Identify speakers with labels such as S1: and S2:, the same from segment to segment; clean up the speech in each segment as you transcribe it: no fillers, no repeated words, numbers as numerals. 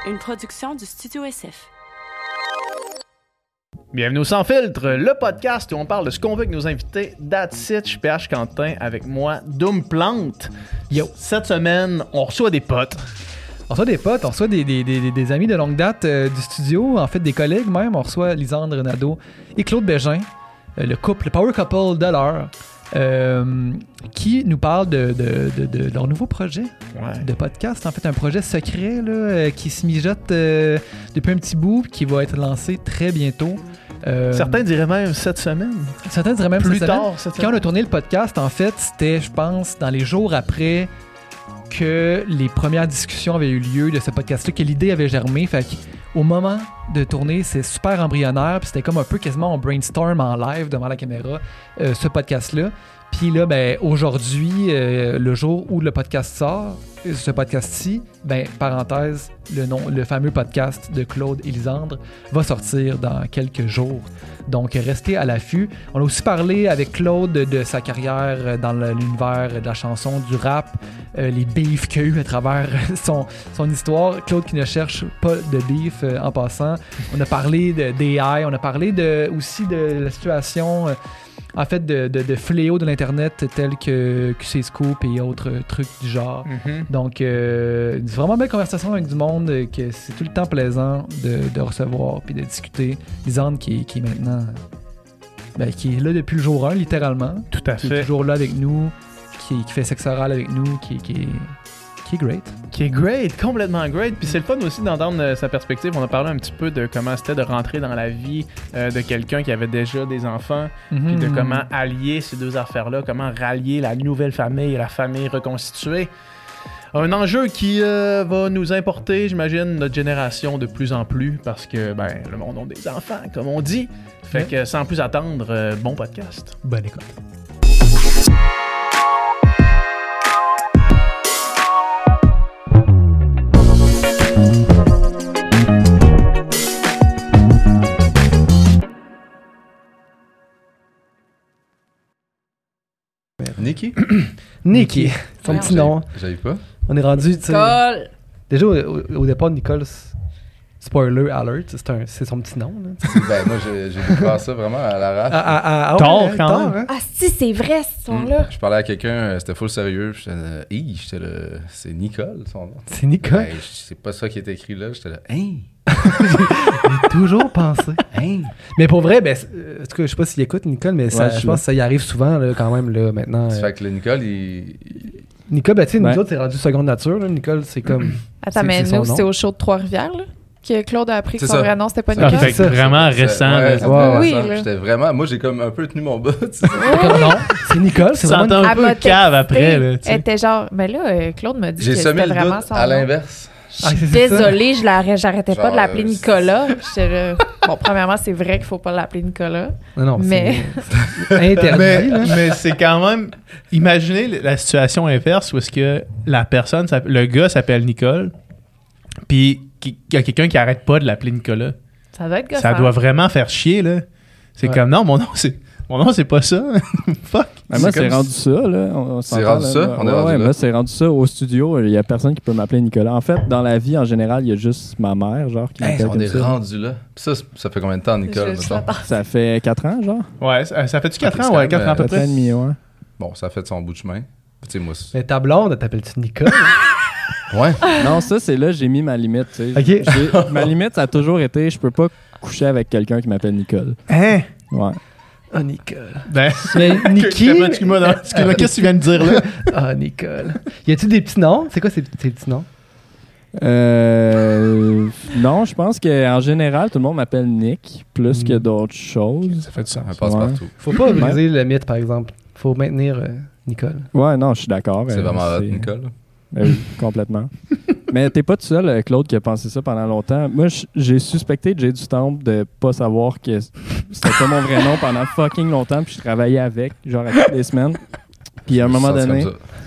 S1: Une production du Studio SF.
S2: Bienvenue au Sans Filtre, le podcast où on parle de ce qu'on veut avec nos invités. That's it, je suis PH Quentin avec moi, Doom Plante. Yo, cette semaine, on reçoit des potes.
S3: On reçoit des potes, on reçoit des amis de longue date du studio, en fait des collègues même. On reçoit Lisandre Nadeau et Claude Bégin, le power couple de l'heure, qui nous parle de leur nouveau projet de podcast. En fait, un projet secret là, qui se mijote depuis un petit bout, qui va être lancé très bientôt.
S2: Certains diraient même cette semaine.
S3: Certains diraient même
S2: plus
S3: cette
S2: tard
S3: semaine.
S2: cette
S3: Quand
S2: semaine.
S3: on a tourné le podcast, en fait, c'était, je pense, dans les jours après que les premières discussions avaient eu lieu de ce podcast-là, que l'idée avait germé. Fait qu'au moment de tourner, c'est super embryonnaire, puis c'était comme un peu quasiment on brainstorm en live devant la caméra, ce podcast-là. Puis là, ben, aujourd'hui, le jour où le podcast sort, ce podcast-ci, ben, parenthèse, le fameux podcast de Claude et Lisandre va sortir dans quelques jours. Donc, restez à l'affût. On a aussi parlé avec Claude de sa carrière dans l'univers de la chanson, du rap, les beefs qu'il y a eu à travers son histoire. Claude qui ne cherche pas de beef en passant. On a parlé d'AI, on a parlé aussi de la situation... en fait, de fléaux de l'Internet tels que QC Scoop et autres trucs du genre.
S2: Mm-hmm.
S3: Donc, c'est vraiment une belle conversation avec du monde, que c'est tout le temps plaisant de recevoir puis de discuter. Lisandre qui est maintenant... Ben, qui est là depuis le jour 1, littéralement.
S2: Tout à
S3: Qui
S2: fait.
S3: est toujours là avec nous, qui fait sexe oral avec nous, qui est great.
S2: Qui est great, complètement great. Puis c'est le fun aussi d'entendre sa perspective. On a parlé un petit peu de comment c'était de rentrer dans la vie de quelqu'un qui avait déjà des enfants, puis de comment allier ces deux affaires-là, comment rallier la nouvelle famille et la famille reconstituée. Un enjeu qui va nous importer, j'imagine, notre génération de plus en plus, parce que ben le monde a des enfants, comme on dit. Fait que sans plus attendre, bon podcast.
S3: Bonne écoute. Nicky, son petit nom.
S4: J'avais pas.
S3: On est rendu, tu sais...
S5: Nicole!
S3: Déjà, au départ, Nicole, spoiler alert, c'est son petit nom. Là.
S4: Ben, moi, j'ai découvert ça vraiment à l'arrache.
S2: Tard, quand même.
S3: hein?
S5: Ah si, c'est vrai, cette histoire-là.
S4: Je parlais à quelqu'un, c'était full sérieux. Puis j'étais là, c'est Nicole, son nom.
S3: C'est Nicole.
S4: Ben, c'est pas ça qui est écrit là. J'étais là, hein?
S3: J'ai toujours pensé.
S4: Hein?
S3: Mais pour vrai, ben, en tout cas, je sais pas s'il écoute Nicole, mais ça, je pense que ça y arrive souvent là, quand même là, maintenant.
S4: Ça fait que le Nicole, il...
S3: Nicole, ben, tu sais, nous
S6: Ouais.
S3: autres, c'est rendu seconde nature. Là. Nicole, c'est comme...
S5: Attends,
S3: c'est
S5: mais
S3: son
S5: nous,
S3: nom.
S5: c'était au show de Trois-Rivières, là, que Claude a appris que
S4: C'est
S5: son
S4: ça.
S5: vrai nom, c'était pas
S4: Ça.
S5: Nicole.
S2: Fait que
S3: ça,
S2: vraiment récent.
S4: Ouais,
S2: là.
S4: c'était
S3: Ouais,
S5: oui,
S4: ça.
S5: là.
S4: J'étais vraiment... Moi, j'ai comme un peu tenu mon bout. tu sais.
S3: Comme, non, c'est Nicole, c'est
S2: Tu
S3: vraiment...
S2: s'entends un
S5: Elle
S2: peu
S5: m'a
S2: cave
S5: texté,
S2: après. Là, tu sais.
S5: Elle était genre, mais là, Claude m'a dit
S4: J'ai
S5: que
S4: semé
S5: c'était
S4: le
S5: vraiment
S4: doute
S5: son
S4: à
S5: nom.
S4: l'inverse.
S3: Ah, c'est ça.
S5: Désolée, j'arrêtais pas
S4: Genre,
S5: de l'appeler
S4: c'est-
S5: Nicolas. J'étais là, bon, premièrement, c'est vrai qu'il faut pas l'appeler Nicolas.
S3: Non,
S5: Mais-
S3: c'est interdit. là.
S2: Mais c'est quand même... Imaginez la situation inverse où est-ce que la personne, le gars s'appelle Nicole, puis qu'il y a quelqu'un qui arrête pas de l'appeler Nicolas.
S5: Ça doit être gossant.
S2: Ça doit vraiment faire chier, là. C'est
S3: Ouais.
S2: comme, non, mon nom, c'est pas ça. Fuck.
S6: Ben, moi, c'est
S2: comme
S6: rendu ça, là. On
S4: C'est
S6: s'entend,
S4: rendu
S6: là.
S4: ça? On est rendu là?
S6: moi, c'est rendu ça. Au studio, il y a personne qui peut m'appeler Nicolas. En fait, dans la vie, en général, il y a juste ma mère, genre, qui
S4: Hey,
S6: m'appelle
S4: on
S6: comme
S4: est
S6: ça.
S4: rendu là. Puis ça fait combien de temps, Nicole,
S5: Je
S4: mettons?
S5: l'attends.
S6: Ça fait 4 ans, genre?
S2: Ouais, ça fait-tu 4
S4: Ok,
S2: ans?
S4: c'est
S2: Ouais,
S4: quand
S2: 4 ans à peu
S6: 4 ans
S2: près.
S6: et demi, ouais.
S4: Bon, ça fait de son bout de chemin. Tu sais, moi...
S3: Mais ta blonde, t'appelles-tu Nicole?
S4: Ouais.
S6: Non, ça, c'est là j'ai mis ma limite, tu sais.
S3: Ok.
S6: Ma limite, ça a toujours été, je peux pas coucher avec quelqu'un qui m'appelle Nicole.
S2: Hein?
S6: Ouais.
S3: Ah, Nicole.
S2: Ben,
S3: Mais Nicky...
S2: excuse-moi, qu'est-ce que tu viens de dire, là?
S3: Ah, Nicole. Y a-tu des petits noms? C'est quoi ces petits noms?
S6: Non, je pense qu'en général, tout le monde m'appelle Nick, plus que d'autres choses.
S2: Ça fait du sens.
S4: Un passe-partout.
S3: Faut pas briser le mythe, par exemple. Faut maintenir Nicole.
S6: Ouais, non, je suis d'accord.
S4: C'est vraiment hot, Nicole.
S6: Oui, complètement. Mais t'es pas tout seul, Claude, qui a pensé ça pendant longtemps. Moi, j'ai suspecté Jay du Temple de pas savoir que c'était pas mon vrai nom pendant fucking longtemps, puis je travaillais avec, genre à toutes les semaines. Puis à un moment donné,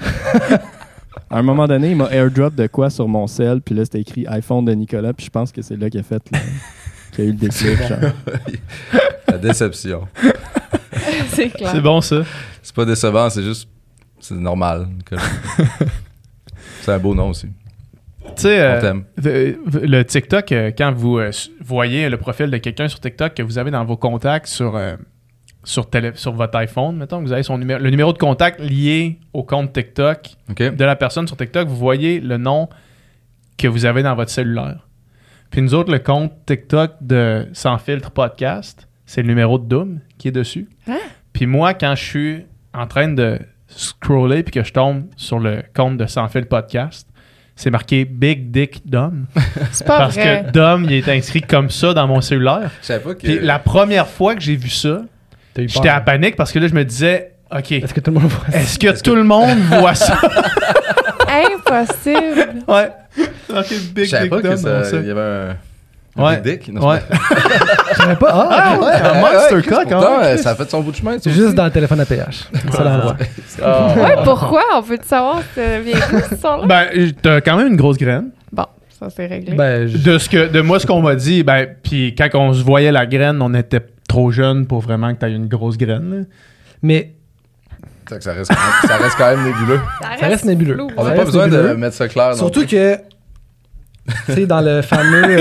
S6: il m'a airdrop de quoi sur mon cell, puis là, c'était écrit iPhone de Nicolas, puis je pense que c'est là qu'il a fait, qu'il y a eu le déclic. genre.
S4: La déception.
S5: C'est clair.
S2: C'est bon, ça.
S4: C'est pas décevant, c'est juste... C'est normal, Nicolas. C'est un beau nom aussi.
S2: Tu sais,
S4: On t'aime.
S2: le TikTok, quand vous voyez le profil de quelqu'un sur TikTok que vous avez dans vos contacts sur votre iPhone, mettons, que vous avez le numéro de contact lié au compte TikTok
S4: OK.
S2: de la personne sur TikTok, vous voyez le nom que vous avez dans votre cellulaire. Puis nous autres, le compte TikTok de Sans Filtre Podcast, c'est le numéro de Doom qui est dessus.
S5: Hein?
S2: Puis moi, quand je suis en train de scroller puis que je tombe sur le compte de Sans Filtre Podcast, c'est marqué Big Dick Dom.
S5: C'est pas
S2: Parce
S5: vrai.
S2: que Dom, il est inscrit comme ça dans mon cellulaire.
S4: Je savais pas que.
S2: Puis la première fois que j'ai vu ça,
S3: T'as eu peur.
S2: j'étais à panique parce que là, je me disais, OK,
S3: Est-ce que tout le monde voit ça?
S2: est-ce que tout le monde voit ça?
S5: Impossible.
S2: Ouais. OK, Big
S4: Je savais
S2: Dick
S4: pas
S2: Dom
S4: que
S2: dans ça.
S4: il y avait un
S2: Ouais.
S4: Big Dick. Non,
S2: Ouais.
S3: Je savais pas. Ah, ok.
S2: Un monster cock,
S4: pourtant,
S2: hein?
S4: ça a fait son bout de chemin.
S3: C'est juste dans le téléphone à péage. Ça l'envoie.
S2: Ah.
S5: Ouais, pourquoi? On peut savoir ce vient d'où, ce son-là?
S2: Ben, t'as quand même une grosse graine.
S5: Bon, ça c'est réglé.
S3: Ben,
S2: De moi, ce qu'on m'a dit, ben, puis quand on se voyait la graine, on était trop jeune pour vraiment que t'aies une grosse graine. Là.
S3: mais
S4: Ça reste quand même nébuleux.
S3: ça reste nébuleux.
S5: flou,
S4: On
S3: Ça
S4: n'a pas
S3: reste
S4: besoin de
S3: nébuleux.
S4: mettre ça clair. non
S3: Surtout
S4: plus.
S3: que, tu sais, dans le fameux.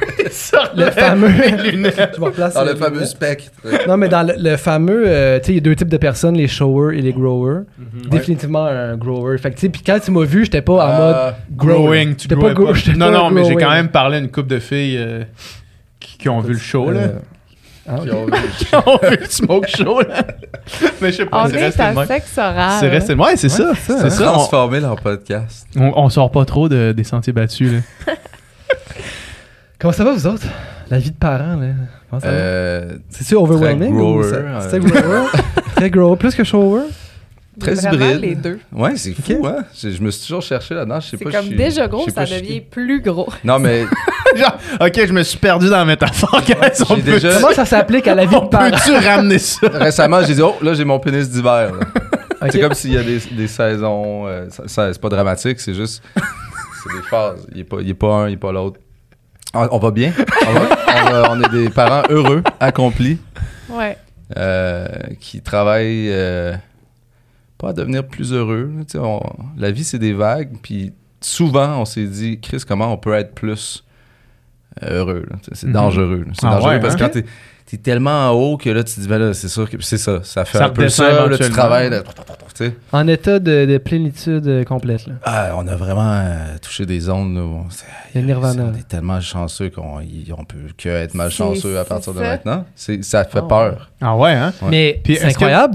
S3: Le fameux. Je me replace.
S4: Dans le fameux spectre.
S3: Non, mais dans le fameux. Tu sais, il y a deux types de personnes, les showers et les growers. Définitivement un grower. Fait que, tu sais, puis quand tu m'as vu, j'étais pas en mode.
S2: Growing, tu
S3: J'étais
S2: growais
S3: pas
S2: pas.
S3: j'étais
S2: Non,
S3: pas
S2: non, mais j'ai
S3: growing.
S2: quand même parlé à une couple de filles qui ont vu le show, là.
S3: Ah, ok.
S4: Puis on-
S2: Qui ont vu le smoke show, là. Mais je sais pas,
S5: On
S2: c'est
S5: est
S2: resté de
S5: à
S2: même.
S5: sexe oral.
S2: C'est resté de même. Ouais, c'est ça.
S3: c'est ça,
S2: C'est ça.
S4: Transformer leur podcast.
S2: On sort pas trop des sentiers battus, là.
S3: Comment ça va, vous autres? La vie de parents, là. Comment ça va? C'est-tu overwhelming?
S4: très
S3: ou
S4: grower,
S3: ça- C'est grower? Très grower, plus que shower?
S4: Très
S5: Vraiment
S4: hybride.
S5: les deux.
S4: Ouais, c'est fou,
S3: Ok.
S4: hein? Je me suis toujours cherché là-dedans. Je sais
S5: C'est
S4: pas.
S5: comme
S4: je suis-
S5: déjà gros,
S4: je sais
S5: ça
S4: pas, je
S5: devient
S4: suis-
S5: plus gros.
S4: Non, mais
S2: Genre, OK, je me suis perdu dans la métaphore, guys. On
S4: J'ai
S2: peut-
S4: déjà-
S3: Comment ça s'applique à la vie
S2: on
S3: de parents?
S2: peut-tu ramener ça?
S4: récemment, j'ai dit, oh, là, j'ai mon pénis d'hiver. là.
S3: Ok.
S4: C'est comme s'il y a des saisons. C'est pas dramatique, c'est juste. C'est des phases. Il est pas un, il est pas l'autre. On va bien. On est des parents heureux, accomplis,
S5: Ouais.
S4: qui travaillent pas à devenir plus heureux. là, tu sais, la vie, c'est des vagues. Puis souvent, on s'est dit, Chris, comment on peut être plus heureux? Là, tu sais, c'est
S2: Mhm.
S4: dangereux. là. C'est
S2: Ah
S4: dangereux
S2: ouais,
S4: parce que
S2: hein?
S4: quand t'es tellement en haut que là, tu te dis, ben là, c'est sûr que c'est ça. Ça fait
S2: Ça
S4: un peu
S2: redescend
S4: ça. Là, tu
S2: éventuellement.
S4: travailles. Là, tu sais.
S3: En état de plénitude complète, là.
S4: Ah, on a vraiment touché des zones. Là, où
S3: Il y a le nirvana.
S4: on est tellement chanceux qu'on peut que être malchanceux
S5: C'est-
S4: à partir
S5: c'est
S4: de
S5: ça.
S4: maintenant. Ça fait
S3: Oh.
S4: peur.
S2: Ah ouais, hein?
S4: Ouais.
S3: Mais
S2: Puis
S3: c'est
S2: est-ce que-
S3: incroyable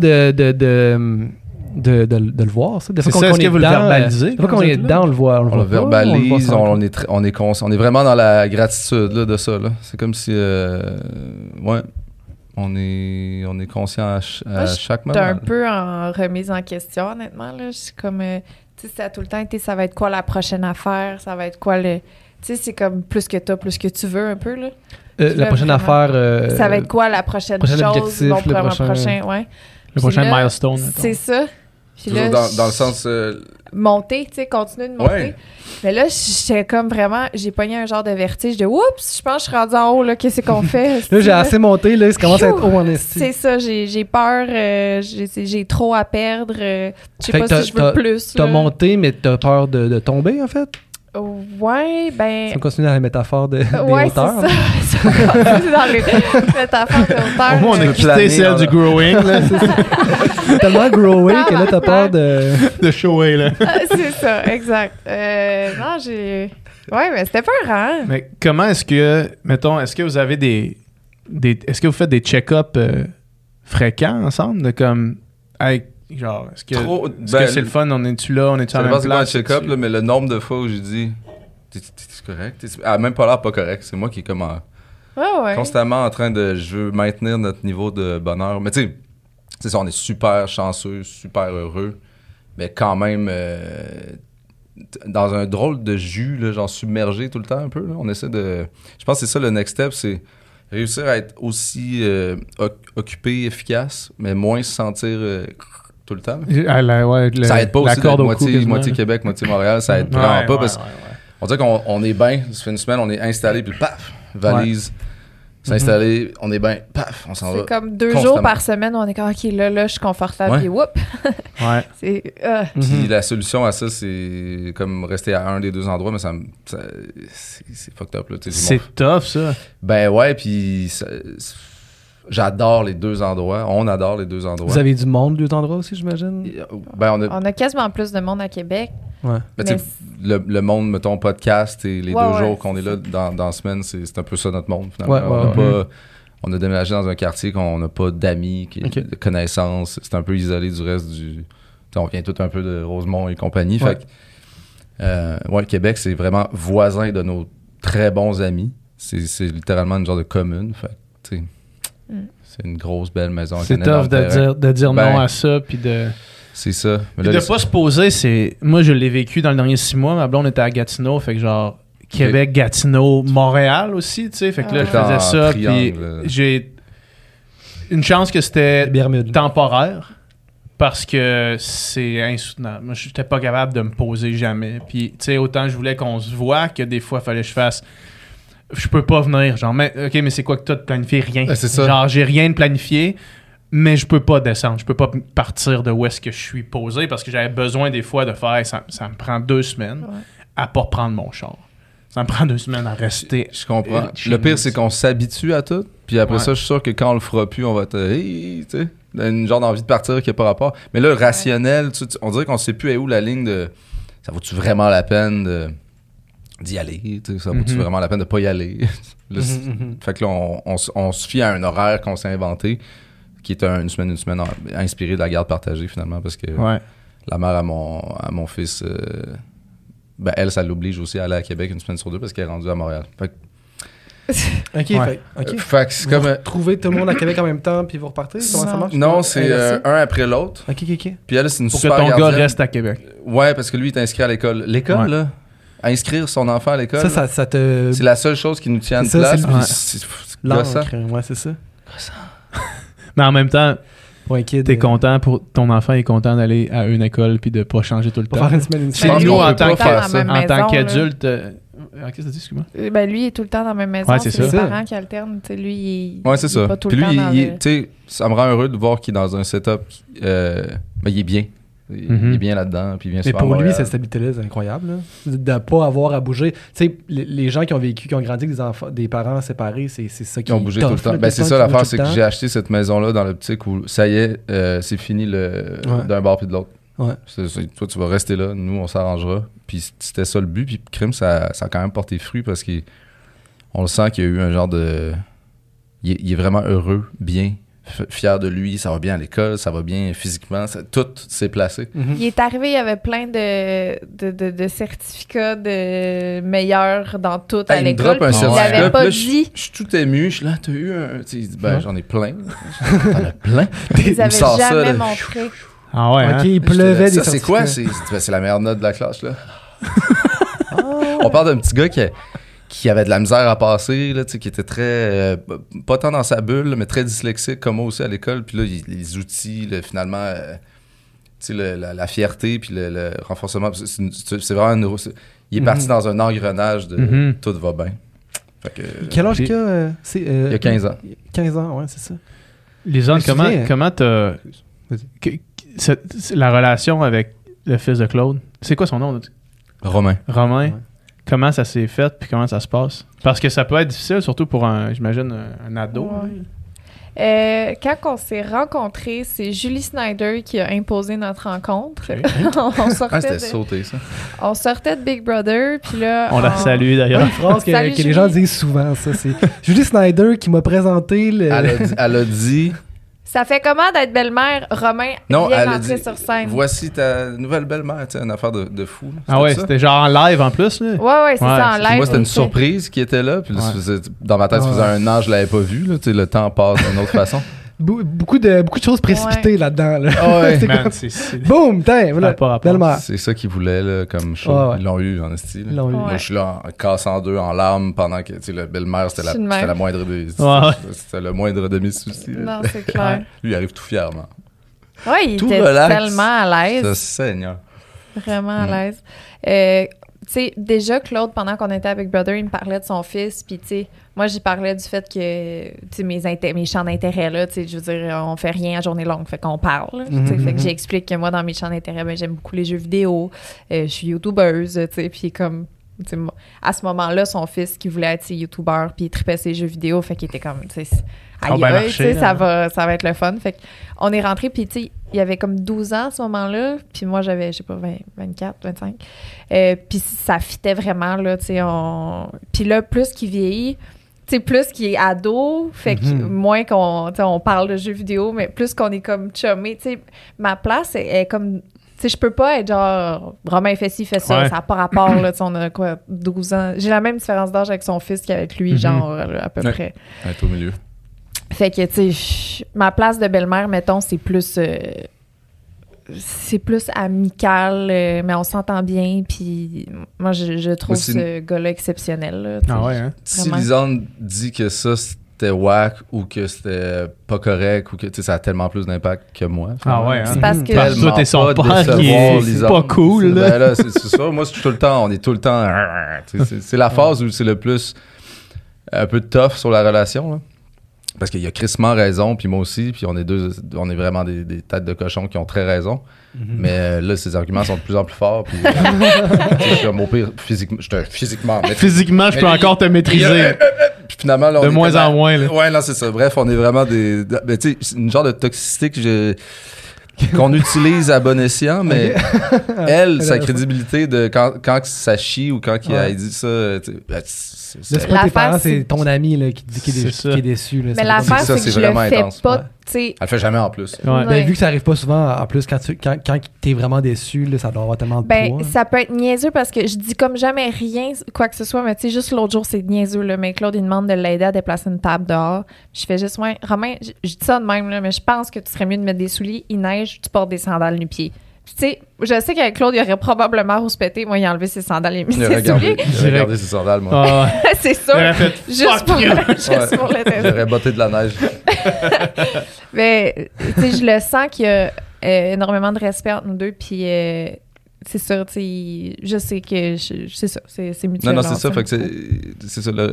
S3: de le voir, ça. Des fois
S2: C'est ça,
S3: qu'on
S2: est-ce que vous le
S3: dedans,
S2: verbalisez
S3: Des fois
S2: quand
S3: qu'on
S2: vous
S3: est
S2: êtes là?
S3: dedans, on le voit.
S4: On le
S3: voit pas,
S4: verbalise,
S3: on le voit
S4: on est conscient. On est vraiment dans la gratitude là, de ça. Là. C'est comme si, ouais, on est conscient à
S5: Moi,
S4: chaque
S5: J'étais
S4: moment.
S5: un peu en remise en question, honnêtement. Là. Je suis comme, tu sais, ça a tout le temps été, ça va être quoi la prochaine affaire? Ça va être quoi le... Tu sais, c'est comme plus que t'as, plus que tu veux, un peu, là.
S3: La
S5: Là,
S3: prochaine
S5: vraiment.
S3: affaire.
S5: Ça va être quoi la prochaine
S3: prochain
S5: chose?
S3: objectif,
S5: Mon
S3: le
S5: prochain, ouais.
S2: Le
S5: Puis
S2: prochain
S5: là,
S2: milestone. mettons.
S5: C'est ça. Puis
S4: Toujours
S5: là,
S4: dans le sens.
S5: monter, tu sais, continuer de monter.
S4: Ouais.
S5: Mais là, j'étais comme vraiment, j'ai pogné un genre de vertige de oups, je pense que je suis rendue en haut, là, qu'est-ce qu'on fait?
S3: Là, j'ai assez monté, là, ça commence à être haut en esti.
S5: C'est ça, j'ai peur, j'ai trop à perdre, je sais
S3: Fait
S5: pas
S3: que
S5: si je veux plus.
S3: T'as
S5: là.
S3: monté, mais t'as peur de tomber, en fait?
S5: Ouais, ben.
S3: Si on continue dans la métaphore des
S5: Ouais, c'est
S3: hauteurs.
S5: ça. Ça continue dans les métaphores de hauteur.
S2: Au moins, on a
S4: peut
S2: quitté
S4: planer,
S2: celle
S4: là.
S2: du growing, là,
S3: C'est tellement growé que là, t'as peur de...
S2: de shower, là.
S5: C'est ça, exact. Non, j'ai. Ouais, mais c'était peur, hein?
S2: Mais comment est-ce que, mettons, est-ce que vous avez est-ce que vous faites des check-ups fréquents ensemble? De comme, hey, genre, est-ce que c'est le fun? On est-tu là? On est-tu à
S4: Ça
S2: la
S4: dépend
S2: même
S4: c'est quoi un
S2: place?
S4: check-up, là, mais le nombre de fois où j'ai dit, t'es-tu correct? Ah, même pas l'air pas correct. C'est moi qui est comme
S5: Ouais.
S4: constamment en train de, je veux maintenir notre niveau de bonheur. Mais tu sais, c'est ça, on est super chanceux, super heureux, mais quand même dans un drôle de jus, là, genre submergé tout le temps un peu. Là. On essaie de... Je pense que c'est ça le next step, c'est réussir à être aussi occupé, efficace, mais moins se sentir tout le temps.
S2: Ça
S4: aide pas aussi d'être moitié Québec, moitié Montréal, ça aide vraiment pas parce qu'on dirait qu'on est bien, ça fait une semaine, on est installé, puis paf, valise, s'installer, on est bien, paf, on s'en va.
S5: C'est comme 2
S4: constamment.
S5: jours par semaine, on est comme, OK, là, je suis confortable,
S4: Ouais.
S5: puis whoop!
S2: Ouais.
S5: C'est...
S4: Puis la solution à ça, c'est comme rester à un des 2 endroits, mais c'est fucked up. Là, tu sais,
S2: C'est tough, ça.
S4: Ben ouais, puis j'adore les 2 endroits. On adore les 2 endroits.
S3: Vous avez du monde, 2 endroits aussi, j'imagine?
S4: Ben
S5: On a quasiment plus de monde à Québec.
S3: Ouais.
S4: Ben, tu sais, le monde, mettons, podcast et les 2
S5: Ouais,
S4: jours qu'on
S5: c'est
S4: est là dans la semaine, c'est un peu ça notre monde, finalement.
S3: Ouais,
S4: On a déménagé dans un quartier qu'on n'a pas d'amis, de connaissances. C'est un peu isolé du reste du... Tu sais, on vient tout un peu de Rosemont et compagnie.
S3: Ouais.
S4: Fait que, Québec, c'est vraiment voisin de nos très bons amis. C'est littéralement une genre de commune. Fait que, tu sais, c'est une grosse, belle maison. avec
S2: C'est
S4: un énorme
S2: tough
S4: terrain.
S2: de dire
S4: Ben,
S2: non à ça, puis de...
S4: C'est ça. Mais
S2: Puis
S4: là,
S2: de pas se poser, c'est... Moi, je l'ai vécu dans les derniers 6 mois. Ma blonde était à Gatineau, fait que genre... Québec, Gatineau, Montréal aussi, tu sais. Fait que là, je
S4: T'es en
S2: faisais ça, puis
S4: triangle.
S2: j'ai... Une chance que c'était
S3: Bermude.
S2: temporaire, parce que c'est insoutenable. Moi, j'étais pas capable de me poser jamais. Puis, tu sais, autant je voulais qu'on se voit que des fois, il fallait que je fasse... Je peux pas venir. Genre, OK, mais c'est quoi que t'as de planifié? Rien.
S4: C'est ça.
S2: Genre, j'ai rien de planifié, mais je peux pas descendre. Je peux pas partir de où est-ce que je suis posé parce que j'avais besoin des fois de faire... Ça me prend 2 semaines à pas prendre mon char. Ça me prend 2 semaines à rester.
S4: Je comprends.
S2: chez
S4: Le
S2: nous,
S4: pire, c'est qu'on s'habitue à tout. Puis après ça, je suis sûr que quand on le fera plus, on va être... tu sais, une genre d'envie de partir qui n'a pas rapport. Mais là, le rationnel, on dirait qu'on sait plus où la ligne de... Ça vaut-tu vraiment la peine d'y aller? Tu sais, ça vaut-tu vraiment la peine de pas y aller? Là, fait que là, on se fie à un horaire qu'on s'est inventé, qui est une semaine inspiré de la garde partagée, finalement, parce que la mère à mon fils... ben elle, ça l'oblige aussi à aller à Québec une semaine sur 2 parce qu'elle est rendue à Montréal. Fait que, fait que c'est
S3: Vous
S4: comme...
S3: trouvez tout le monde à Québec en même temps, puis vous repartez? Comment ça marche?
S4: Non, c'est
S3: Inversé?
S4: un après l'autre.
S3: OK.
S4: Puis elle, c'est une
S2: Pour que
S4: super
S2: ton gars
S4: gardienne.
S2: reste à Québec.
S4: Ouais, parce que lui, il est inscrit à l'école. L'école,
S2: Ouais.
S4: là, inscrire son enfant à l'école,
S3: Ça te...
S4: c'est la seule chose qui nous tient de
S3: C'est ça,
S4: place.
S3: c'est
S4: puis
S2: le-
S4: c'est gossant.
S3: L'encre, ouais, c'est ça.
S2: Mais en même temps,
S3: Pour un kid.
S2: t'es content pour ton enfant est content d'aller à une école puis de pas changer tout le
S3: Pour
S2: temps.
S3: faire une semaine, une
S2: C'est
S4: Je pense
S2: nous
S4: qu'on
S2: en
S4: peut
S2: tant
S4: pas
S2: que-
S4: faire ça.
S2: En tant
S5: maison,
S2: qu'adulte. Qu'est-ce que t'as dit, excuse-moi?
S5: Ben lui, il est tout le temps dans la même maison.
S2: Ouais, c'est
S5: c'est les
S2: ça.
S5: parents qui alternent. Tu sais, lui, il
S4: Ouais, c'est
S5: il est
S4: ça.
S5: pas tout
S4: Puis
S5: le
S4: lui,
S5: temps dans
S4: tu
S5: le...
S4: sais, ça me rend heureux de voir qu'il est dans un setup. Ben, il est bien. Il est bien là-dedans. Puis il vient
S3: Mais
S4: souvent
S3: pour
S4: à
S3: lui,
S4: Montréal.
S3: cette stabilité-là, c'est incroyable. Là. De ne pas avoir à bouger. Tu sais, les gens qui ont vécu, qui ont grandi avec des enfants, des parents séparés, c'est ça
S4: Qui ont bougé tout le temps. Ben, c'est ça l'affaire, c'est que j'ai acheté cette maison-là dans l'optique où ça y est, c'est fini d'un bord puis de l'autre.
S3: Ouais.
S4: Toi, tu vas rester là, nous, on s'arrangera. Puis c'était ça le but. Puis crime, ça a quand même porté fruit parce qu'on le sent qu'il y a eu un genre de... Il est vraiment heureux, bien, fier de lui, ça va bien à l'école, ça va bien physiquement, tout s'est placé.
S5: Il est arrivé, il y avait plein de certificats de meilleurs dans tout à
S4: Il me
S5: l'école.
S4: drop un
S5: puis il
S4: certificat,
S5: l'avait
S4: puis
S5: pas
S4: là,
S5: dit.
S4: je suis tout ému, je suis là, t'as eu un... Tu sais, il dit, ben, j'en ai plein. T'en as plein.
S5: Ils
S4: me
S5: avaient
S4: sort ça,
S5: jamais
S4: là.
S5: montré.
S2: Ah ouais,
S3: OK,
S2: hein?
S3: il pleuvait des
S4: Ça, c'est quoi? C'est la meilleure note de la classe, là. On parle d'un petit gars qui avait de la misère à passer, là, tu sais, qui était très... pas tant dans sa bulle, mais très dyslexique, comme moi aussi à l'école. Puis là, les outils, finalement... tu sais, la fierté, puis le renforcement. C'est vraiment... il est parti dans un engrenage de tout va bien. Fait que,
S3: Quel âge qu'il a?
S4: il y a 15 ans.
S3: 15 ans, ouais, c'est ça.
S2: Lisande,
S3: Je me souviens.
S2: comment t'as... la relation avec le fils de Claude, c'est quoi son nom?
S4: Romain.
S2: Romain.
S3: Ouais.
S2: Comment ça s'est fait puis comment ça se passe? Parce que ça peut être difficile, surtout pour j'imagine, un ado.
S5: Ouais. Quand on s'est rencontrés, c'est Julie Snyder qui a imposé notre rencontre. on,
S4: C'était
S5: sortait
S4: sauté, ça.
S5: on sortait de Big Brother, puis là...
S2: On la salue d'ailleurs.
S3: Une phrase que
S5: Salut,
S3: les
S5: Julie.
S3: gens disent souvent, ça. C'est Julie Snyder qui m'a présenté le...
S4: Elle a dit...
S5: Ça fait comment d'être belle-mère? Romain
S4: Non,
S5: vient
S4: elle a
S5: rentrer
S4: dit,
S5: sur scène.
S4: voici ta nouvelle belle-mère, tu sais, une affaire de fou. là.
S2: Ah ouais,
S4: ça?
S2: c'était genre en live en plus, là.
S5: Ouais, c'est ça, en
S2: Puis
S5: live.
S4: Moi, c'était une
S5: tu sais.
S4: surprise qui était là. Puis là,
S2: Ouais.
S4: dans ma tête, ça faisait
S3: Ouais.
S4: un an, je l'avais pas vu. Là, tu sais, le temps passe d'une autre façon.
S3: Beaucoup de choses précipitées là-dedans. Là. C'est
S2: Man,
S3: comme...
S2: c'est-
S3: Boum, tiens, voilà,
S2: Ça a pas rapport.
S3: belle-mère.
S4: C'est ça qu'ils voulaient là, comme show.
S3: Ouais, ouais.
S4: Ils l'ont eu en esti. là.
S3: Ils l'ont eu.
S4: Moi, je suis là en casse en deux, en larmes, pendant que tu sais, la belle-mère, c'était
S5: Je suis de même.
S4: la moindre des...
S2: Ouais.
S4: C'était le moindre de mes soucis. là.
S5: Non, c'est clair.
S4: Lui, il arrive tout fièrement.
S5: Ouais, il
S4: Tout
S5: était
S4: relax.
S5: tellement à l'aise.
S4: Ça, Seigneur.
S5: Vraiment à
S4: Mm.
S5: l'aise. tu sais, déjà, Claude, pendant qu'on était avec Brother, il me parlait de son fils, puis tu sais, moi, j'y parlais du fait que, tu sais, mes champs d'intérêt, là, tu sais, je veux dire, on fait rien à journée longue, fait qu'on parle, tu sais, fait que j'explique que moi, dans mes champs d'intérêt, ben, j'aime beaucoup les jeux vidéo, je suis youtubeuse, tu sais, puis comme, tu sais, à ce moment-là, son fils qui voulait être youtubeur, puis il tripait ses jeux vidéo, fait qu'il était comme, tu sais, aïe, tu sais, ça va être le fun, fait qu'on est rentré, puis tu sais, il avait comme 12 ans à ce moment-là, puis moi, j'avais, je sais pas, 24, 25. Puis ça fitait vraiment, là, tu sais. Puis là, plus qu'il vieillit, tu sais, plus qu'il est ado, fait que moins on parle de jeux vidéo, mais plus qu'on est comme chummé, tu sais. Ma place est comme... Tu sais, je peux pas être genre, Romain fait ci, fait ça, ça n'a pas rapport, là, tu sais, on a quoi, 12 ans. J'ai la même différence d'âge avec son fils qu'avec lui, genre, à peu près.
S4: Ouais, au milieu.
S5: Fait que, tu sais, ma place de belle-mère, mettons, c'est plus amical, mais on s'entend bien, puis moi, je trouve ce gars-là exceptionnel. Là,
S2: ah ouais, hein?
S4: Si Lisande dit que ça, c'était whack ou que c'était pas correct, ou que, tu sais, ça a tellement plus d'impact que moi.
S2: Ah ouais, hein?
S5: C'est parce que...
S2: Toi, t'es son père qui est pas cool, là.
S4: Ben là, c'est ça. Moi, c'est tout le temps, on est tout le temps... c'est la phase où c'est le plus un peu tough sur la relation, là. Parce qu'il y a crissement raison, puis moi aussi, puis on est vraiment des têtes de cochon qui ont très raison. Mais là, ces arguments sont de plus en plus forts. Puis, je suis au pire physiquement.
S2: Physiquement, je peux encore te maîtriser.
S4: Puis finalement, là,
S2: de moins en moins. Là.
S4: Ouais, non, c'est ça. Bref, on est vraiment des. Mais tu sais, c'est une genre de toxicité qu'on utilise à bon escient, mais elle, sa crédibilité de quand ça chie ou quand il dit ça.
S3: C'est pas tes parents, c'est ton ami là, qui dit qu'il est déçu. Là,
S5: mais l'affaire, c'est que je le fais pas.
S4: Elle le fait jamais en plus.
S3: Ouais. Ben, vu que ça arrive pas souvent, en plus, quand t'es vraiment déçu, là, ça doit avoir tellement de poids.
S5: Ça peut être niaiseux parce que je dis comme jamais rien, quoi que ce soit, mais tu sais, juste l'autre jour, c'est niaiseux. Là, mais Claude, il demande de l'aider à déplacer une table dehors. Je fais juste, ouais, Romain, je dis ça de même, là, mais je pense que tu serais mieux de mettre des souliers, il neige, tu portes des sandales nu-pieds. Tu sais, je sais qu'avec Claude, il aurait probablement rouspété. Moi, il a enlevé ses sandales et mis ses souliers.
S4: Il a regardé ses sandales, moi.
S5: C'est sûr.
S2: Il aurait fait
S5: juste pour le tester.
S4: J'aurais botté de la neige.
S5: Mais, tu sais, je le sens qu'il y a énormément de respect entre nous deux. Puis, c'est ça, tu sais, je sais que c'est ça. C'est mutuel.
S4: Non, c'est ça. Fait que c'est ça.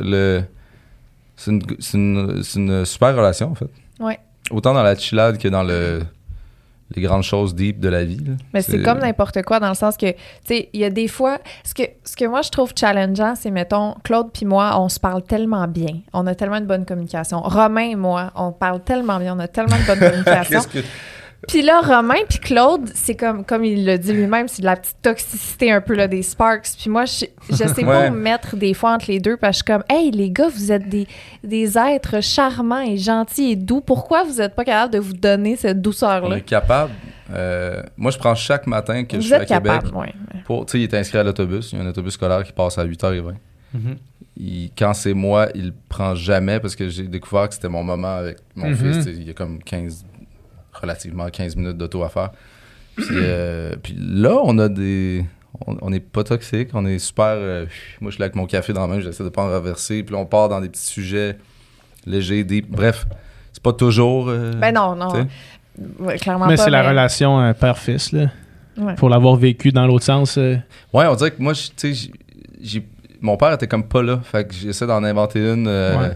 S4: C'est une super relation, en fait.
S5: Ouais.
S4: Autant dans la chillade que dans les grandes choses deep de la vie. Là.
S5: Mais c'est comme n'importe quoi, dans le sens que, tu sais, il y a des fois... Ce que moi, je trouve challengeant, c'est, mettons, Claude puis moi, on se parle tellement bien. On a tellement de bonne communication. Romain et moi, on parle tellement bien. On a tellement de bonne communication. Puis là, Romain puis Claude, c'est comme il le dit lui-même, c'est de la petite toxicité un peu, là, des sparks. Puis moi, je sais pas me mettre des fois entre les deux, parce que je suis comme, hey, les gars, vous êtes des êtres charmants et gentils et doux. Pourquoi vous êtes pas capable de vous donner cette douceur-là?
S4: On est capable. Moi, je prends chaque matin que je suis à Québec. Tu sais, il est inscrit à l'autobus. Il y a un autobus scolaire qui passe à 8h20. Quand c'est moi, il le prend jamais parce que j'ai découvert que c'était mon moment avec mon fils. Il y a comme relativement 15 minutes d'auto à faire. Puis là, on n'est pas toxique, on est super... moi, je suis là avec mon café dans la main, j'essaie de pas en renverser, puis là, on part dans des petits sujets légers, deep. Bref, c'est pas toujours...
S5: ben non. Ouais, clairement
S2: mais
S5: pas.
S2: C'est la relation père-fils, là. Ouais. Pour l'avoir vécu dans l'autre sens.
S4: Ouais, on dirait que moi, tu sais, mon père était comme pas là, fait que j'essaie d'en inventer une...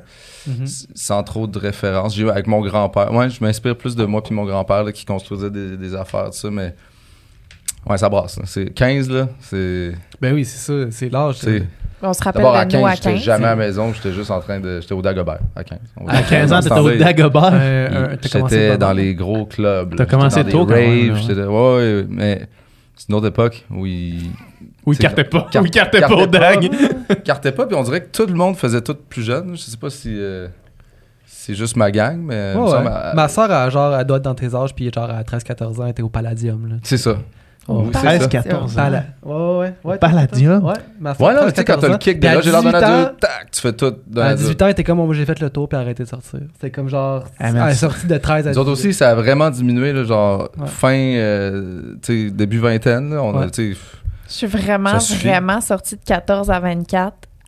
S4: sans trop de références. Avec mon grand-père. Ouais, je m'inspire plus de moi puis mon grand-père là, qui construisait des affaires, tout ça, mais ouais, ça brasse. Là. C'est 15, là. C'est...
S3: Ben oui, c'est ça. C'est l'âge.
S5: On se rappelle
S4: d'abord,
S5: de nous à 15.
S4: J'étais jamais à la maison. J'étais juste en train de... J'étais au Dagobert à 15.
S2: À 15 ans, t'étais au Dagobert?
S4: J'étais dans les gros clubs.
S2: T'as commencé tôt, quand même.
S4: Ouais, mais c'est une autre époque où il
S2: cartait pas. Il cartait pas au Dag.
S4: Cartait pas, puis on dirait que tout le monde faisait tout plus jeune. Je sais pas si c'est juste ma gang, mais...
S3: Ma soeur, elle doit être dans tes âges, puis genre à 13-14 ans, elle était au Palladium. Là.
S4: C'est ça.
S3: Oh,
S2: 13-14
S3: ans. Ouais.
S2: Palladium?
S3: Ouais.
S4: Ouais, non, mais tu sais, quand t'as le kick de là, j'ai l'air d'un adulte, tac, tu fais tout.
S3: À 18 ans, t'es comme, moi, j'ai fait le tour, puis arrêté de sortir. C'est comme genre, elle est sortie de 13 à 18.
S4: Nous autres aussi, ça a vraiment diminué, là, genre, fin, tu sais, début vingtaine, là, on a, tu sais...
S5: Je suis vraiment sortie de 14 à 24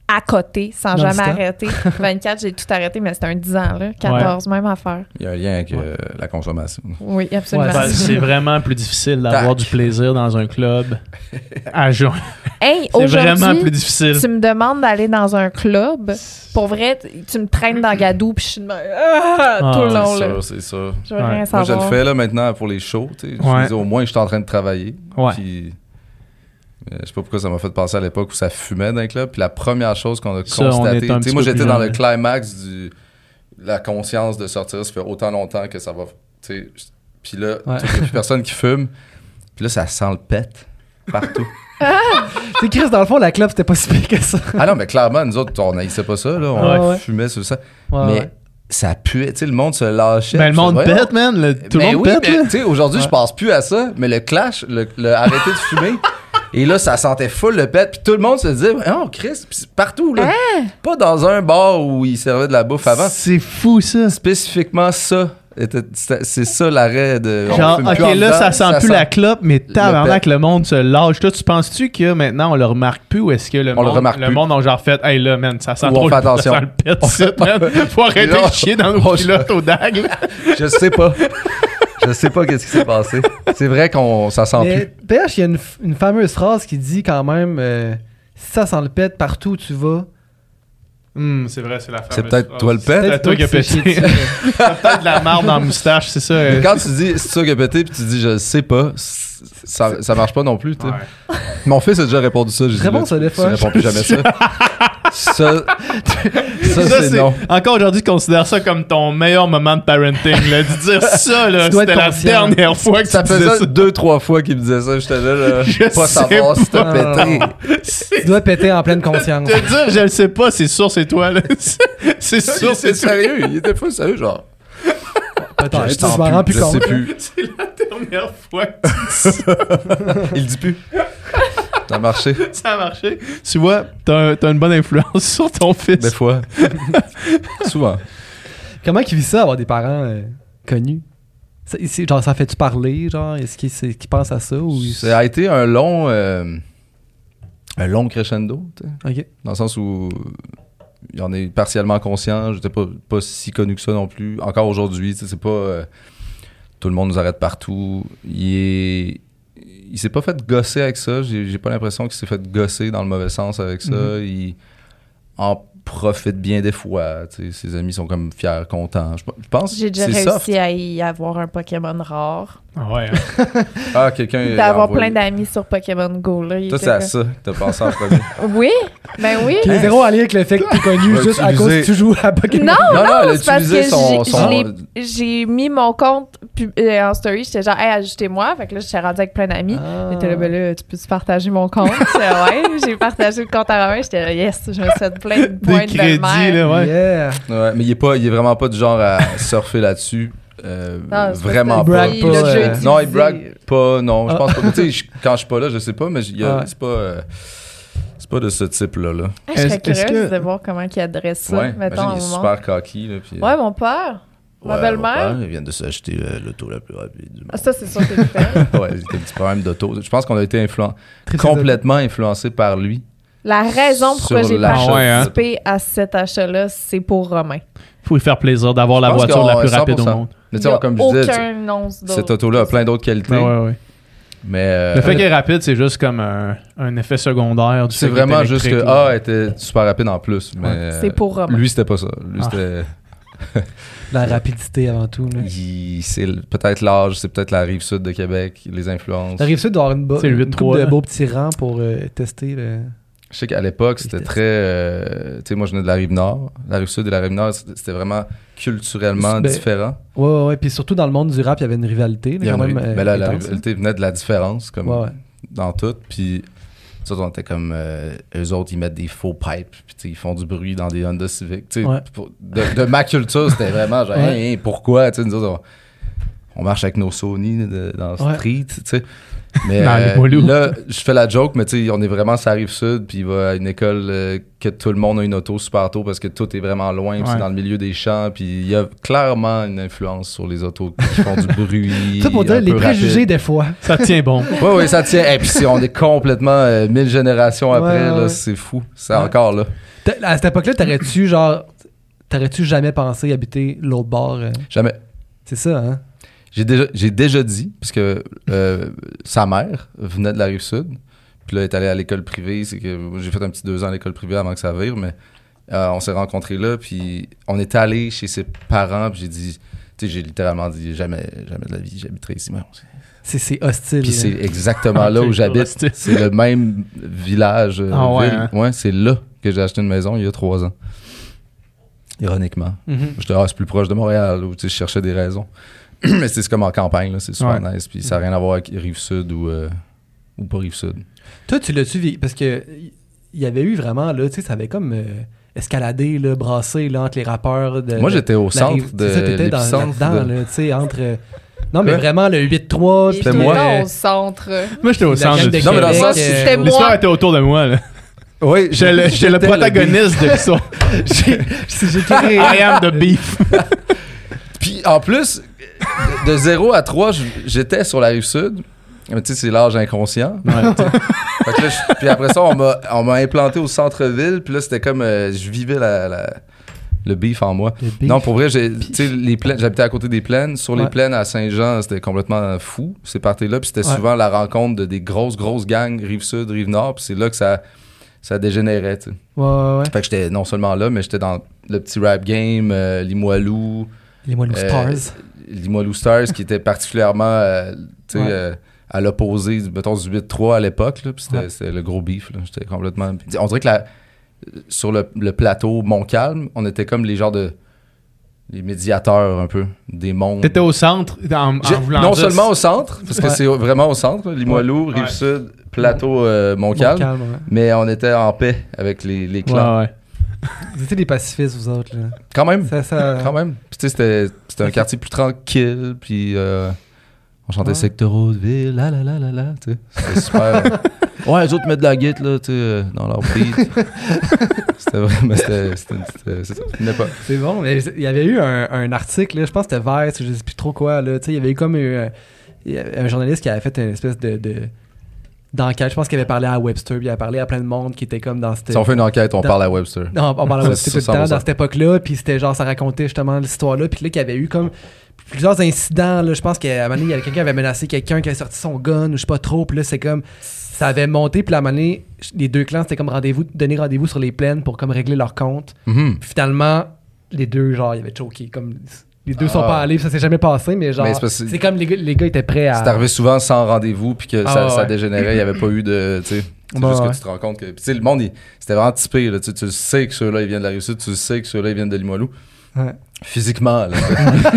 S5: à côté, sans
S3: Non-stop.
S5: jamais arrêter. 24, j'ai tout arrêté, mais c'était un 10 ans, là. 14, même affaire.
S4: Il y a un lien avec la consommation.
S5: Oui, absolument.
S3: Ouais,
S2: C'est vraiment plus difficile d'avoir du plaisir dans un club à juin.
S5: Hey,
S2: C'est vraiment plus
S5: aujourd'hui,
S2: difficile.
S5: tu me demandes d'aller dans un club. Pour vrai, tu me traînes dans Gadou, puis je suis de même, tout le long, là.
S4: C'est ça.
S5: Je veux
S2: Ouais.
S5: rien
S4: Moi,
S5: savoir.
S4: je le fais là maintenant pour les shows. Tu sais. Je
S2: Ouais.
S4: me dis, au moins, je suis en train de travailler.
S2: Ouais.
S4: Puis, je sais pas pourquoi ça m'a fait penser à l'époque où ça fumait dans les clubs. Puis la première chose qu'on a
S2: Ça, on
S4: constaté,
S2: est un
S4: tu
S2: petit
S4: sais, moi
S2: peu
S4: j'étais
S2: plus
S4: dans
S2: jeune,
S4: le climax de la conscience de sortir. Ça fait autant longtemps que ça va. Tu sais, puis là,
S3: Ouais.
S4: il n'y a plus personne qui fume. Puis là, ça sent le pet partout.
S3: Tu sais, Chris, dans le fond, la club, c'était pas si pire que ça.
S4: Ah non, mais clairement, nous autres, on n'haïssait pas ça. Là. On
S3: Ouais.
S4: fumait sur ça.
S3: Ouais,
S4: mais
S3: ouais.
S4: ça puait. Tu sais, le monde se lâchait.
S2: Ben, le
S4: Je
S2: monde
S4: fais, voyons.
S2: pète, man. Tout le
S4: Ben
S2: monde
S4: oui,
S2: pète,
S4: mais,
S2: là.
S4: tu sais, aujourd'hui, je pense plus à ça, mais le clash, le arrêter de fumer, et là, ça sentait full le pet, puis tout le monde se disait, oh, Chris, puis partout, là. Pas dans un bar où ils servaient de la bouffe avant.
S2: C'est fou, ça.
S4: Spécifiquement ça. C'est ça l'arrêt de. on
S2: Genre,
S4: fume
S2: ok,
S4: plus en
S2: là,
S4: dedans,
S2: ça sent plus la clope, mais tabarnak,
S4: pet.
S2: le monde se lâche. Toi, tu penses-tu que maintenant, on le remarque plus ou est-ce que le monde a genre fait, hey là, man, ça sent
S4: Ou
S2: trop
S4: on fait attention.
S2: Ça sent le pet, ici, man. Faut arrêter
S4: Non.
S2: de chier dans nos pilotes au DAG, là.
S4: Je sais pas. Je sais pas qu'est-ce qui s'est passé. C'est vrai qu'on ça sent
S3: Mais
S4: plus.
S3: PH, il y a une fameuse phrase qui dit quand même si ça sent le pet partout où tu vas,
S2: C'est vrai, c'est la fameuse
S4: C'est peut-être
S2: phrase.
S4: toi le pet.
S2: C'est toi qui as
S3: qui s'est
S2: pété.
S3: chié dessus.
S2: T'as peut-être de la marde dans la moustache, c'est ça.
S4: Mais quand tu dis c'est ça qui a pété, puis tu dis je sais pas, ça marche pas non plus. Tu sais.
S2: Ouais.
S4: Mon fils a déjà répondu ça. J'ai
S3: Très
S4: dit,
S3: bon,
S4: là,
S3: ça, des
S4: tu
S3: fois.
S4: réponds plus jamais ça. Ça, c'est non.
S2: Encore aujourd'hui, tu considères ça comme ton meilleur moment de parenting. Là, de dire ça, là,
S3: Tu dois être
S2: c'était la
S3: conscient.
S2: dernière fois que
S4: Ça
S2: tu disais
S4: faisait
S2: ça.
S4: 2-3 fois qu'il me disait ça. J'étais là,
S2: Je
S4: pas
S2: sais
S4: savoir si t'as
S3: pas.
S4: pété.
S3: Tu dois péter en pleine conscience.
S2: Te dire, je le sais pas, c'est sûr, c'est toi. Là. C'est sûr,
S4: C'est
S2: c'est toi.
S4: sérieux. Il était fou sérieux, genre.
S3: Peut-être,
S4: Je
S3: tu
S4: sens
S3: m'en rends plus
S4: je
S3: compte.
S4: sais plus.
S2: C'est la dernière fois que tu dis ça.
S4: Il le dit plus. Ça a marché.
S2: Ça a marché. Tu vois, t'as une bonne influence sur ton fils.
S4: Des fois. Souvent.
S3: Comment il vit ça, avoir des parents connus? Genre, ça fait-tu parler? Genre, est-ce qu'il pense à ça? Ou...
S4: Ça a été un long crescendo, tu sais.
S3: Ok.
S4: Dans le sens où il en est partiellement conscient. J'étais pas si connu que ça non plus. Encore aujourd'hui, tu sais, c'est pas... tout le monde nous arrête partout. Il s'est pas fait gosser avec ça. J'ai pas l'impression qu'il s'est fait gosser dans le mauvais sens avec ça.
S3: Mhm.
S4: Il en profite bien des fois. Tu sais, ses amis sont comme fiers, contents. Je pense
S5: J'ai
S4: que
S5: déjà
S4: c'est
S5: réussi
S4: soft.
S5: à y avoir un Pokémon rare.
S2: Ah ouais. Hein.
S4: Ah, quelqu'un...
S5: D'avoir
S4: envoyé.
S5: plein d'amis sur Pokémon Go. Là, il
S4: Toi,
S5: était
S4: c'est à
S5: comme-
S4: ça que t'as pensé en premier.
S5: Oui, ben oui.
S3: Qui est zéro en lien avec le fait que t'es connu
S4: Ouais,
S3: juste à cause que tu joues à Pokémon.
S5: Non,
S4: Non, elle a
S5: c'est parce
S4: utilisé
S5: que
S4: son...
S5: j'ai mis mon compte en story. J'étais genre, hey, ajoutez-moi. Fait que là, j'étais rendue avec plein d'amis.
S3: Ah.
S5: J'étais là, ben là, tu peux-tu partager mon compte? J'étais ouais, j'ai partagé le compte à Romain. J'étais là, yes, je me suis fait plein de points
S2: Des
S5: de
S2: crédits,
S5: belle-mère.
S2: là, ouais.
S3: Yeah.
S4: Ouais, mais il est vraiment pas du genre à surfer là-dessus.
S5: Non, c'est
S4: Vraiment
S3: Il
S4: pas.
S3: brague pas,
S5: le jeu
S4: Non, il
S5: utilisé.
S4: brague pas, non. Je
S3: Ah.
S4: pense pas. Tu sais, quand je suis pas là, je sais pas, mais
S3: Ah ouais.
S4: c'est pas de ce type-là. Là.
S5: Ah, je serais
S2: Est-ce
S5: curieuse
S2: que-
S5: de voir comment il adresse ça,
S4: Ouais,
S5: mettons,
S4: imagine,
S5: à un
S4: il est
S5: moment.
S4: super cocky. Là, puis,
S5: Ouais, mon père. Ma belle-mère.
S4: Ils viennent de s'acheter l'auto la plus rapide du monde.
S5: Ah, ça, c'est sûr que c'est le fait.
S4: Ouais, c'était un petit problème d'auto. Je pense qu'on a été
S3: Très
S4: complètement influencé par lui.
S5: La raison pourquoi
S4: Sur
S5: j'ai
S4: l'achat.
S2: Ah ouais, hein.
S5: participé à cet achat-là, c'est pour Romain.
S2: Faut lui faire plaisir d'avoir la
S4: Je pense
S2: voiture la
S4: qu'on-
S2: plus rapide au
S4: 100%.
S2: monde.
S4: Mais
S5: Il
S4: tu
S5: y
S4: sais,
S5: a
S4: comme je disais,
S5: aucun once d'autre.
S4: cette auto-là a plein d'autres qualités.
S2: Ouais, ouais, ouais.
S4: Mais
S2: Le fait qu'elle est rapide, c'est juste comme un effet secondaire. Du
S4: c'est
S2: fait qu'elle est
S4: vraiment juste que
S2: électrique, là.
S4: elle était super rapide en plus. Mais
S5: C'est pour Romain.
S4: lui, c'était pas ça. Lui,
S2: Ah.
S4: c'était.
S3: La rapidité avant tout. Là.
S4: C'est peut-être l'âge, c'est peut-être la rive sud de Québec, les influences.
S3: T'arrives ça d'avoir
S2: C'est le
S3: une
S2: 8-3,
S3: couple de
S2: hein.
S3: beaux petits rangs pour tester le...
S4: Je sais qu'à l'époque, c'était
S3: Vitesse.
S4: très. Tu sais, moi, je venais de la rive nord. La rive sud et la rive nord, c'était vraiment culturellement
S3: Ben,
S4: différent.
S3: Ouais. Puis surtout dans le monde du rap, il y avait une rivalité. Là,
S4: Il y
S3: quand
S4: avait
S3: même,
S4: mais là, la
S3: intense,
S4: rivalité venait de la différence, comme
S3: Ouais, ouais.
S4: dans tout. Puis, ça, on était comme. Eux autres, ils mettent des faux pipes, puis tu sais, ils font du bruit dans des Honda Civic. Tu sais,
S3: Ouais.
S4: de ma culture, c'était vraiment genre,
S3: Ouais.
S4: hey, pourquoi? Tu sais, nous autres, on marche avec nos Sony dans le
S3: Ouais.
S4: street, tu sais. Mais
S2: Dans les Moilous.
S4: là, je fais la joke, mais tu sais, on est vraiment sur la Rive-Sud, puis il va à une école que tout le monde a une auto super tôt parce que tout est vraiment loin, puis c'est
S2: Ouais.
S4: dans le milieu des champs, puis il y a clairement une influence sur les autos qui font du bruit.
S3: Ça pour dire
S4: un
S3: les
S4: peu
S3: préjugés
S4: rapide.
S3: des fois.
S2: Ça tient bon.
S4: Oui, ça tient. Et puis si on est complètement 1000 générations après,
S3: Ouais,
S4: là,
S3: ouais.
S4: c'est fou. C'est
S3: Ouais.
S4: encore là.
S3: À cette époque-là, t'aurais-tu jamais pensé habiter l'autre bord?
S4: Jamais.
S3: C'est ça, hein?
S4: J'ai déjà dit, puisque sa mère venait de la Rive-Sud, puis là, elle est allée à l'école privée. C'est que j'ai fait un petit 2 ans à l'école privée avant que ça vire, mais on s'est rencontrés là, puis on était allé chez ses parents, puis j'ai dit, tu sais, j'ai littéralement dit, jamais de la vie, j'habiterai ici. Mais
S3: C'est hostile.
S4: puis
S3: là.
S4: c'est exactement là où j'habite.
S2: hostile.
S4: C'est le même village,
S2: Ah ouais,
S4: ville.
S2: hein?
S4: Ouais, c'est là que j'ai acheté une maison il y a 3 ans. Ironiquement.
S3: Mhm.
S4: J'étais c'est plus proche de Montréal, où tu sais, je cherchais des raisons. Mais c'est comme en campagne, là, c'est super
S2: Ouais.
S4: nice. Puis ça n'a rien à voir avec Rive-Sud ou pas Rive-Sud.
S3: Toi, tu l'as-tu vu? Parce que il y avait eu vraiment, là, tu sais, ça avait comme escaladé, là, brassé, là, entre les rappeurs.
S4: Moi, j'étais au
S3: la
S4: centre
S3: rive-
S4: de
S3: c'est ça, t'étais
S4: l'épicentre.
S3: là-dedans,
S4: de-
S3: là, tu sais, entre... Non, mais
S4: Ouais.
S3: vraiment, le 8-3,
S5: Il
S3: puis...
S5: était
S4: moi.
S5: au centre.
S2: Moi, j'étais au
S3: La
S2: centre
S3: gang
S2: de
S3: de
S2: tout
S4: Non, mais dans le
S2: ça.
S3: Québec,
S4: sens,
S5: C'était
S2: L'histoire
S5: moi.
S2: était autour de moi. Là.
S4: Oui,
S2: J'étais le
S4: j'étais
S2: protagoniste de ça.
S3: j'ai créé...
S2: I am the beef.
S4: Puis en plus, de 0 à 3, j'étais sur la Rive-Sud. Mais tu sais, c'est l'âge inconscient. Fait que là, puis après ça, on m'a implanté au centre-ville. Puis là, c'était comme... je vivais le beef en moi.
S3: Le beef.
S4: Non, pour vrai, tu sais, les plaines, j'habitais à côté des plaines. Sur les
S3: Ouais.
S4: plaines à Saint-Jean, c'était complètement fou, ces parties-là. Puis c'était
S3: Ouais.
S4: souvent la rencontre de des grosses gangs, Rive-Sud, Rive-Nord. Puis c'est là que ça dégénérait, tu sais.
S3: Ouais.
S4: Fait que j'étais non seulement là, mais j'étais dans le petit rap game, Limoilou.
S3: Les Moilous Stars.
S4: Limoilou Stars, qui était particulièrement, tu sais,
S3: Ouais.
S4: à l'opposé, mettons, du 8-3 à l'époque. Là, puis c'était
S3: Ouais.
S4: c'était le gros beef. Là. J'étais complètement... On dirait que sur le plateau Montcalm, on était comme les genres de... les médiateurs, un peu, des mondes.
S2: T'étais au centre en voulant
S4: Non
S2: dire-
S4: seulement au centre, parce que
S3: Ouais.
S4: c'est vraiment au centre, là, Limoilou,
S2: Ouais.
S4: Rive-Sud, plateau Montcalm,
S3: Montcalm, ouais.
S4: mais on était en paix avec les clans.
S2: Ouais.
S3: Vous étiez des pacifistes, vous autres, là.
S4: Quand même.
S3: Ça...
S4: Quand même. Puis tu sais, c'était un quartier plus tranquille, puis on chantait
S3: Ouais.
S4: Secteur de ville, la, tu sais. C'était super. Ouais, les autres mettent de la guitare, là, tu sais, dans leur beat. C'était vraiment, c'était une époque.
S3: C'est bon, mais il y avait eu un article, là, je pense que c'était Vice, je sais plus trop quoi, là, tu sais, il y avait eu comme il y avait un journaliste qui avait fait une espèce d'enquête, je pense qu'il avait parlé à Webster, puis il avait parlé à plein de monde qui était comme dans cette...
S4: Si on fait une enquête, on
S3: dans-
S4: parle à Webster.
S3: Non, on parlait à Webster tout le
S4: Ça,
S3: temps,
S4: 100%.
S3: dans cette époque-là, puis c'était genre, ça racontait justement l'histoire-là, puis là, qu'il y avait eu comme plusieurs incidents, là, je pense qu'à un moment donné, il y avait quelqu'un qui avait menacé quelqu'un qui avait sorti son gun, ou je sais pas trop, puis là, c'est comme... Ça avait monté, puis à un moment donné, les deux clans, c'était comme donner rendez-vous sur les plaines pour comme régler leur compte.
S4: Mhm.
S3: Puis finalement, les deux, genre, ils avaient choqué. Comme, les deux sont
S4: Ah.
S3: pas allés, puis ça s'est jamais passé, mais genre,
S4: Mais c'est parce que
S3: c'est comme les gars étaient prêts à...
S4: C'est arrivé souvent sans rendez-vous, puis que
S3: Ah,
S4: ça
S3: ouais.
S4: dégénérait, il n'y avait pas eu de. Tu sais, c'est
S3: Ouais,
S4: juste
S3: ouais.
S4: que tu te rends compte que. Puis tu sais, le monde, c'était vraiment typé, là. Tu le sais que ceux-là, ils viennent de la Rive-Sud, tu le sais que ceux-là, ils viennent de Limoilou.
S3: Ouais.
S4: Physiquement, là.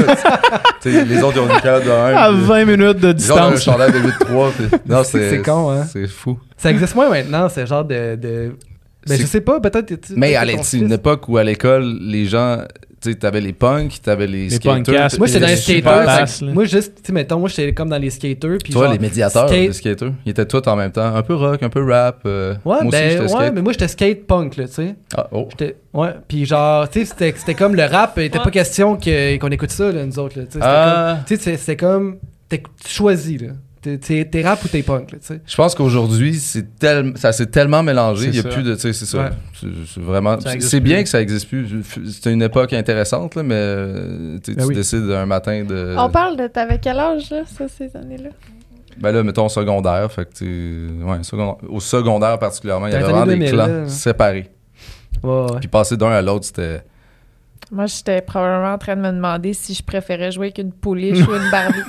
S4: Tu sais, les autres, ils ont une carrière de 1.
S2: À 20 minutes de
S4: Ils ont un
S2: distance.
S4: chandail de 8-3. Non,
S3: C'est con, hein.
S4: C'est fou.
S3: Ça existe moins maintenant, ce genre de... Ben,
S4: C'est-
S3: je sais pas, peut-être...
S4: Mais
S3: peut-être
S4: allez,
S3: ton
S4: c'est
S3: fils-
S4: une époque où à l'école, les gens. Tu sais, t'avais les punks, t'avais les skaters.
S2: punkas,
S3: Moi, j'étais dans les
S2: super
S3: skaters.
S2: basse, là.
S3: Moi, juste, tu sais, mettons, moi, j'étais comme dans les skaters, puis
S4: Toi,
S3: genre...
S4: les médiateurs
S3: skate-
S4: des skaters, ils étaient tous en même temps. Un peu rock, un peu rap.
S3: Ouais,
S4: moi aussi,
S3: ben,
S4: j'étais
S3: ouais,
S4: skate.
S3: mais moi, j'étais skate punk, là, tu sais.
S4: Ah, oh.
S3: Ouais, puis genre, tu sais, c'était comme le rap, il était pas question qu'on écoute ça, là, nous autres, là, tu sais. C'était
S4: Ah.
S3: comme- tu sais, c'est comme... Tu choisis, là. T'es rap ou t'es punk, là, tu sais.
S4: Je pense qu'aujourd'hui, ça s'est tellement mélangé.
S2: C'est
S4: Il n'y a
S2: ça.
S4: plus de. Tu sais, c'est ça.
S3: Ouais.
S4: C'est vraiment.
S3: Ça existe
S4: C'est bien
S3: plus.
S4: que ça existe plus. C'était une époque intéressante, là, mais tu sais,
S3: Ben
S4: tu
S3: oui.
S4: décides un matin de.
S5: On parle de t'avais quel âge, là, ça, ces années-là?
S4: Ben là, mettons secondaire. Fait que ouais, au secondaire particulièrement, il y
S3: Dans
S4: avait
S3: les
S4: vraiment
S3: années
S4: des
S3: 2000,
S4: clans
S3: là.
S4: séparés.
S3: Ouais.
S4: Puis passer d'un à l'autre, c'était.
S5: Moi, j'étais probablement en train de me demander si je préférais jouer avec une pouliche ou une Barbie.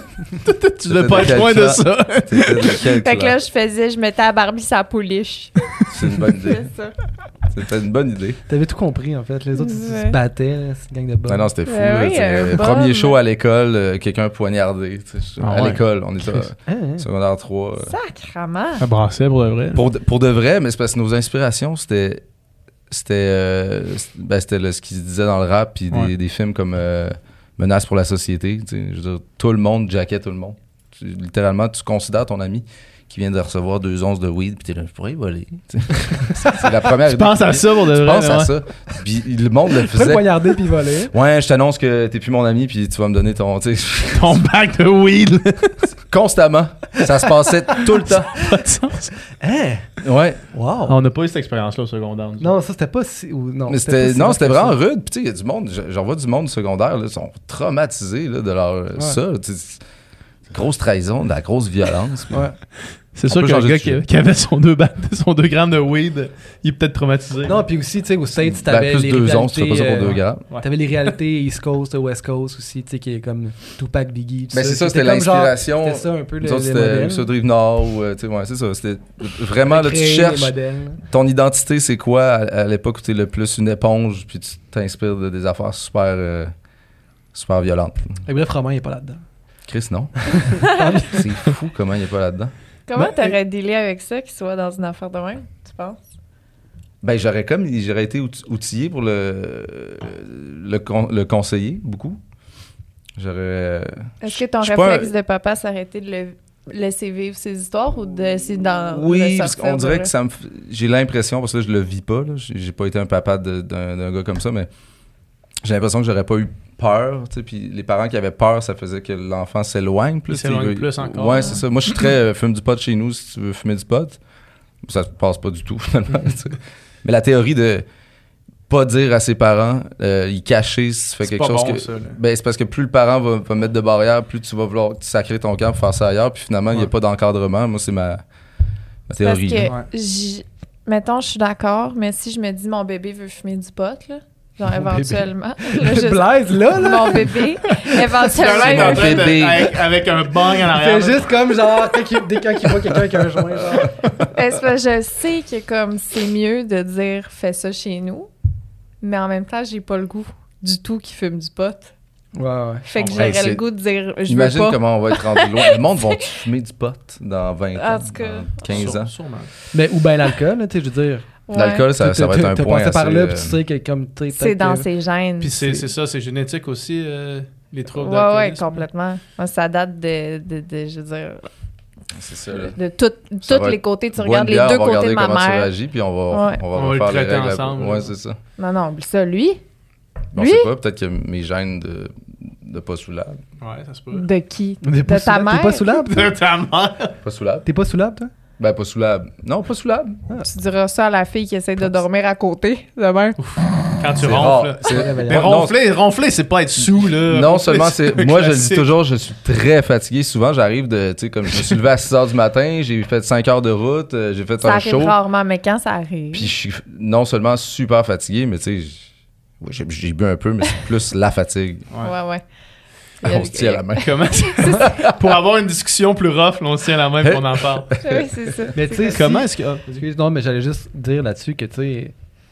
S2: Tu devais
S4: C'était
S2: pas
S4: de
S2: être
S4: quel
S2: loin de
S4: clan?
S2: ça.
S4: C'était de quel
S5: Fait que
S4: clan?
S5: là, je mettais à Barbie sa pouliche.
S4: C'est une bonne idée.
S5: C'est ça.
S4: C'était une bonne idée.
S3: T'avais tout compris, en fait. Les autres, ils
S5: Ouais.
S3: se battaient, là, c'est une gang de bombes.
S4: Ah non, c'était fou.
S5: Ben
S4: là,
S5: oui,
S4: tu sais.
S5: un
S4: Premier
S5: bum.
S4: show à l'école, quelqu'un poignardé. Tu sais,
S2: Ah
S4: à
S2: ouais.
S4: l'école, on était
S3: Hein?
S4: secondaire 3.
S5: Sacrement.
S2: Un bracelet pour de vrai.
S4: Pour de vrai, mais c'est parce que nos inspirations, c'était ce qu'ils disaient dans le rap, puis
S2: Ouais.
S4: des films comme menace pour la société. Tu sais, je veux dire, tout le monde jackait tout le monde. Littéralement, tu considères ton ami qui vient de recevoir 2 onces de weed, puis t'es là, je pourrais y voler. C'est la première idée.
S2: Tu penses à ça pour de vrai.
S4: Tu penses à ça. Puis le monde le
S3: Pas le
S4: faisait.
S3: poignarder puis voler.
S4: Ouais, je t'annonce que t'es plus mon ami, puis tu vas me donner ton. Tu sais,
S2: Ton bac de weed.
S4: constamment. Ça se passait tout le temps.
S2: Pas de sens.
S3: Hein?
S4: Ouais.
S3: Wow.
S2: On n'a pas eu cette expérience-là au secondaire. nous.
S3: Non, ça, c'était pas si... ou non,
S4: Mais
S3: pas si
S4: non,
S3: rough
S4: c'était
S3: que
S4: vraiment
S3: ça.
S4: rude. Puis tu sais, il y a du monde, j'en vois du monde secondaire, là, ils sont traumatisés là, de leur ça. Tu sais, grosse trahison, de la grosse violence.
S3: Ouais.
S2: C'est
S4: On
S2: sûr
S4: peut
S2: qu'un
S4: changer
S2: gars
S4: de sujet.
S2: qui avait son 2 grammes de weed, il est peut-être traumatisé.
S3: Non, puis aussi, tu sais, au States,
S4: Ben,
S3: t'avais
S4: plus
S3: les
S4: 2 onces, tu fais pas ça pour
S3: réalités,
S4: 2 grammes.
S2: Ouais.
S3: T'avais les réalités East Coast, West Coast aussi, tu sais, qui est comme Tupac, Biggie, tout
S4: Mais c'est ça,
S3: Qui
S4: c'était
S3: était comme genre-
S4: l'inspiration.
S3: C'était ça un peu
S4: Nous autres,
S3: les
S4: c'était
S3: modèles.
S4: Monsieur de Rive-Nord ou, tu sais, ouais, c'est ça. C'était vraiment, là, tu
S3: Créer les
S4: cherches
S3: modèles.
S4: ton identité, c'est quoi à l'époque où t'es le plus une éponge, puis tu t'inspires de des affaires super, super violentes.
S3: Et bref, Romain, il est pas là-dedans.
S4: Chris, non. C'est fou comment il est pas là-dedans.
S5: Comment
S3: Ben,
S5: t'aurais dealé avec ça, qu'il soit dans une affaire de même, tu penses?
S4: Ben, j'aurais été outillé pour le conseiller, beaucoup. J'aurais...
S5: Est-ce que ton
S4: je suis pas
S5: réflexe de papa, ça aurait été de le laisser vivre ses histoires ou d'essayer d'en
S4: Oui,
S5: le
S4: parce
S5: sortir
S4: qu'on
S5: de
S4: dirait
S5: là?
S4: que j'ai l'impression, parce que là, je le vis pas, là, j'ai pas été un papa d'un gars comme ça, mais j'ai l'impression que j'aurais pas eu peur, tu sais, puis les parents qui avaient peur, ça faisait que l'enfant s'éloigne plus.
S2: Il s'éloigne
S4: tu sais,
S2: plus encore.
S4: Ouais, c'est ça. Moi, je suis très fume du pot chez nous, si tu veux fumer du pot. Ça se passe pas du tout, finalement. tu sais. Mais la théorie de pas dire à ses parents, y cacher si tu fais
S2: C'est
S4: quelque
S2: pas
S4: chose
S2: bon,
S4: que...
S2: ça, là.
S4: Ben, c'est parce que plus le parent va mettre de barrières, plus tu vas vouloir sacrer ton camp pour faire ça ailleurs, puis finalement, il n'y a
S2: Ouais.
S4: pas d'encadrement. Moi, c'est ma
S5: Parce
S4: théorie.
S5: que,
S4: là.
S5: mettons, je suis d'accord, mais si je me dis mon bébé veut fumer du pot, là, genre
S3: Mon
S5: éventuellement, là, je-
S3: Blaise, là,
S5: mon bébé, éventuellement,
S4: C'est
S5: il va-
S4: mon bébé.
S2: Avec un bang en
S3: il
S2: arrière.
S3: fait juste comme genre, dès qu'il voit quelqu'un avec un joint, genre.
S5: Est-ce que je sais que comme c'est mieux de dire fais ça chez nous, mais en même temps, j'ai pas le goût du tout qu'il fume du pot.
S3: Ouais, ouais.
S5: Fait que
S4: Hey,
S5: j'aurais
S4: c'est-
S5: le goût de dire je
S4: Imagine
S5: veux pas.
S4: comment on va être rendu loin. Le monde va fumer du pot dans 20 ans,
S5: En tout cas.
S4: dans 15 ans.
S2: Sûrement.
S3: Mais, ou bien l'alcool, là, tu sais, je veux dire.
S5: Ouais.
S4: L'alcool, ça va être un
S3: T'as
S4: point
S3: passé par
S4: assez,
S3: là, puis tu sais que comme, tu sais,
S5: C'est
S3: peut-être
S5: dans
S3: que-
S5: ses gènes.
S2: Puis c'est ça, c'est génétique aussi, les troubles
S5: Ouais, ouais,
S2: d'alcoolisme.
S5: complètement. Moi, ça date de je veux dire,
S4: C'est ça, là.
S5: de
S4: Ça
S5: tous
S4: va
S5: les
S4: être-
S5: côtés. Tu
S4: Bois
S5: regardes
S4: une
S5: les
S4: bière,
S5: deux
S4: on va
S5: côtés de
S4: regarder
S5: ma
S4: comment tu
S5: mère.
S4: réagis, puis on
S5: Ouais.
S4: va
S2: On va le
S4: refaire les
S2: traiter
S4: règles.
S2: ensemble,
S4: Ouais,
S2: là.
S4: c'est ça.
S5: Non, non, oublie ça. Lui,
S4: On
S5: Lui?
S4: sait pas, peut-être que mes gènes de pas soulable.
S2: Ouais, ça se peut.
S5: de qui?
S3: T'es pas
S5: De ta
S3: sous-
S5: mère?
S3: T'es pas soulable, toi?
S2: De ta mère.
S4: Pas soulable?
S3: T'es pas soulable, toi?
S4: Ben, pas soulable. Non, pas soulable.
S5: Tu diras ça à la fille qui essaie de dormir à côté demain.
S2: Quand tu
S4: C'est
S2: ronfles.
S4: rare.
S2: là.
S4: C'est-
S2: Mais
S4: non,
S2: ronfler, c'est pas être sous, là.
S4: Non
S2: Ronfler,
S4: seulement c'est.
S2: un
S4: Moi, je le dis
S2: classique.
S4: toujours, je suis très fatigué. Souvent, j'arrive de. Tu sais, comme je me suis levé à 6 h du matin, j'ai fait 5 heures de route, j'ai fait
S5: Ça
S4: un
S5: arrive
S4: show.
S5: rarement, mais quand ça arrive.
S4: Puis je suis non seulement super fatigué, mais tu sais, oui, j'ai bu un peu, mais c'est plus la fatigue.
S5: Ouais, ouais.
S4: On se tient à la main.
S2: Comment Pour avoir une discussion plus rough, là, on se tient la main et on en parle.
S5: Oui, c'est ça.
S3: Mais tu sais,
S2: Comment est-ce que.
S3: Excuse, non, mais j'allais juste dire là-dessus que, tu sais,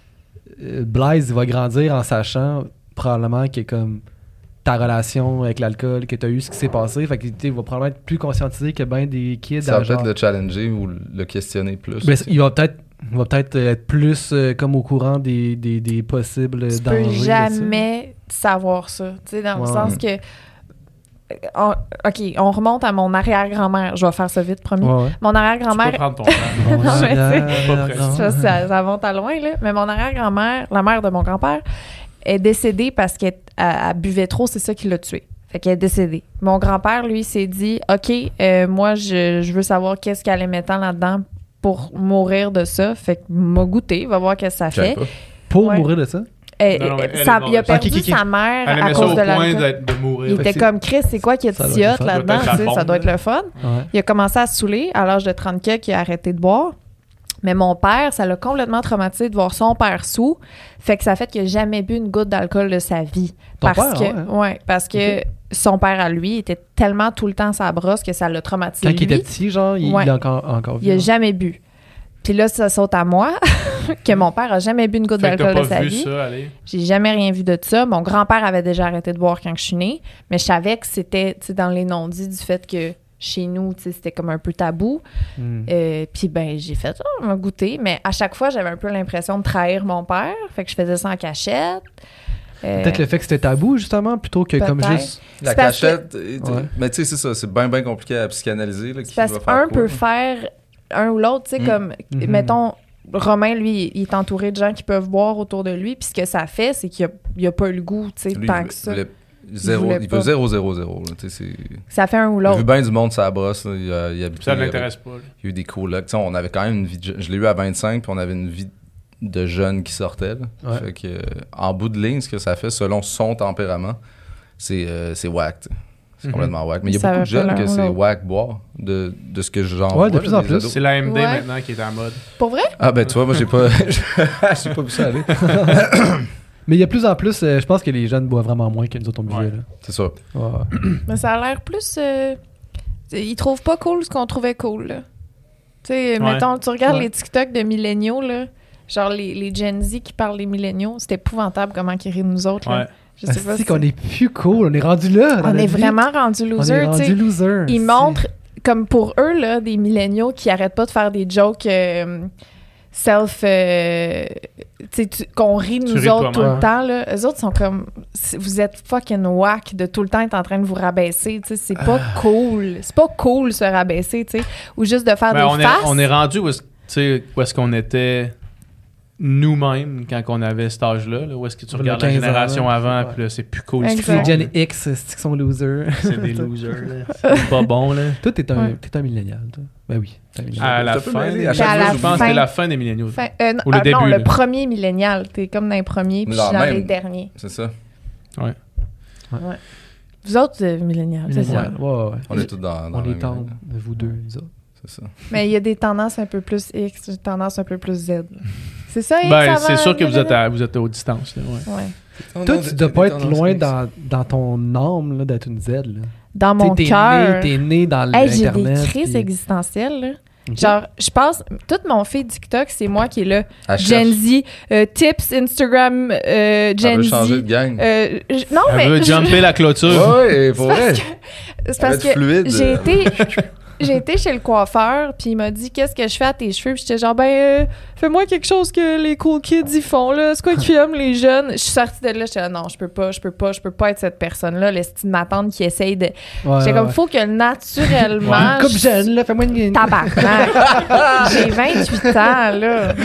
S3: Blaise, il va grandir en sachant probablement que, comme, ta relation avec l'alcool, que tu as eu ce qui s'est passé, fait que, tu sais, il va probablement être plus conscientisé que ben des kids.
S4: Ça va
S3: dans
S4: peut-être
S3: genre-
S4: le challenger ou le questionner plus.
S3: Ben, il va peut-être être plus comme au courant des possibles
S5: Tu peux
S3: dangers. de ça.
S5: jamais savoir ça. Tu sais, dans le
S3: Ouais.
S5: sens que. OK, on remonte à mon arrière-grand-mère. Je vais faire ça vite, promis.
S3: Ouais, ouais.
S5: Mon
S2: Tu peux
S5: arrière-grand-mère.
S2: prendre ton temps.
S5: Non, mais
S2: Pas prêt.
S5: ça monte à loin, là. Mais mon arrière-grand-mère, la mère de mon grand-père, est décédée parce qu'elle elle buvait trop, c'est ça qui l'a tuée. Fait qu'elle est décédée. Mon grand-père, lui, s'est dit OK, moi, je veux savoir qu'est-ce qu'elle aimait tant là-dedans pour mourir de ça. Fait que m'a goûté, va voir qu'est-ce que ça
S4: Je savais
S5: fait.
S4: pas.
S3: Pour
S5: Ouais.
S3: mourir de ça?
S2: Non, mais elle est
S5: Il a
S2: morte.
S5: perdu
S3: Ok, ok, ok.
S5: sa mère
S2: Elle
S5: à
S2: aimait ça
S5: cause
S2: au
S5: de
S2: point
S5: l'alcool.
S2: de mourir.
S5: Il
S3: Fait
S5: était
S3: que
S5: comme Chris, c'est quoi qu'il y a de
S3: Ça doit être le
S5: siotte
S3: fun.
S5: là-dedans?
S2: Ça doit être
S5: Tu sais,
S2: la
S5: ça doit être le fun.
S3: Ouais.
S5: Il a commencé à se saouler à l'âge de 30 quelques, il a arrêté de boire. Mais mon père, ça l'a complètement traumatisé de voir son père sous. Fait que ça fait qu'il n'a jamais bu une goutte d'alcool de sa vie.
S3: Ton
S5: Parce
S3: père,
S5: que,
S3: ouais.
S5: parce que son père à lui était tellement tout le temps sa brosse que ça l'a traumatisé.
S3: Quand il
S5: lui.
S3: était petit, genre, il
S5: Ouais.
S3: a encore vu.
S5: Il n'a jamais bu. Puis là, ça saute à moi, que mon père a jamais bu une goutte
S2: Fait que
S5: d'alcool
S2: t'as
S5: de
S2: pas
S5: sa
S2: vu
S5: vie.
S2: ça, allez.
S5: J'ai jamais rien vu de ça. Mon grand-père avait déjà arrêté de boire quand je suis née, mais je savais que c'était, tu sais, dans les non-dits du fait que chez nous, tu sais, c'était comme un peu tabou.
S3: Hmm.
S5: Puis ben, j'ai fait ça, on m'a goûté, mais à chaque fois, j'avais un peu l'impression de trahir mon père. Fait que je faisais ça en cachette.
S3: Peut-être le fait que c'était tabou, justement, plutôt que comme
S5: Peut-être.
S3: juste...
S4: La
S5: C'est parce
S4: cachette,
S3: Ouais.
S4: mais tu sais, c'est ça, c'est bien compliqué à psychanalyser. Là, qui
S5: Parce
S4: va faire
S5: qu'un
S4: quoi,
S5: peut
S4: là.
S5: faire un ou l'autre, tu sais, comme, mettons, Romain, lui, il est entouré de gens qui peuvent boire autour de lui, puis ce que ça fait, c'est qu'il a pas le goût, tu sais,
S4: Lui,
S5: tant que ça.
S4: il
S5: voulait
S4: veut
S5: pas.
S4: 0-0-0. là, tu sais,
S5: Ça fait un ou
S4: Il a vu
S5: l'autre.
S4: bien du monde sur la brosse. Là, il habitait
S2: Ça ne
S4: avec-
S2: l'intéresse pas. là.
S4: Il y a eu des colocs. Tu sais, on avait quand même une vie je l'ai eu à 25, puis on avait une vie de jeunes qui sortaient. Là.
S3: Ouais.
S4: Fait que, en bout de ligne, ce que ça fait, selon son tempérament, c'est whack. tu sais. C'est complètement whack. Mais il y a
S5: Ça
S4: beaucoup
S5: va
S4: de jeunes
S5: pas
S4: que
S5: l'un ou
S4: c'est
S5: l'autre.
S4: whack boire, de ce que j'en
S3: Ouais,
S4: vois.
S3: de plus en
S4: des
S3: plus.
S4: ados.
S2: C'est la MD
S5: Ouais.
S2: maintenant qui est en mode.
S5: Pour vrai?
S4: Ah ben tu vois, moi j'ai pas j'ai pas vu ça aller.
S3: Mais il y a plus en plus, je pense que les jeunes boivent vraiment moins que nous autres on buvait.
S2: Ouais.
S3: Là.
S4: C'est ça.
S3: Ouais.
S5: Mais ça a l'air plus... ils trouvent pas cool ce qu'on trouvait cool, là. Tu sais,
S2: Ouais.
S5: mettons, tu regardes
S3: Ouais.
S5: les TikTok de milléniaux, là, genre les Gen Z qui parlent des milléniaux, c'est épouvantable comment ils rient de nous autres, là.
S2: Ouais.
S5: Je sais pas
S3: C'est
S5: si-
S3: qu'on est plus cool, on est rendu là. dans
S5: On
S3: notre
S5: est
S3: vie.
S5: vraiment rendu
S3: On est
S5: loser, tu
S3: rendu
S5: sais.
S3: loser.
S5: Ils
S3: si.
S5: montrent, comme pour eux, là, des milléniaux qui arrêtent pas de faire des jokes self... tu sais, qu'on rit de
S2: Tu
S5: nous
S2: ris de
S5: autres tout
S2: toi-même.
S5: le temps, là. Eux autres sont comme... Vous êtes fucking whack de tout le temps être en train de vous rabaisser, tu sais. C'est pas cool. C'est pas cool se rabaisser, tu sais. Ou juste de faire
S2: Ben,
S5: des faces.
S2: on est rendu où est-ce qu'on était nous-mêmes quand on avait cet âge-là. Là, où est-ce que tu
S3: On a
S2: regardes la
S3: 15 ans,
S2: génération
S3: là.
S2: avant,
S3: Ouais.
S2: puis là, c'est plus cool.
S5: Exact.
S2: ce qu'ils
S3: Les
S2: font,
S3: Gen
S2: là.
S3: X, c'est qu'ils sont losers.
S2: C'est des losers. là. C'est pas bon, là.
S3: Toi, t'es un,
S5: Ouais.
S3: t'es un millénial, toi. Ben oui, t'es un millénial.
S2: À la
S4: Je te peux
S2: fin,
S4: mêler, à
S2: des-
S4: chaque
S5: fois,
S2: je
S5: je
S2: pense que
S5: fin.
S2: c'était la fin des milléniaux.
S5: Enfin,
S2: Ou le
S5: non,
S2: début,
S5: le
S2: là.
S5: premier millénial. T'es comme dans les premiers, puis je
S4: Non,
S5: suis dans
S4: même.
S5: les derniers.
S4: C'est ça.
S5: Vous autres, millénials, c'est ça.
S3: Millénial. Ouais, ouais.
S4: On est tous dans
S3: On
S4: la
S3: est
S4: même
S3: tendres,
S4: gang, là.
S3: vous deux, nous autres.
S4: C'est ça.
S5: Mais il y a des tendances un peu plus X, des tendances un peu plus Z. C'est ça, X,
S2: Ben,
S5: avant
S2: c'est sûr que
S5: millénial?
S2: vous êtes aux distances. Là, ouais.
S5: Ouais.
S3: Toi, tu dois pas être loin dans ton âme là, d'être une Z. Là.
S5: Dans mon
S3: T'es
S5: cœur.
S3: né, t'es né dans
S5: Hey, j'ai
S3: l'Internet.
S5: des crises
S3: puis-
S5: existentielles, là.
S3: Ok.
S5: Genre, je pense, toute mon feed TikTok, c'est moi qui est là.
S4: Elle
S5: Gen
S4: cherche.
S5: Z, tips, Instagram,
S4: Elle
S5: Gen
S4: veut
S5: Z.
S4: changer de gang.
S5: Non,
S2: Elle
S5: mais
S2: veut jumper la clôture.
S4: Ouais, pour vrai.
S5: c'est
S4: Elle
S5: parce
S4: veut être
S5: que
S4: fluide.
S5: j'ai été chez le coiffeur, puis il m'a dit qu'est-ce que je fais à tes cheveux, puis j'étais genre ben fais-moi quelque chose que les cool kids y font là, c'est quoi qu'ils aiment les jeunes. Je suis sortie de là, j'étais là, non, je peux pas être cette personne là, l'estime de ma tante qui essaye de
S3: Ouais,
S5: j'étais comme
S3: ouais.
S5: faut que naturellement
S3: Ouais. Coupe jeune, là, fais-moi une
S5: tabarnak. J'ai 28 ans là.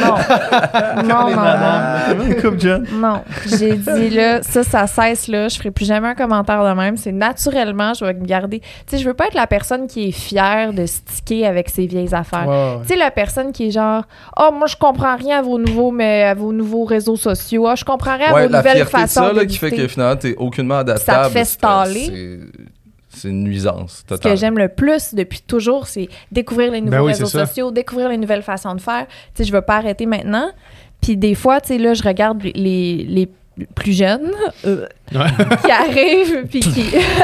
S5: Non.
S2: Coupe jeune.
S5: Non, j'ai dit là, ça cesse là, je ferai plus jamais un commentaire de même, c'est naturellement, je vais me garder. Tu sais, je veux pas être la personne qui est fière de sticker avec ses vieilles affaires.
S3: Ouais, ouais.
S5: Tu sais, la personne qui est genre, oh, moi, je comprends rien à vos nouveaux réseaux sociaux. Ah, je comprends rien à
S4: Ouais,
S5: vos
S4: la
S5: nouvelles
S4: fierté de
S5: façons
S4: ça, là,
S5: de
S4: qui fait
S5: lister.
S4: que finalement, t'es aucunement adaptable.
S5: Ça te fait staller.
S4: C'est une nuisance
S5: Ce
S4: totale.
S5: que j'aime le plus depuis toujours, c'est découvrir les nouveaux
S2: Ben oui,
S5: réseaux
S2: c'est ça.
S5: sociaux, découvrir les nouvelles façons de faire. Tu sais, je veux pas arrêter maintenant. Puis des fois, tu sais, là, je regarde les plus jeunes qui arrivent, puis qui...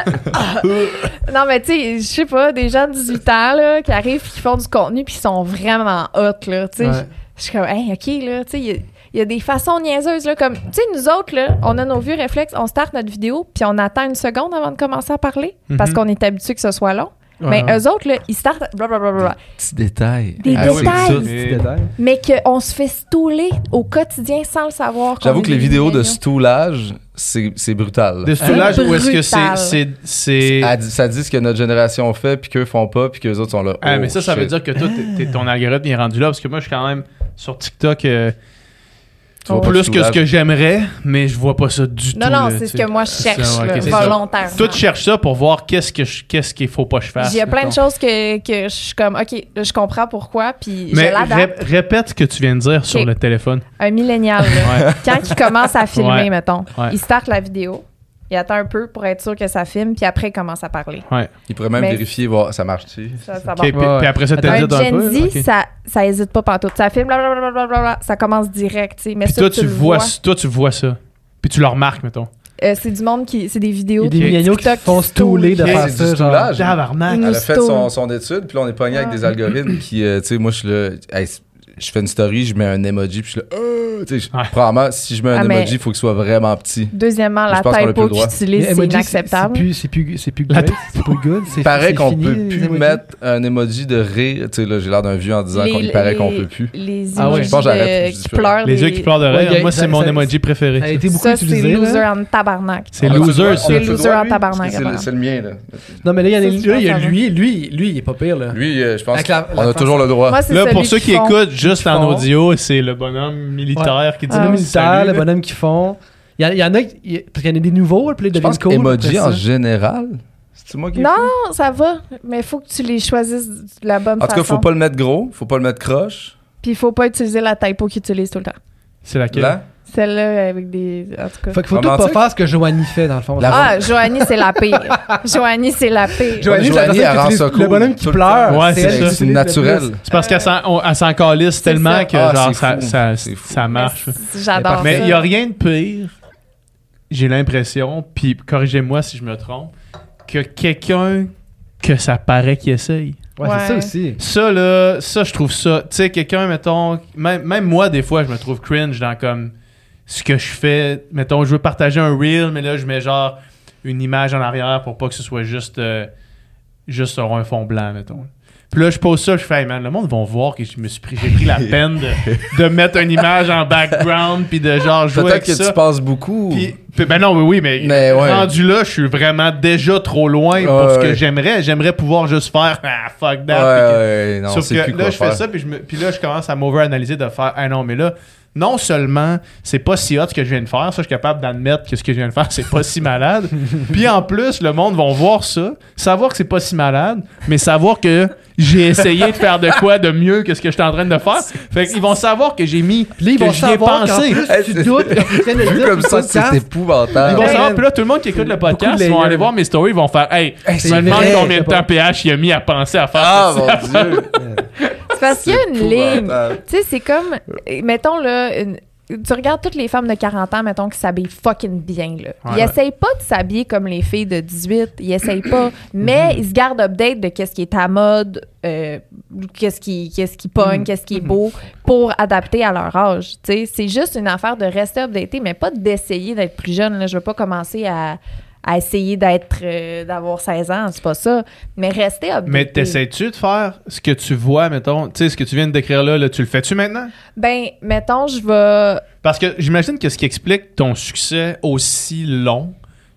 S5: non, mais tu sais, je sais pas, des gens de 18 ans, là, qui arrivent, puis qui font du contenu, puis qui sont vraiment hot, là, tu sais.
S3: Ouais.
S5: Je suis comme, hey, OK, là, tu sais, il y a des façons niaiseuses, là, comme, tu sais, nous autres, là, on a nos vieux réflexes, on start notre vidéo, puis on attend une seconde avant de commencer à parler, parce qu'on est habitué que ce soit long.
S3: Ouais,
S5: Mais
S3: ouais.
S5: eux autres, là, ils startent blablabla.
S4: Petits détails.
S5: Des
S4: Ah oui,
S5: détails.
S4: ça.
S3: Petit détail.
S5: Mais qu'on se fait stouler au quotidien sans le savoir.
S4: J'avoue
S5: qu'on
S4: que
S5: est
S4: les
S5: des
S4: vidéos de
S5: milléniaux.
S4: stoulage, c'est brutal.
S2: De soulage, ou est-ce que
S5: Brutal.
S4: Ça dit ce que notre génération fait, puis qu'eux font pas, puis qu'eux autres sont là.
S2: Ah,
S4: Oh,
S2: mais ça veut
S4: shit.
S2: dire que toi, ton algorithme est rendu là, parce que moi, je suis quand même sur TikTok
S4: Tu vois pas
S2: plus
S4: le
S2: que ce
S4: soulage.
S2: que j'aimerais, mais je vois pas ça du tout.
S5: Non,
S2: là,
S5: c'est
S2: tu
S5: ce
S2: sais.
S5: que moi je
S2: C'est ça,
S5: cherche,
S2: ouais,
S5: là,
S2: ok, c'est ça.
S5: volontairement.
S2: Toi, tu cherches ça pour voir qu'est-ce qu'il faut pas que je fasse.
S5: Il y a plein de
S2: mettons.
S5: choses que je suis comme, OK, là, je comprends pourquoi, puis je
S2: Mais
S5: l'adapte.
S2: répète ce que tu viens de dire sur le téléphone.
S5: Un millénial, là,
S2: Ouais.
S5: quand il commence à filmer,
S2: Ouais.
S5: mettons,
S2: Ouais.
S5: il start la vidéo, il attend un peu pour être sûr que ça filme, puis après, il commence à parler.
S4: Il pourrait même
S5: Mais-
S4: vérifier, voir, ça marche-tu?
S5: Ça va.
S2: Ok, puis,
S3: Ouais.
S2: puis après ça,
S5: Un
S2: t'édites un
S5: Gen
S2: peu.
S5: Z,
S2: ok.
S5: ça hésite pas pantoute. Ça filme, blablabla, ça commence direct, tu sais. Mais
S2: Puis
S5: ça,
S2: toi,
S5: tu
S2: tu
S5: le
S2: vois ça. Puis tu le remarques, mettons.
S5: C'est du monde qui... C'est des vidéos
S3: Il y a des
S5: de
S3: milléniaux qui
S5: TikTok
S3: font stouler de
S4: Ok,
S3: faire
S4: c'est
S3: ça.
S4: du
S3: Genre,
S4: stoulage.
S2: Tabarnak.
S5: Nous
S4: Elle a fait
S5: stoule.
S4: son étude, puis là, on est pogné avec
S5: Ouais.
S4: des algorithmes qui, tu sais, moi, je suis là, hey, je fais une story, je mets un emoji, puis je suis là, Tu sais, probablement, si je mets un emoji, il faut qu'il soit vraiment petit.
S5: Deuxièmement, la
S4: Je pense qu'on a plus
S5: typo
S4: le droit.
S5: qu'ils utilisent, c'est
S3: Emoji,
S5: inacceptable.
S3: C'est plus good. C'est plus good.
S4: Il paraît qu'on
S3: fini,
S4: peut
S3: les
S4: plus
S3: emojis.
S4: mettre un emoji de rire. Tu sais, là, j'ai l'air d'un vieux en disant qu'il paraît qu'on peut plus.
S5: Les
S3: Ah ouais.
S5: emojis
S4: Je pense que j'arrête, je dis
S5: qui
S4: plus rien.
S5: pleurent.
S2: Les yeux qui pleurent de
S3: Ouais,
S2: rire, moi,
S3: ça-
S2: c'est mon
S3: ça-
S2: emoji préféré.
S3: Ça a été beaucoup
S5: Ça, c'est
S3: utilisé.
S5: loser
S3: là.
S5: en tabarnak.
S2: C'est
S4: On a-tu le
S2: loser,
S4: droit?
S2: ça.
S4: On a-tu le
S5: C'est
S4: droit,
S5: loser
S4: lui?
S5: en tabarnak,
S4: Parce que
S5: apparemment.
S4: c'est le mien, là.
S3: Non, mais là, il y en a
S5: Ça,
S3: lui,
S5: tu penses à
S3: lui, il est pas pire, là.
S4: Lui, je pense
S3: Avec la
S4: qu'on a
S3: face.
S4: toujours le droit.
S5: Moi, c'est
S2: Là, pour
S5: celui
S2: ceux qui
S5: font.
S2: écoutent juste en
S3: font.
S2: audio, c'est le bonhomme militaire qui dit
S5: Ah,
S3: Le
S5: oui.
S3: militaire,
S2: salut,
S3: le
S2: là.
S3: bonhomme qu'ils font. Il y en a, parce qu'il y en a des nouveaux, puis ils
S4: Je pense
S3: deviennent cool.
S4: qu'emoji
S3: après
S4: en
S3: ça.
S4: général, c'est moi qui ai fait?
S5: Non, ça va, mais il faut que tu les choisisses de la bonne
S4: En tout
S5: façon.
S4: cas, faut pas le mettre gros, faut pas le mettre croche.
S5: Puis il faut pas utiliser la typo qu'ils utilisent tout le temps.
S2: C'est laquelle?
S4: Là,
S5: Celle-là avec des... En tout cas.
S3: Fait qu'il faut tout pas
S4: Romantique.
S3: faire ce que Joanie fait, dans le fond.
S4: La-
S5: Ah, Joanie, c'est la pire. Joanie, c'est la pire.
S3: Joanie, c'est la
S4: Joanie,
S3: personne
S4: elle
S3: qui
S4: rend
S3: utilise
S4: ça
S3: le
S4: cool
S3: bonhomme qui
S4: tout le
S3: pleure.
S2: temps. Ouais,
S3: c'est
S2: c'est
S3: elle
S2: ça.
S3: qui
S4: c'est
S3: utilise le
S4: naturel.
S3: plus.
S2: C'est parce qu'elle s'en calisse tellement
S5: ça.
S2: que
S4: Ah,
S2: genre
S4: c'est fou.
S2: ça
S4: C'est fou.
S2: marche.
S5: J'adore
S2: Mais
S5: ça.
S2: il n'y a rien de pire, j'ai l'impression, puis corrigez-moi si je me trompe, que quelqu'un que ça paraît qu'il essaye.
S3: Ouais,
S5: Ouais.
S3: c'est ça aussi.
S2: Ça, là, je trouve ça. Tu sais, quelqu'un, mettons, même moi, des fois, je me trouve cringe dans comme ce que je fais. Mettons, je veux partager un reel, mais là, je mets genre une image en arrière pour pas que ce soit juste sur un fond blanc, mettons. Puis là, je pose ça, je fais, hey, man, le monde va voir que j'ai pris la peine de mettre une image en background, puis de genre jouer avec
S4: Peut-être que
S2: ça.
S4: tu passes beaucoup.
S2: Puis, ben non, oui, mais
S4: Ouais.
S2: rendu là, je suis vraiment déjà trop loin pour ce que
S4: Ouais.
S2: j'aimerais. J'aimerais pouvoir juste faire fuck that.
S4: Ouais, non,
S2: Sauf
S4: c'est
S2: que
S4: plus
S2: là,
S4: quoi
S2: je fais
S4: faire.
S2: ça, puis là, je commence à m'over-analyser de faire, ah non, mais là, non seulement c'est pas si hot ce que je viens de faire, ça, je suis capable d'admettre que ce que je viens de faire, c'est pas si malade. Puis en plus, le monde va voir ça, savoir que c'est pas si malade, mais savoir que j'ai essayé de faire de quoi de mieux que ce que j'étais en train de faire. Fait qu'ils vont savoir que j'ai mis,
S3: Puis là, ils
S2: que
S3: vont
S2: j'y ai
S3: savoir qu'en
S2: pensé.
S3: plus,
S4: Hey,
S3: tu
S4: c'est-
S3: doutes.
S4: Vu comme ça, c'est épouvantable.
S2: Ils vont
S3: Ouais,
S2: savoir,
S3: man.
S2: puis là, tout le monde qui écoute le podcast,
S3: Beaucoup de
S2: ils vont aller
S3: layers.
S2: voir mes stories, ils vont faire, hey, je
S3: c'est
S2: me demande
S3: vrai,
S2: combien de
S3: c'est pas-
S2: temps PH il a mis à penser à faire
S4: Ah,
S2: ça.
S4: mon Dieu!
S5: C'est parce qu'il y a une ligne.
S4: épouvantable.
S5: Tu sais, c'est comme, mettons, là, tu regardes toutes les femmes de 40 ans, mettons, qui s'habillent fucking bien, là. Ils
S2: Ouais.
S5: essayent pas de s'habiller comme les filles de 18, ils essayent pas, mais ils se gardent update de qu'est-ce qui est à mode, qu'est-ce qui pogne, qu'est-ce qui est beau, pour adapter à leur âge, tu sais. C'est juste une affaire de rester updaté, mais pas d'essayer d'être plus jeune, là. Je veux pas commencer à essayer d'avoir 16 ans, c'est pas ça, mais rester updaté.
S2: Mais t'essaies-tu de faire ce que tu vois, mettons, tu sais, ce que tu viens de décrire là, tu le fais-tu maintenant?
S5: Ben, mettons, je vais...
S2: Parce que j'imagine que ce qui explique ton succès aussi long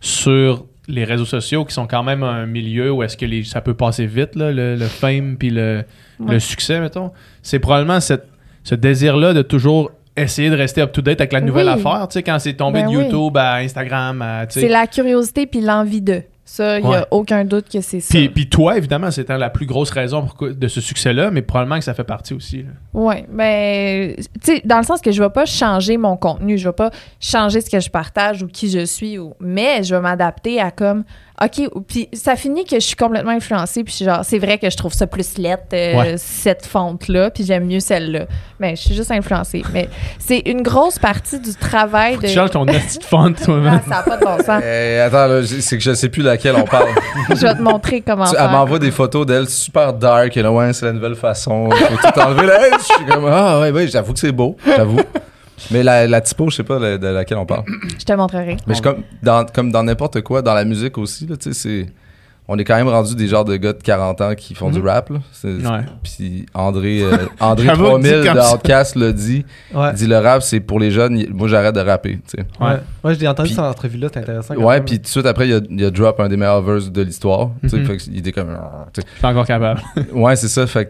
S2: sur les réseaux sociaux, qui sont quand même un milieu où est-ce que ça peut passer vite, là, le fame puis le succès, mettons, c'est probablement ce désir-là de toujours essayer de rester up-to-date avec la nouvelle
S5: Oui.
S2: affaire, tu sais, quand c'est tombé
S5: Ben
S2: de
S5: oui.
S2: YouTube à Instagram, tu sais.
S5: C'est la curiosité puis l'envie de. Ça, il n'y
S2: Ouais.
S5: a aucun doute que c'est ça.
S2: Puis toi, évidemment, c'était la plus grosse raison de ce succès-là, mais probablement que ça fait partie aussi. Là.
S5: Oui, mais tu sais, dans le sens que je ne vais pas changer mon contenu, je ne vais pas changer ce que je partage ou qui je suis, mais je vais m'adapter à comme, OK, puis ça finit que je suis complètement influencée, puis je suis genre, c'est vrai que je trouve ça plus lettre,
S2: Ouais.
S5: cette fonte-là, puis j'aime mieux celle-là. Mais je suis juste influencée. Mais c'est une grosse partie du travail
S2: Faut
S5: de...
S2: que tu changes ton petite font,
S5: Ah,
S2: toi-même.
S5: ça n'a pas de bon sens.
S4: Attends, là, c'est que je sais plus laquelle on parle.
S5: Je vais te montrer comment
S4: Elle
S5: faire.
S4: m'envoie des photos d'elle super dark. Et là, ouais, c'est la nouvelle façon. Faut tout enlever. Là, je suis comme, ah ouais, j'avoue que c'est beau. J'avoue. Mais la typo, je sais pas de laquelle on parle.
S5: Je te montrerai.
S4: Mais comme dans n'importe quoi, dans la musique aussi, là, tu sais, on est quand même rendu des genres de gars de 40 ans qui font du rap. Là.
S2: Ouais.
S4: Puis André
S2: J'avoue,
S4: 3000
S2: dit comme
S4: de
S2: ça.
S4: Outcast l'a dit.
S3: Ouais.
S4: Il dit le rap, c'est pour les jeunes. Moi, j'arrête de rapper. Tu sais.
S3: Ouais. Ouais, je l'ai entendu
S4: Puis-
S3: cette entrevue-là, c'est intéressant. quand
S4: Ouais,
S3: même.
S4: puis tout de suite après, il a drop un des meilleurs verses de l'histoire. Tu sais, fait qu'il était comme. Tu sais.
S2: Je suis encore capable.
S4: Ouais, c'est ça. Fait que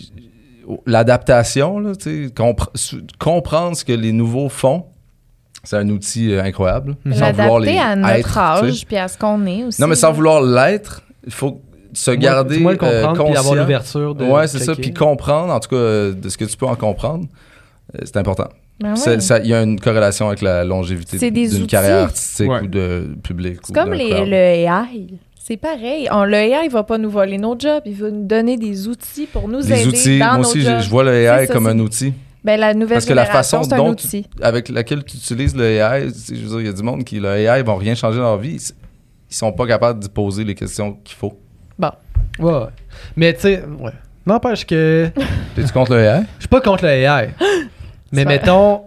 S4: l'adaptation, là, tu sais, comprendre ce que les nouveaux font, c'est un outil incroyable. Sans vouloir
S5: L'adapter
S4: les
S5: à notre
S4: être, tu sais.
S5: âge puis à ce qu'on est aussi.
S4: Non, mais sans
S5: là.
S4: vouloir l'être, il faut se garder
S3: Du moins le comprendre puis avoir
S4: conscient.
S3: l'ouverture de
S4: Ouais, c'est ça.
S3: checker.
S4: Puis comprendre, en tout cas, de ce que tu peux en comprendre, c'est important.
S5: Ben ouais.
S4: Il y a une corrélation avec la longévité
S5: C'est des
S4: d'une
S5: outils.
S4: carrière artistique
S2: Ouais.
S4: ou de public.
S5: C'est comme le AI. C'est pareil. Le AI, il va pas nous voler nos jobs. Il va nous donner des outils pour nous
S4: Les
S5: aider
S4: outils,
S5: dans
S4: moi
S5: nos
S4: aussi,
S5: jobs.
S4: je vois le AI
S5: C'est ça,
S4: comme
S5: c'est-
S4: un outil.
S5: Ben, la nouvelle
S4: Parce que la
S5: génération,
S4: façon
S5: c'est un
S4: dont
S5: outil.
S4: avec laquelle tu utilises le AI, tu sais, je veux dire, il y a du monde qui, le AI, ils vont rien changer dans leur vie. Ils sont pas capables de poser les questions qu'il faut.
S3: Ouais, ouais. Mais tu sais, ouais. N'empêche que
S4: T'es-tu contre le AI?
S3: je suis pas contre le AI. Mais
S5: C'est vrai.
S3: mettons,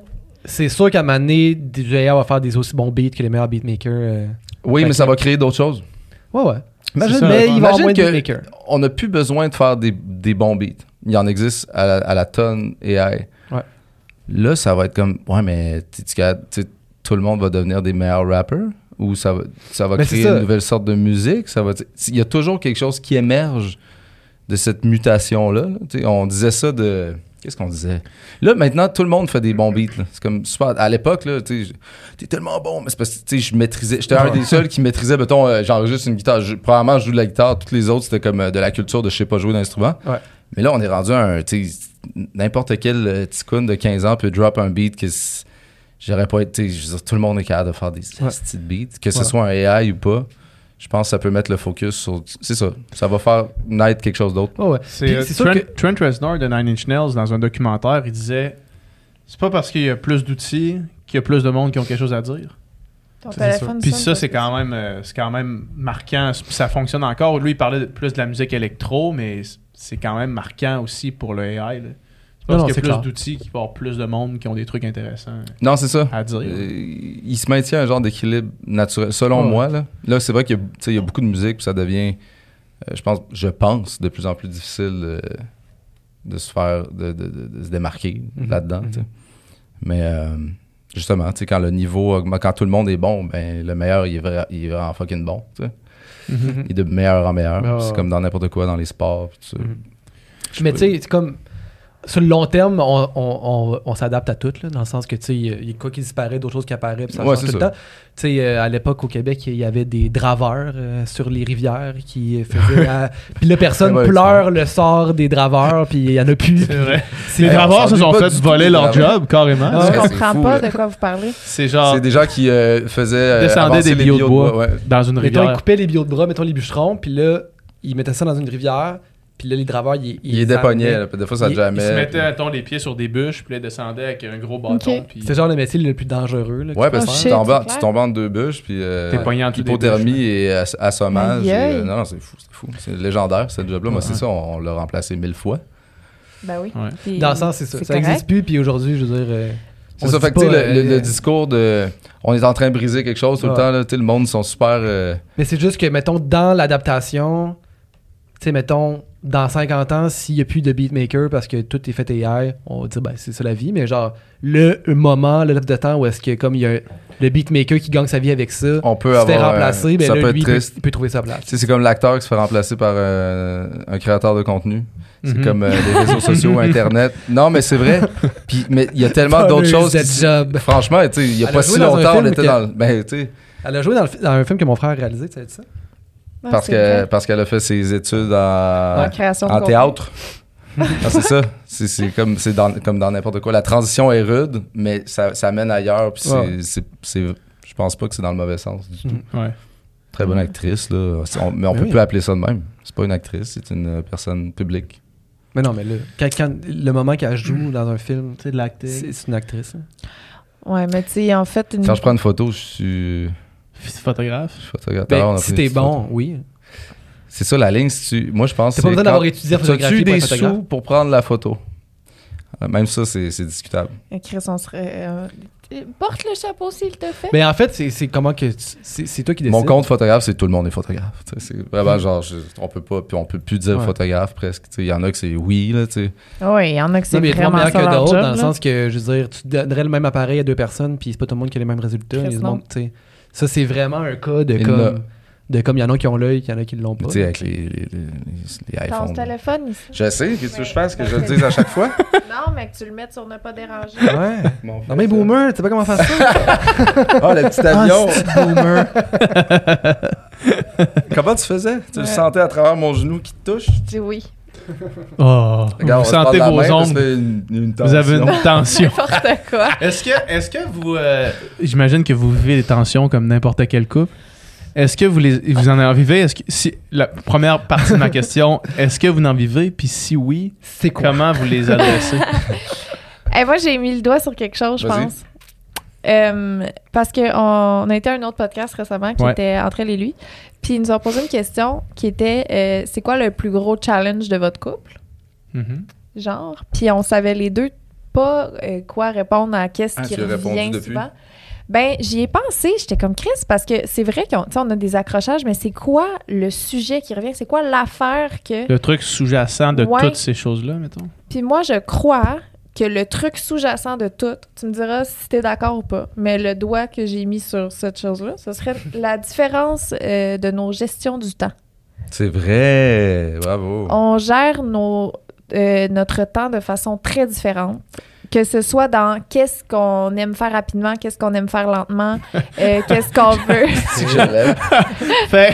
S3: c'est sûr qu'à un moment donné, DJ va faire des aussi bons beats que les meilleurs beatmakers.
S4: Oui,
S3: Fait
S4: mais
S3: que-
S4: ça va créer d'autres choses.
S3: Ouais.
S2: Imagine,
S3: Mais il va y avoir moins de
S4: que
S3: beatmakers.
S4: on n'a plus besoin de faire des bons beats. Il en existe à la tonne AI.
S3: Ouais.
S4: Là, ça va être comme, ouais, mais tout le monde va devenir des meilleurs rappers ou ça va
S3: Mais
S4: créer
S3: c'est ça.
S4: une nouvelle sorte de musique. Il y a toujours quelque chose qui émerge de cette mutation-là. Là. Tu sais, on disait ça de... Qu'est-ce qu'on disait? Là, maintenant, tout le monde fait des bons beats. Là. C'est comme super. À l'époque, là, t'es tellement bon, mais c'est parce que tu sais, je maîtrisais. J'étais un des seuls qui maîtrisait, mettons, j'enregistre une guitare. Probablement, je joue de la guitare. Toutes les autres, c'était comme de la culture de je sais pas jouer d'instrument.
S3: Ouais.
S4: Mais là, on est rendu à un. Tu sais, n'importe quel ticoun de 15 ans peut drop un beat que j'aurais pas été. Je veux dire, tout le monde est capable de faire des petites beats. Que ce soit un AI ou pas. Je pense que ça peut mettre le focus sur... C'est ça. Ça va faire naître quelque chose d'autre.
S3: Ouais.
S2: C'est
S3: Puis c'est sûr que-
S2: Trent Reznor de Nine Inch Nails, dans un documentaire, il disait c'est pas parce qu'il y a plus d'outils qu'il y a plus de monde qui ont quelque chose à dire.
S5: Ton
S3: C'est
S5: téléphone
S2: Puis
S5: sonne,
S2: ça,
S5: toi,
S2: c'est quand même marquant. Puis ça fonctionne encore. Lui, il parlait plus de la musique électro, mais c'est quand même marquant aussi pour le AI. Là. C'est
S3: Non,
S2: parce
S3: non,
S2: qu'il y
S3: c'est
S2: a plus
S3: clair.
S2: d'outils qu'il va y avoir plus de monde qui ont des trucs intéressants
S4: Non, c'est ça.
S2: à dire.
S4: Il se maintient un genre d'équilibre naturel, selon
S2: Ouais.
S4: moi. Là c'est vrai qu'il y a, tu sais, il y a beaucoup de musique, puis ça devient, je pense, de plus en plus difficile de se faire, de se démarquer là-dedans. Tu sais. Mais justement, tu sais, quand le niveau augmente, quand tout le monde est bon, ben le meilleur, il est vraiment fucking bon. Tu sais. Il est de meilleur en meilleur.
S3: Ouais, ouais.
S4: C'est comme dans n'importe quoi, dans les sports. Puis tout ça.
S3: Mais tu sais, c'est comme. Sur le long terme, on s'adapte à tout, là, dans le sens que, tu sais, il y a quoi qui disparaît, d'autres choses qui apparaissent, puis ça
S4: Ouais,
S3: change
S4: c'est
S3: tout le
S4: ça.
S3: temps. Tu sais, à l'époque, au Québec, il y avait des draveurs sur les rivières qui faisaient... Puis là, personne
S4: Ouais,
S3: pleure le sort des draveurs, puis il y en a plus.
S2: C'est vrai.
S3: C'est-
S2: Les draveurs
S4: on
S2: se
S4: s'en
S2: sont
S4: doute pas
S2: fait
S4: du tout
S2: voler
S4: des
S2: leur
S4: draveurs.
S2: job, carrément.
S3: Ah,
S5: Je
S4: Ouais, c'est
S5: comprends
S4: fou,
S5: pas
S4: là.
S5: de quoi vous parlez.
S2: C'est genre
S4: C'est des gens qui faisaient
S2: descendaient
S4: avancer
S2: des
S4: les
S2: bio de bois
S4: ouais.
S2: dans une
S3: Mettons, ils
S2: rivière.
S3: coupaient les bio de bras, mettons les bûcherons, puis là, ils mettaient ça dans une rivière, puis là, les draveurs,
S4: Il les dépognaient, là, puis des fois ça
S3: Il-
S4: jamais.
S2: Ils se mettaient, mettons, les pieds sur des bûches, puis là, ils descendaient avec un gros bâton.
S5: Ok.
S2: Puis
S3: C'est genre le métier le plus dangereux. Là, que
S4: Ouais,
S3: tu peux
S4: parce
S3: faire.
S4: que
S5: shit, c'est
S4: tu
S5: clair.
S4: tombes entre deux bûches, puis
S2: T'es pogné entre des
S4: hypothermie
S2: bûches,
S4: et assommage.
S5: Aïe, aïe.
S4: Non, c'est fou. C'est légendaire, cette job-là. Moi, c'est ça, on l'a remplacé 1000 fois.
S5: Ben oui.
S2: Ouais.
S5: Puis
S3: Dans le sens, c'est ça. Ça
S5: correct.
S3: n'existe plus, puis aujourd'hui, je veux dire...
S4: C'est
S3: on
S4: ça,
S3: se
S4: fait
S3: dit
S4: que tu sais,
S3: pas,
S4: le discours de on est en train de briser quelque chose tout le
S3: Ouais.
S4: temps, là, tu sais, le monde sont super.
S3: Mais c'est juste que, mettons, dans l'adaptation, tu sais, mettons, dans 50 ans, s'il n'y a plus de beatmaker parce que tout est fait AI, on va dire, ben, c'est ça la vie, mais genre, le moment, le laps de temps où est-ce que, comme il y a le beatmaker qui gagne sa vie avec ça,
S4: On peut
S3: se fait
S4: avoir.
S3: remplacer, ben
S4: ça
S3: là,
S4: peut
S3: lui,
S4: être
S3: il
S4: triste.
S3: peut trouver sa place.
S4: Tu sais, c'est comme l'acteur qui se fait remplacer par un créateur de contenu. C'est
S2: Mhm.
S4: comme les réseaux sociaux, Internet. Non, mais c'est vrai. Mais il y a tellement d'autres choses.
S3: Cette job.
S4: Franchement, tu sais, il y a
S3: Elle
S4: pas
S3: a
S4: si
S3: joué dans un
S4: longtemps, on
S3: film
S4: était
S3: que-
S4: dans le. Ben, tu sais,
S3: Elle a joué dans un film que mon frère a réalisé, tu sais ça?
S5: Ah,
S4: parce
S5: c'est vrai.
S4: qu'elle a fait ses études
S5: En création de
S4: en
S5: contenu.
S4: théâtre. Ah, c'est ça. C'est comme dans n'importe quoi. La transition est rude, mais ça mène ailleurs. Puis
S3: Ouais.
S4: je pense pas que c'est dans le mauvais sens du tout.
S2: Ouais.
S4: Très bonne actrice, là. Mais on
S3: Ben
S4: peut
S3: oui.
S4: plus appeler ça de même. C'est pas une actrice, c'est une personne publique.
S3: Mais non, mais là, le moment qu'elle joue dans un film,
S2: C'est de l'acting.
S3: c'est une actrice. hein.
S5: Ouais, mais tu sais, en fait, une...
S4: Quand je prends une photo, je suis
S2: Photographe.
S4: photographe.
S3: Ben,
S4: Alors, on a
S3: si
S4: pris
S3: t'es
S4: une
S3: bon,
S4: photo.
S3: oui.
S4: C'est ça la ligne. Moi, je pense
S3: T'as pas besoin d'avoir étudié en photographie
S4: As-tu
S3: pour
S4: des
S3: être photographe?
S4: sous pour prendre la photo? Même ça, c'est discutable.
S5: Chris, on serait... porte le chapeau s'il te fait.
S3: Mais en fait, c'est comment que c'est toi qui décides.
S4: Mon compte photographe, c'est tout le monde est photographe. Tu sais, c'est vraiment genre, on peut plus dire
S3: Ouais.
S4: photographe presque. Tu sais, il y en a que c'est oui, là, tu sais.
S5: Oui, il y en a que c'est
S3: Non, mais il y a
S5: vraiment
S3: meilleur
S5: ça
S3: que
S5: leur
S3: d'autres,
S5: job,
S3: dans le
S5: là.
S3: sens que, je veux dire, tu donnerais le même appareil à deux personnes, puis c'est pas tout le monde qui a les mêmes résultats.
S5: Chris,
S3: Il y a du
S5: non.
S3: monde, tu sais. Ça, c'est vraiment un cas de
S4: Il
S3: comme il y en a qui ont l'œil, il y en a qui l'ont pas.
S4: Tu sais, avec les
S5: Ton
S4: iPhones.
S5: téléphone ici.
S4: Je sais, qu'est-ce que tu veux que je fasse, que je le dise à chaque fois?
S5: Non, mais que tu le mettes sur ne pas déranger.
S3: Ouais. Non, mais boomer, tu sais pas comment faire ça?
S4: Oh, le petit avion!
S3: Boomer.
S4: Comment tu faisais? Tu le
S5: Ouais.
S4: sentais à travers mon genou qui te touche?
S5: Je dis oui.
S2: Oh,
S4: Regarde,
S2: vous
S4: on va se
S2: sentez
S4: prendre
S2: vos
S4: la main,
S2: ongles.
S4: ça fait une
S2: Vous avez
S4: tension.
S2: une tension.
S5: N'importe quoi.
S2: Est-ce que vous... j'imagine que vous vivez des tensions comme n'importe quel couple. Est-ce que vous en vivez? La première partie de ma question, est-ce que vous en vivez? Puis si oui,
S3: C'est quoi?
S2: comment vous les adressez?
S5: Moi, j'ai mis le doigt sur quelque chose, je
S4: Vas-y.
S5: pense. Parce qu'on a été à un autre podcast récemment qui
S2: Ouais.
S5: était Entre elle et lui. Puis ils nous ont posé une question qui était c'est quoi le plus gros challenge de votre couple?
S2: Mhm.
S5: Genre. Puis on savait les deux pas quoi répondre à qu'est-ce qui
S4: tu as répondu
S5: revient
S4: depuis?
S5: souvent. Ben, j'y ai pensé, j'étais comme Chris, parce que c'est vrai qu'on a des accrochages, mais c'est quoi le sujet qui revient? C'est quoi l'affaire que...
S2: Le truc sous-jacent de
S5: Ouais.
S2: toutes ces choses-là, mettons.
S5: Puis moi, je crois que le truc sous-jacent de tout, tu me diras si t'es d'accord ou pas, mais le doigt que j'ai mis sur cette chose-là, ce serait la différence de nos gestions du temps.
S4: C'est vrai. Bravo.
S5: On gère notre temps de façon très différente. Que ce soit dans qu'est-ce qu'on aime faire rapidement, qu'est-ce qu'on aime faire lentement, qu'est-ce qu'on veut.
S4: C'est que je l'aime.
S2: Fait...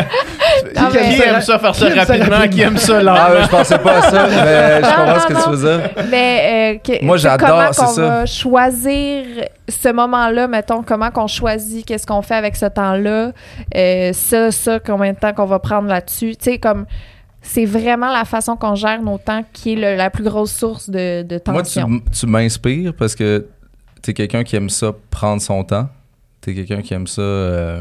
S5: Non,
S2: qui
S5: mais-
S2: aime ça faire ça
S3: Qui aime ça
S2: rapidement, qui aime ça lentement?
S4: Ah ouais, je pensais pas à ça, mais je comprends ce que tu veux dire.
S5: Mais
S4: Moi, j'adore,
S5: comment
S4: c'est
S5: qu'on
S4: ça.
S5: va choisir ce moment-là, mettons, comment qu'on choisit, qu'est-ce qu'on fait avec ce temps-là, combien de temps qu'on va prendre là-dessus. Tu sais, comme... C'est vraiment la façon qu'on gère nos temps qui est la plus grosse source de
S4: Moi,
S5: tension.
S4: tu m'inspires parce que t'es quelqu'un qui aime ça prendre son temps. T'es quelqu'un qui aime ça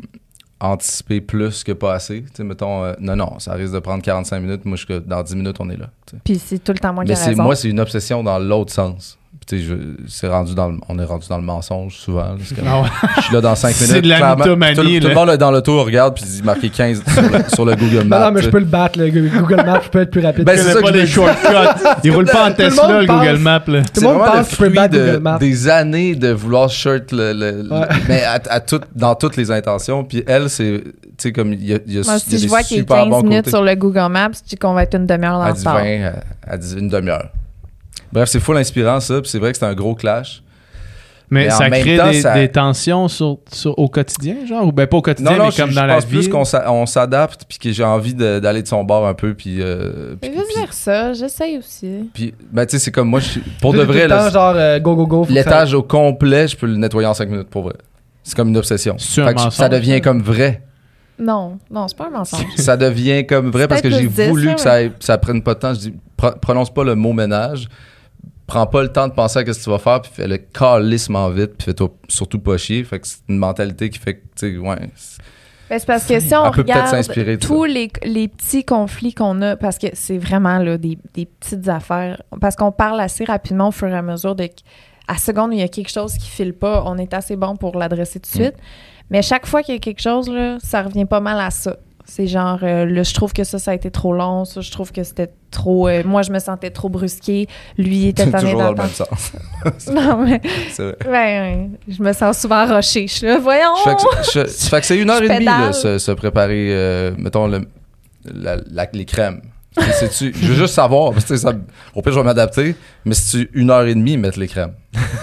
S4: anticiper plus que pas assez. Tu sais, mettons, non, ça risque de prendre 45 minutes. Moi, dans 10 minutes, on est là. Tu sais.
S5: Puis c'est tout le temps moi qui
S4: Mais
S5: ai raison.
S4: moi, c'est une obsession dans l'autre sens. Puis, tu sais, on est rendu dans le mensonge souvent. Là. C'est comme,
S2: Ah ouais.
S4: je suis là dans 5 minutes.
S2: C'est de la
S4: clairement.
S2: mythomanie,
S4: Tout le
S2: là.
S4: monde est dans l'auto, regarde, puis il marqué 15 sur le Google Maps.
S3: Non, mais
S4: tu
S3: je
S4: sais.
S3: peux le battre, le Google Maps, je peux être plus rapide.
S4: Ben,
S2: Il
S4: c'est
S2: connaît
S4: ça
S2: pas
S4: que je
S2: les
S4: me
S2: shortcuts. Il roule pas en
S3: Tout le
S2: Tesla,
S3: monde
S2: le
S3: pense-
S2: Google Maps. Là.
S3: Tout le
S4: C'est
S3: monde
S4: vraiment
S3: pense que tu peux
S4: fruit
S3: battre Google Maps.
S4: des années de vouloir shirt
S3: Ouais.
S4: mais dans toutes les intentions. Puis elle, c'est, tu sais, comme il y a
S5: Moi,
S4: il y a
S5: si je
S4: des
S5: vois qu'il est
S4: super
S5: 15
S4: bons
S5: minutes
S4: côtés.
S5: sur le Google Maps, je dis qu'on va être une demi-heure dans
S4: Elle
S5: le
S4: dit
S5: retard.
S4: 20, elle dit une demi-heure. Bref, c'est full inspirant ça. Puis c'est vrai que c'est un gros clash.
S2: Mais
S4: Mais en
S2: ça
S4: même
S2: crée
S4: temps,
S2: des tensions au quotidien, genre? Ou ben pas au quotidien, mais comme dans la
S4: pense
S2: vie.
S4: plus qu'on s'adapte puis que j'ai envie d'aller de son bord un peu. Puis,
S5: Mais vice versa, j'essaye aussi.
S4: puis ben, tu sais, c'est comme moi, pour de
S3: Tout le
S4: vrai,
S3: temps,
S4: là,
S3: genre, go, faut que
S4: l'étage au complet, je peux le nettoyer en 5 minutes pour vrai. C'est comme une obsession.
S2: C'est un
S4: Fait que ça
S2: mensonge,
S4: devient
S2: ça?
S4: comme vrai.
S5: Non, c'est pas un mensonge.
S4: Ça devient comme vrai parce que
S5: peut-être
S4: j'ai
S5: plus 10,
S4: voulu
S5: là,
S4: que ça prenne pas de temps. Je dis, prononce pas le mot ménage. Prends pas le temps de penser à ce que tu vas faire, puis fais-le calissement vite, puis fais-toi surtout pas chier. Fait que c'est une mentalité qui fait que, tu sais, ouais.
S5: Ben, c'est parce que si on
S4: On peut peut-être
S5: regarde
S4: s'inspirer de
S5: tous les petits conflits qu'on a, parce que c'est vraiment là, des petites affaires, parce qu'on parle assez rapidement au fur et à mesure à seconde où il y a quelque chose qui file pas, on est assez bon pour l'adresser tout de suite. Mais chaque fois qu'il y a quelque chose, là, ça revient pas mal à ça. C'est genre, là, je trouve que ça a été trop long, ça, je trouve que c'était trop... moi, je me sentais trop brusquée. Lui, il était
S4: C'est
S5: tanné
S4: toujours dans le même
S5: d'attendre.
S4: sens.
S5: Non, mais
S4: C'est vrai.
S5: ben, je me sens souvent rochée. Je suis là, voyons!
S4: Fait que c'est 1h30
S5: pédale.
S4: là, se préparer, mettons, les crèmes. Je veux juste savoir, parce que ça, au pire, je vais m'adapter, mais si tu 1h30, mettre les crèmes.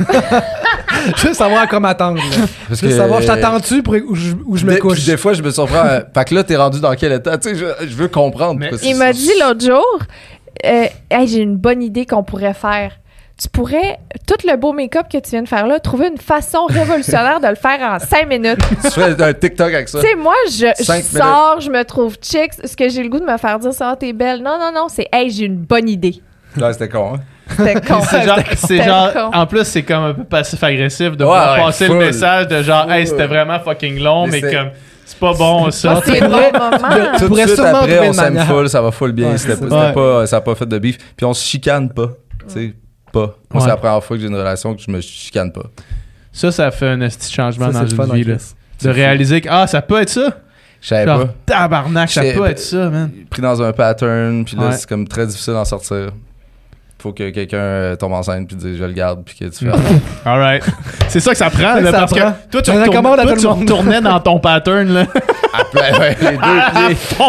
S3: Juste savoir à quoi m'attendre. là.
S4: Parce
S3: Juste savoir, je t'attends-tu pour où je me couche?
S4: Puis des fois, je me surprends. Fait que là, t'es rendu dans quel état? Tu sais, je veux comprendre.
S2: Mais
S4: parce que
S5: Il m'a dit l'autre jour, hey, j'ai une bonne idée qu'on pourrait faire. Tu pourrais, tout le beau make-up que tu viens de faire là, trouver une façon révolutionnaire de le faire en 5 minutes.
S4: Tu fais un TikTok avec ça.
S5: Tu sais, moi, je
S4: 5
S5: sors, je me trouve chic. Ce que j'ai le goût de me faire dire, c'est « Ah, t'es belle. » Non, c'est « Hey, j'ai une bonne idée.
S4: Là, c'était con, hein? »
S5: C'était con.
S2: C'est genre en plus, c'est comme un peu passif-agressif de pouvoir passer
S4: full.
S2: le message de genre, hey, c'était vraiment fucking long,
S4: Mais
S2: mais
S4: c'est-
S2: comme, c'est pas bon ça.
S5: Ah, c'est le bon moment.
S4: Tout de
S3: pourrais
S4: suite
S3: sûrement
S4: après,
S3: trouver
S4: on
S3: une
S4: s'aime
S3: manière.
S4: full, ça va full bien.
S3: Ouais,
S4: C'était
S3: c'est
S2: ça.
S4: pas, ça a pas fait de beef. Puis on se chicane pas. Tu sais, pas. Moi, c'est
S2: Ouais.
S4: la première fois que j'ai une relation que je me chicane pas.
S2: Ça fait un petit changement
S3: Ça,
S2: dans
S3: c'est le fun,
S2: une vie.
S3: en
S2: Là.
S3: Chris.
S2: De réaliser que, ça peut être ça.
S4: Je savais
S2: Genre,
S4: pas.
S2: tabarnak, ça
S4: J'étais-
S2: peut être ça, man.
S4: Pris dans un pattern, puis là,
S2: Ouais.
S4: c'est comme très difficile d'en sortir. Faut que quelqu'un tombe enceinte, puis dise je le garde, puis que tu fais.
S2: Alright. C'est ça que ça prend,
S3: C'est
S2: là,
S3: ça
S2: parce
S3: prend.
S2: que toi, tu
S3: On recommande à tout le monde.
S2: retournais dans ton pattern, là.
S4: Ouais, les deux pieds.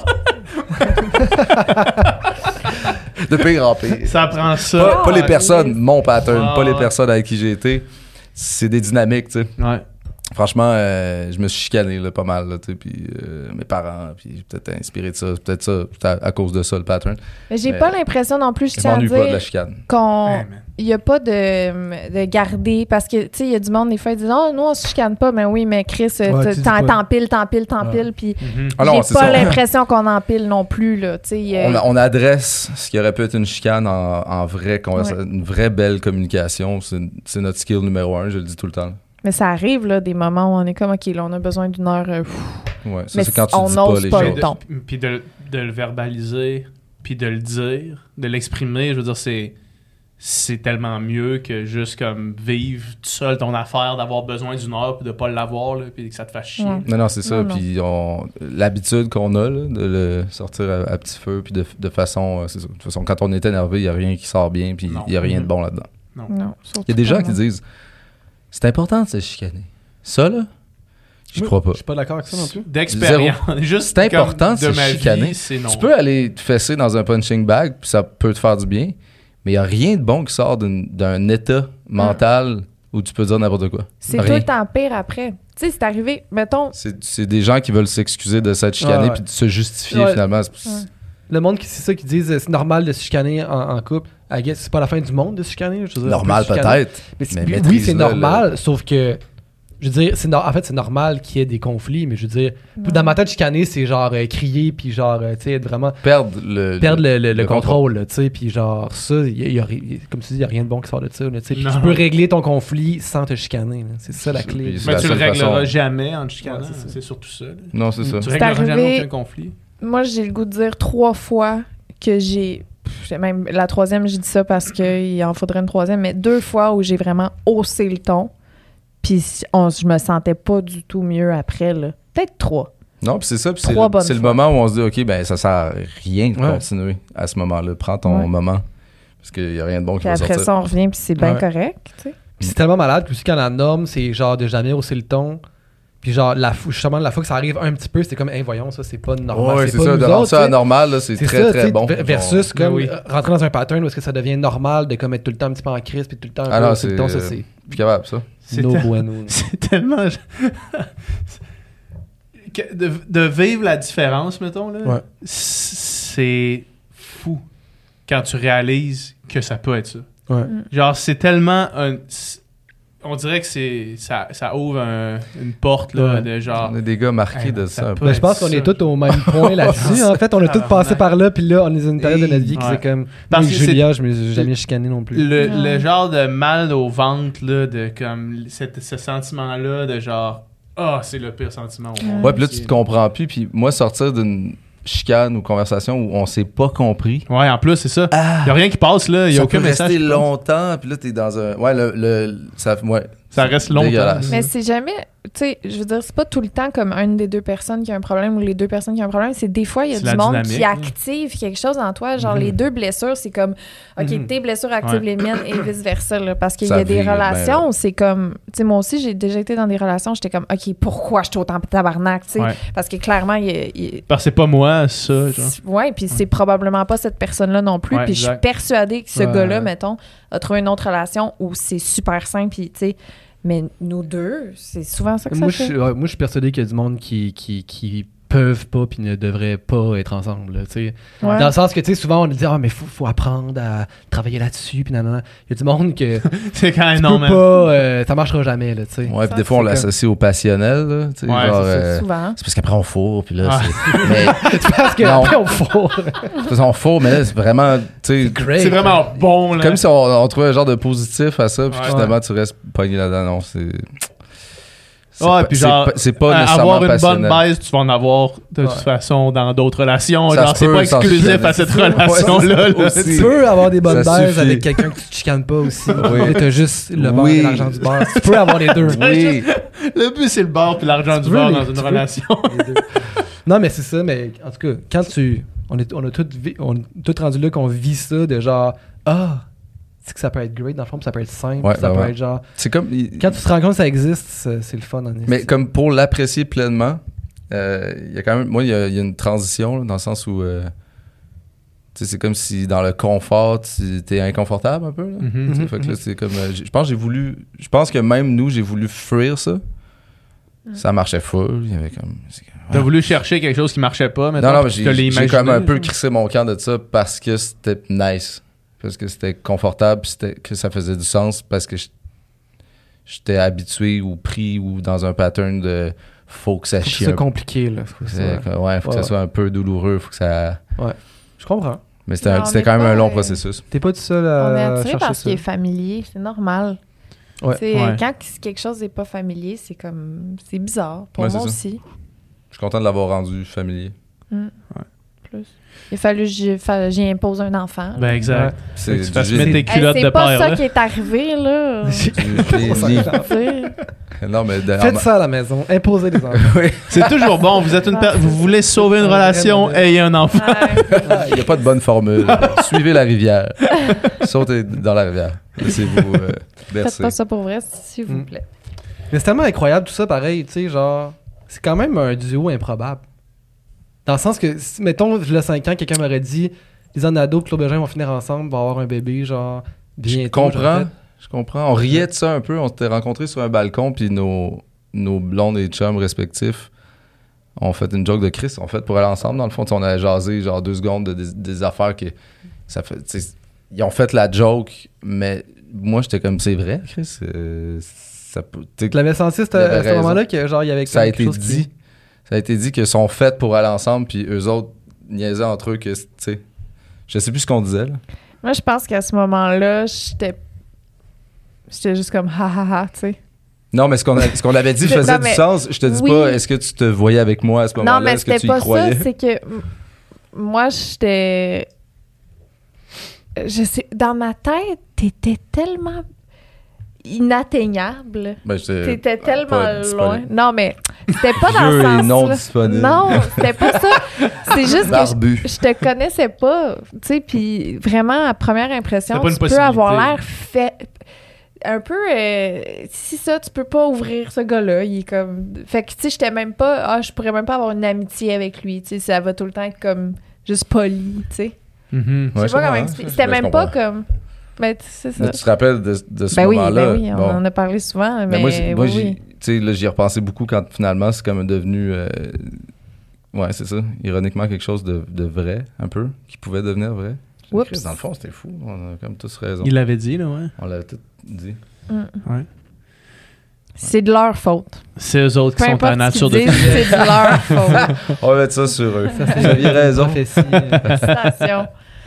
S4: De pire en pire.
S2: Ça prend ça.
S4: Pas les personnes, mon pattern,
S2: Ah,
S4: pas les
S2: ouais.
S4: personnes avec qui j'ai été. C'est des dynamiques, tu sais.
S2: Ouais.
S4: Franchement, je me suis chicané là, pas mal, là, tu sais, puis mes parents, puis j'ai peut-être inspiré de ça, peut-être ça, à cause de ça, le pattern.
S5: Mais j'ai
S4: Mais
S5: pas l'impression non plus, je
S4: Je
S5: tiens à
S4: m'ennuie pas de la
S5: dire,
S4: chicane.
S5: qu'on...
S2: Hey, man.
S5: Il n'y a pas de garder, parce que, tu sais, il y a du monde, des fois, ils disent « Oh, nous, on se chicane pas. » Mais oui, mais Chris,
S3: tu dis pas.
S5: t'empiles, puis
S2: Mhm.
S4: Ah non,
S5: j'ai
S4: c'est
S5: pas
S4: ça.
S5: l'impression qu'on empile non plus, là, tu sais.
S4: On adresse ce qui aurait pu être une chicane en vraie conversation, une vraie belle communication. C'est notre skill numéro 1, je le dis tout le temps.
S5: Mais ça arrive, là, des moments où on est comme « OK, là, on a besoin d'une heure.
S4: Ouais, ça,
S5: Mais
S4: c'est quand tu
S5: on
S4: dis pas
S5: n'ose
S4: les
S5: pas
S4: choses.
S5: le ton.
S2: Puis de le verbaliser, puis de le dire, de l'exprimer, je veux dire, c'est tellement mieux que juste comme vivre tout seul ton affaire, d'avoir besoin d'une heure puis de pas l'avoir, là, puis que ça te fasse chier.
S4: Non, c'est ça.
S5: Non.
S4: Puis l'habitude qu'on a là, de le sortir à petit feu, puis de façon, c'est ça. De toute façon, quand on est énervé, il n'y a rien qui sort bien, puis il n'y a rien de bon là-dedans.
S5: Non,
S4: Il y a des gens qui disent c'est important de se chicaner. Ça, là, je crois pas.
S6: Je suis pas d'accord avec ça non plus.
S2: D'expérience. Juste
S4: C'est important de
S2: comme
S4: se
S2: ma
S4: chicaner.
S2: vie, c'est non.
S4: Tu peux aller te fesser dans un punching bag, puis ça peut te faire du bien, mais il n'y a rien de bon qui sort d'un état mental où tu peux dire n'importe quoi.
S5: C'est
S4: Rien.
S5: tout le temps pire après. Tu sais, c'est arrivé, mettons...
S4: C'est des gens qui veulent s'excuser de s'être chicané puis de se justifier finalement.
S3: Le monde, c'est ça qui disent c'est normal de se chicaner en couple. I guess, c'est pas la fin du monde de se chicaner. Je veux dire,
S4: Normal
S3: on peut se chicaner.
S4: peut-être.
S3: Mais
S4: mais
S3: oui,
S4: maîtrise-le,
S3: c'est normal,
S4: là.
S3: sauf que, je veux dire, en fait, c'est normal qu'il y ait des conflits, mais je veux dire, dans ma tête, chicaner, c'est genre crier, puis genre, tu sais, être vraiment.
S4: Perdre le
S3: contrôle, là, tu sais, puis genre, ça, comme tu dis, il n'y a rien de bon qui sort de ça, là, tu sais. Puis
S2: Non.
S3: tu peux régler ton conflit sans te chicaner, là. C'est ça la clé.
S4: Puis c'est
S2: Mais
S4: la
S2: tu le
S4: seule
S2: régleras
S4: façon.
S2: jamais en te chicanant.
S3: Ouais, c'est ça.
S2: C'est surtout ça. là.
S4: Non, c'est ça.
S2: Tu régleras
S5: arrivé-
S2: jamais aucun conflit.
S5: Moi, j'ai le goût de dire 3 fois que même la troisième, j'ai dit ça parce qu'il en faudrait une troisième, mais 2 fois où j'ai vraiment haussé le ton, puis je me sentais pas du tout mieux après, là. Peut-être 3.
S4: Non, puis c'est ça. Puis
S5: 3 bonnes
S4: c'est le
S5: fois.
S4: moment où on se dit, OK, ben ça sert à rien de
S3: Ouais.
S4: continuer à ce moment-là. Prends ton moment. Parce qu'il n'y a rien de bon qui
S5: Puis
S4: va
S5: après
S4: sortir.
S5: ça, on revient, puis c'est bien
S3: Ouais.
S5: correct, tu sais.
S3: Puis c'est tellement malade que aussi quand la norme, c'est genre de jamais hausser le ton. Puis genre, justement, la fois que ça arrive un petit peu, c'est comme, hey, voyons, ça, c'est pas normal.
S4: Ouais, c'est
S3: pas
S4: ça.
S3: nous
S4: De rendre
S3: autres,
S4: ça
S3: tu sais.
S4: anormal, là, c'est très,
S3: ça,
S4: très
S3: tu sais,
S4: bon.
S3: Versus comme
S2: oui.
S3: rentrer dans un pattern où est-ce que ça devient normal de comme être tout le temps un petit peu en crise puis tout le temps un
S4: Ah
S3: peu
S4: non,
S3: hausser le ton, ça
S4: c'est
S3: c'est
S4: plus capable, ça.
S2: C'est
S3: no
S2: tel-
S3: bueno.
S2: C'est tellement... de vivre la différence, mettons, là,
S3: Ouais.
S2: c'est fou quand tu réalises que ça peut être ça.
S3: Ouais.
S2: Genre, c'est tellement on dirait que ça ouvre une porte, là,
S3: Ouais.
S2: de genre...
S4: On a des gars marqués
S2: Hey,
S4: de
S2: ça
S4: ça. un
S2: peut
S4: peu.
S3: Ben, je pense qu'on est tous au même point là-dessus. En fait, on a tous passé par là, puis là, on est dans une période de notre vie qui
S2: Ouais.
S3: c'est comme.
S2: Parce
S3: Moi,
S2: que
S3: Julia, je me suis jamais chicané non plus.
S2: Le genre de mal au ventre, là, de comme ce sentiment-là de genre... Ah, c'est le pire sentiment au monde.
S4: Ouais, puis là, tu te comprends plus. Puis moi, sortir d'une chicane ou conversation où on s'est pas compris.
S2: Ouais, en plus, c'est ça. Il n'y a rien qui passe, là. Il n'y a
S4: Ça
S2: aucun
S4: peut
S2: message.
S4: rester
S2: qui passe.
S4: longtemps, puis là, t'es dans un... Ouais,
S2: Ça reste longtemps.
S4: dégueulasse.
S5: Mais c'est jamais, tu sais, je veux dire, c'est pas tout le temps comme une des 2 personnes qui a un problème ou les 2 personnes qui ont un problème. C'est des fois, il y a
S2: C'est
S5: du
S2: la
S5: monde
S2: dynamique,
S5: qui
S2: là.
S5: active quelque chose en toi. Genre, les 2 blessures, c'est comme, OK, tes blessures activent
S2: Ouais.
S5: les miennes et vice-versa. Là, parce qu'il y
S4: Ça
S5: a des
S4: vire,
S5: relations,
S4: ben,
S5: c'est comme, tu sais, moi aussi, j'ai déjà été dans des relations, j'étais comme, OK, pourquoi je suis autant tabarnak, tu sais?
S2: Ouais.
S5: Parce que clairement,
S2: Parce que c'est pas moi, ça, genre.
S5: Ouais, puis c'est probablement pas cette personne-là non plus.
S2: Ouais,
S5: Puis je suis
S2: exact.
S5: persuadée que ce
S3: Ouais.
S5: gars-là, mettons, a trouvé une autre relation où c'est super simple, puis tu sais, mais nous deux, c'est souvent ça que
S3: Moi,
S5: ça fait.
S3: moi, je suis persuadé qu'il y a du monde qui peuvent pas puis ne devraient pas être ensemble. Là, tu sais.
S5: Ouais.
S3: Dans le sens que, tu sais, souvent, on dit, ah, mais faut apprendre à travailler là-dessus, puis nanana. Il y a du monde que tu
S2: C'est quand même
S3: peux
S2: non, man.
S3: pas, ça marchera jamais, là, tu sais.
S4: Ouais, puis
S5: Ça,
S4: des fois, on
S3: c'est
S4: l'associe au passionnel, là. Tu sais,
S2: Ouais,
S4: genre,
S2: c'est ça,
S5: Souvent.
S4: c'est parce qu'après, on fourre, puis là,
S2: Ah.
S4: c'est... Mais,
S3: Parce que
S4: Non.
S3: après, on fourre.
S4: c'est parce qu'on fourre, mais là, c'est vraiment, tu sais...
S3: Great.
S2: C'est vraiment bon, là.
S4: Comme si on trouvait un genre de positif à ça, puis
S2: Ouais.
S4: finalement, tu restes pogné là-dedans. Non, c'est...
S2: Ouais,
S4: pas-
S2: puis
S4: c'est
S2: genre,
S4: pas- c'est pas nécessairement
S2: avoir une
S4: passionnel.
S2: bonne baise, tu vas en avoir de toute façon dans d'autres relations.
S4: Ça
S2: Genre,
S4: se
S2: c'est
S4: peut,
S2: pas
S4: ça se
S2: exclusif
S4: peut.
S2: à cette
S4: Ouais,
S2: relation-là.
S4: c'est
S2: là.
S4: aussi.
S3: Tu peux avoir des bonnes
S4: Ça
S3: baises
S4: suffit.
S3: avec quelqu'un que tu te chicanes pas aussi.
S4: Oui.
S3: Et t'as juste le beurre
S4: Oui.
S3: et l'argent du beurre. Tu peux avoir les deux.
S4: Oui,
S2: Le but, c'est le beurre puis l'argent du
S3: peux
S2: beurre
S3: les-
S2: dans
S3: tu
S2: une
S3: peux.
S2: relation.
S3: Les deux. Non, mais c'est ça, mais en tout cas, quand on est tout rendu là qu'on vit ça de genre, c'est que ça peut être great dans le fond, puis ça peut être simple,
S4: Ouais,
S3: puis ça
S4: ouais,
S3: peut
S4: ouais.
S3: être genre.
S4: c'est comme...
S3: Quand tu te rends compte que ça existe, c'est le fun en
S4: Mais comme pour l'apprécier pleinement, il y a quand même... Moi, il y a une transition, là, dans le sens où... tu sais, c'est comme si dans le confort, t'es inconfortable un peu, là. Tu sais, fait que là, c'est comme... je pense que même nous, j'ai voulu fuir ça. Ça marchait full. Il y avait comme...
S2: T'as voulu chercher quelque chose qui marchait pas, mais
S4: Non, mais j'ai comme un peu crissé mon camp de ça parce que c'était nice. Parce que c'était confortable, puis que ça faisait du sens, parce que j'étais habitué ou pris ou dans un pattern de faut que ça
S3: Faut que
S4: chie
S3: c'est
S4: un
S3: compliqué, là. Faut que ça-
S4: faut que ça soit un peu douloureux, faut que ça...
S3: Je comprends.
S4: Mais
S5: Mais on
S4: c'était
S5: est
S4: quand même
S5: pas,
S4: un long processus.
S3: T'es pas tout seul
S5: On est
S3: à
S5: attiré
S3: chercher
S5: parce
S3: ça.
S5: qu'il est familier, c'est normal.
S3: Ouais.
S5: Tu sais,
S2: Ouais.
S5: quand quelque chose n'est pas familier, c'est comme c'est bizarre. Pour
S4: Ouais,
S5: moi
S4: c'est ça.
S5: aussi.
S4: Je suis content de l'avoir rendu familier.
S5: plus. Il a fallu que j'y impose un enfant.
S2: Ben, exact.
S4: C'est
S2: Tu fasses
S4: du
S2: mettre tes culottes
S5: c'est
S2: de
S5: pas
S2: père,
S5: ça
S2: là.
S5: qui est arrivé, là.
S4: Non, mais
S7: Faites ça à la maison. Imposez des enfants.
S2: C'est toujours bon. Vous êtes vous voulez sauver une relation, ayez un enfant.
S4: il n'y a pas de bonne formule. Suivez la rivière. Sautez dans la rivière. Laissez-vous
S5: Faites
S4: bercer.
S5: pas ça pour vrai, s'il vous plaît.
S7: Mais c'est tellement incroyable tout ça, pareil, tu sais, genre, c'est quand même un duo improbable. Dans le sens que, mettons, il y a 5 ans, quelqu'un m'aurait dit, Lisanne Nadeau et Claude Bergeron vont finir ensemble, vont avoir un bébé, genre, bientôt.
S4: Je comprends. On riait de ça un peu. On s'était rencontrés sur un balcon, puis nos blondes et chums respectifs ont fait une joke de Chris. On fait pour aller ensemble, dans le fond. T'sais, on a jasé genre 2 secondes de des affaires qui... Ça fait, ils ont fait la joke, mais moi, j'étais comme, c'est vrai, Chris? Ça peut...
S7: Tu l'avais senti à ce moment-là, que genre, il y avait
S4: ça a été dit. Ça a été dit qu'ils sont faits pour aller ensemble, puis eux autres niaisaient entre eux que, tu sais... Je sais plus ce qu'on disait, là.
S5: Moi, je pense qu'à ce moment-là, j'étais juste comme ha ha ha, tu sais.
S4: Non, mais ce qu'on avait dit faisait du sens. Je te dis pas, est-ce que tu te voyais avec moi à ce moment-là?
S5: Non, mais
S4: est-ce que
S5: c'était
S4: tu y
S5: pas
S4: croyais?
S5: ça, c'est que moi, j'étais... Je sais, dans ma tête, t'étais tellement inatteignable.
S4: Ben,
S5: T'étais tellement
S4: pas
S5: loin.
S4: disponible.
S5: Non, mais c'était pas dans
S4: Vieux
S5: le sens
S4: et non disponible.
S5: Non, c'était pas ça. C'est juste
S4: Barbu.
S5: que je te connaissais pas, tu sais, puis vraiment, à première impression,
S2: C'était pas une
S5: tu peux avoir
S2: possibilité.
S5: l'air fait... Un peu, si ça, tu peux pas ouvrir ce gars-là. Il est comme... Fait que, tu sais, j'étais même pas... je pourrais même pas avoir une amitié avec lui, tu sais. Ça va tout le temps être comme juste poli, tu sais.
S2: Mm-hmm.
S5: Je sais pas comment expliquer. C'était même pas comme... Ben, c'est ça.
S4: Mais tu te rappelles de ce
S5: Ben oui,
S4: moment-là?
S5: ben oui, on en a parlé souvent, mais
S4: moi,
S5: oui.
S4: tu sais, là, j'y ai repensé beaucoup quand finalement c'est comme devenu... ouais, c'est ça. Ironiquement, quelque chose de vrai, un peu, qui pouvait devenir vrai.
S5: Oups.
S4: Dans le fond, c'était fou. On a comme tous raison.
S2: Il l'avait dit, là, ouais.
S4: On l'avait tout dit.
S2: Ouais.
S5: C'est de leur faute.
S2: C'est eux autres qui
S5: Peu
S2: sont à
S5: importe ce
S2: nature
S5: qu'ils
S2: de...
S5: disent, c'est de leur faute.
S4: On va mettre ça sur eux. Vous aviez raison.
S5: Félicitations.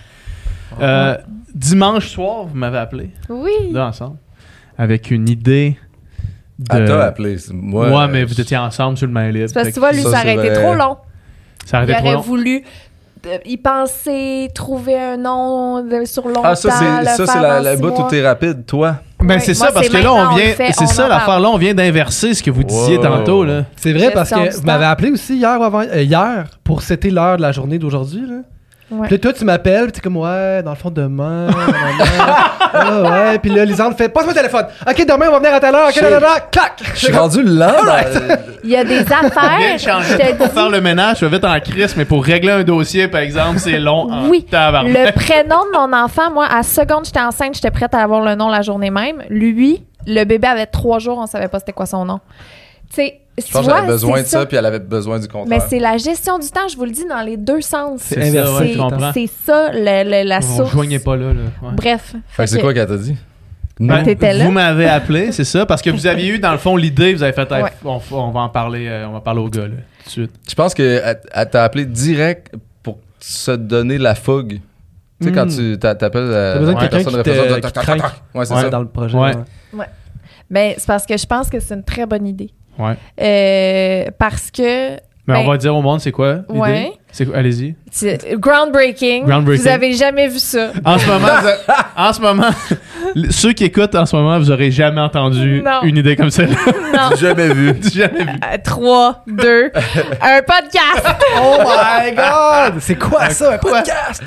S2: Dimanche soir, vous m'avez appelé,
S5: Oui.
S2: là, ensemble, avec une idée de...
S4: Elle t'a appelé. Moi,
S2: ouais, mais vous étiez ensemble sur le main libre.
S5: C'est parce que
S2: Fait
S5: tu vois, lui,
S4: ça,
S5: ça
S4: c'est
S5: aurait été
S4: vrai.
S5: trop long.
S2: ça aurait
S5: Il
S2: été trop
S5: aurait
S2: long.
S5: voulu y penser, trouver un nom sur longtemps.
S4: Ah, ça, c'est
S5: faire
S4: la bout où t'es rapide, toi.
S2: Ben
S5: Ouais,
S2: c'est
S5: moi,
S2: ça, parce
S5: c'est
S2: que là,
S5: maintenant,
S2: on
S5: on
S2: vient...
S5: le fait,
S2: C'est
S5: on
S2: ça,
S5: en
S2: l'affaire
S5: parle.
S2: là, on vient d'inverser ce que vous disiez
S4: Wow.
S2: tantôt, là.
S7: C'est vrai parce
S5: Gestion
S7: que
S5: du
S7: vous m'avez
S5: temps.
S7: appelé aussi hier ou avant, hier pour setter l'heure de la journée d'aujourd'hui, là.
S5: Ouais.
S7: Puis là, toi, tu m'appelles, puis t'es comme, ouais, dans le fond, demain. Ah ouais. Puis là, Lisande fait, passe-moi le téléphone. Ok, demain, on va venir à telle heure. Ok, là, clac.
S4: Je suis rendu lent.
S5: Il y a des
S2: On vient
S5: affaires.
S2: de changer
S5: je te
S2: pour
S5: dis,
S2: faire le ménage, je vais vite en crise, mais pour régler un dossier, par exemple, c'est long en
S5: Oui,
S2: tabarnak.
S5: le prénom de mon enfant, moi, à seconde, j'étais enceinte, j'étais prête à avoir le nom la journée même. Lui, le bébé avait 3 jours, on savait pas c'était quoi son nom. Tu sais,
S4: Je pense que j'avais besoin de ça, puis elle avait besoin du
S5: Mais
S4: contraire.
S5: c'est la gestion du temps, je vous le dis, dans les deux sens.
S2: C'est ça, ouais, je comprends.
S5: C'est ça, la
S2: On
S5: source.
S2: joignait pas là. Ouais.
S5: Bref.
S4: Fait que c'est quoi qu'elle t'a dit?
S2: Ben,
S5: T'étais là?
S2: vous m'avez appelé, c'est ça, parce que vous aviez eu, dans le fond, l'idée, vous avez fait, hey,
S5: Ouais.
S2: on va en parler, on va parler au gars, là, tout de suite.
S4: Je pense qu'elle t'a appelé direct pour se donner la fougue. Tu sais, quand tu t'appelles
S7: T'as besoin de
S4: la
S7: quelqu'un
S4: personne
S7: qui
S4: représentante,
S7: te craque.
S4: Ouais, c'est
S2: Ouais.
S4: ça.
S7: Dans le projet.
S2: Ouais.
S7: ouais.
S5: Ben, c'est parce que je pense que c'est une très bonne idée.
S2: Ouais.
S5: Parce que.
S2: Mais
S5: Ben,
S2: on va dire au monde, c'est quoi l'idée?
S5: Ouais.
S2: C'est quoi? Allez-y.
S5: C'est groundbreaking.
S2: Groundbreaking.
S5: Vous avez jamais vu ça.
S2: En ce moment, ceux qui écoutent en ce moment, vous aurez jamais entendu
S5: Non.
S2: une idée comme celle-là.
S5: Non.
S4: Jamais vu.
S2: Jamais vu.
S5: 3, 2, un podcast.
S7: Oh my god! C'est quoi ça, un podcast?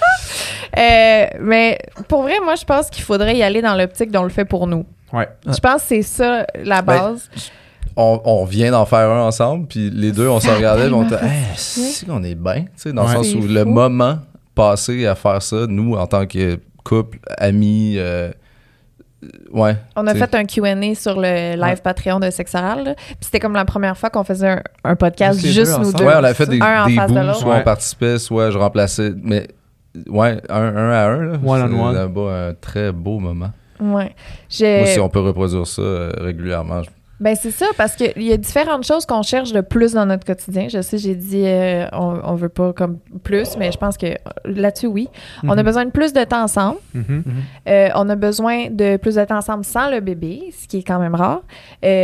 S5: Mais pour vrai, moi, je pense qu'il faudrait y aller dans l'optique dont on le fait pour nous.
S2: Ouais.
S5: Je pense que c'est ça la base.
S4: On vient d'en faire un ensemble, puis les deux, on se regardait, puis on était,
S5: tellement
S4: hey,
S5: facile.
S4: c'est qu'on est bien, tu sais, dans le
S2: Ouais.
S4: sens
S5: C'est
S4: où
S5: fou.
S4: le moment passé à faire ça, nous, en tant que couple, amis, ouais.
S5: On a
S4: t'sais.
S5: fait un Q&A sur le live Patreon de Sexe Oral, là. Puis c'était comme la première fois qu'on faisait un podcast
S7: Juste les
S5: juste
S7: deux
S5: nous
S7: ensemble.
S5: deux.
S4: Ouais, on avait fait des
S5: Un en face de
S4: bouts,
S5: l'autre.
S4: soit
S2: Ouais.
S4: on participait, soit je remplaçais, mais ouais, un à un, là.
S2: One on
S4: C'est
S2: one.
S4: là-bas un très beau moment.
S5: Ouais.
S4: Moi, si on peut reproduire ça régulièrement,
S5: Ben c'est ça, parce qu'il y a différentes choses qu'on cherche de plus dans notre quotidien. Je sais, j'ai dit on veut pas comme plus, mais je pense que là-dessus, oui. On a besoin de plus de temps ensemble.
S2: Mhm.
S5: On a besoin de plus de temps ensemble sans le bébé, ce qui est quand même rare.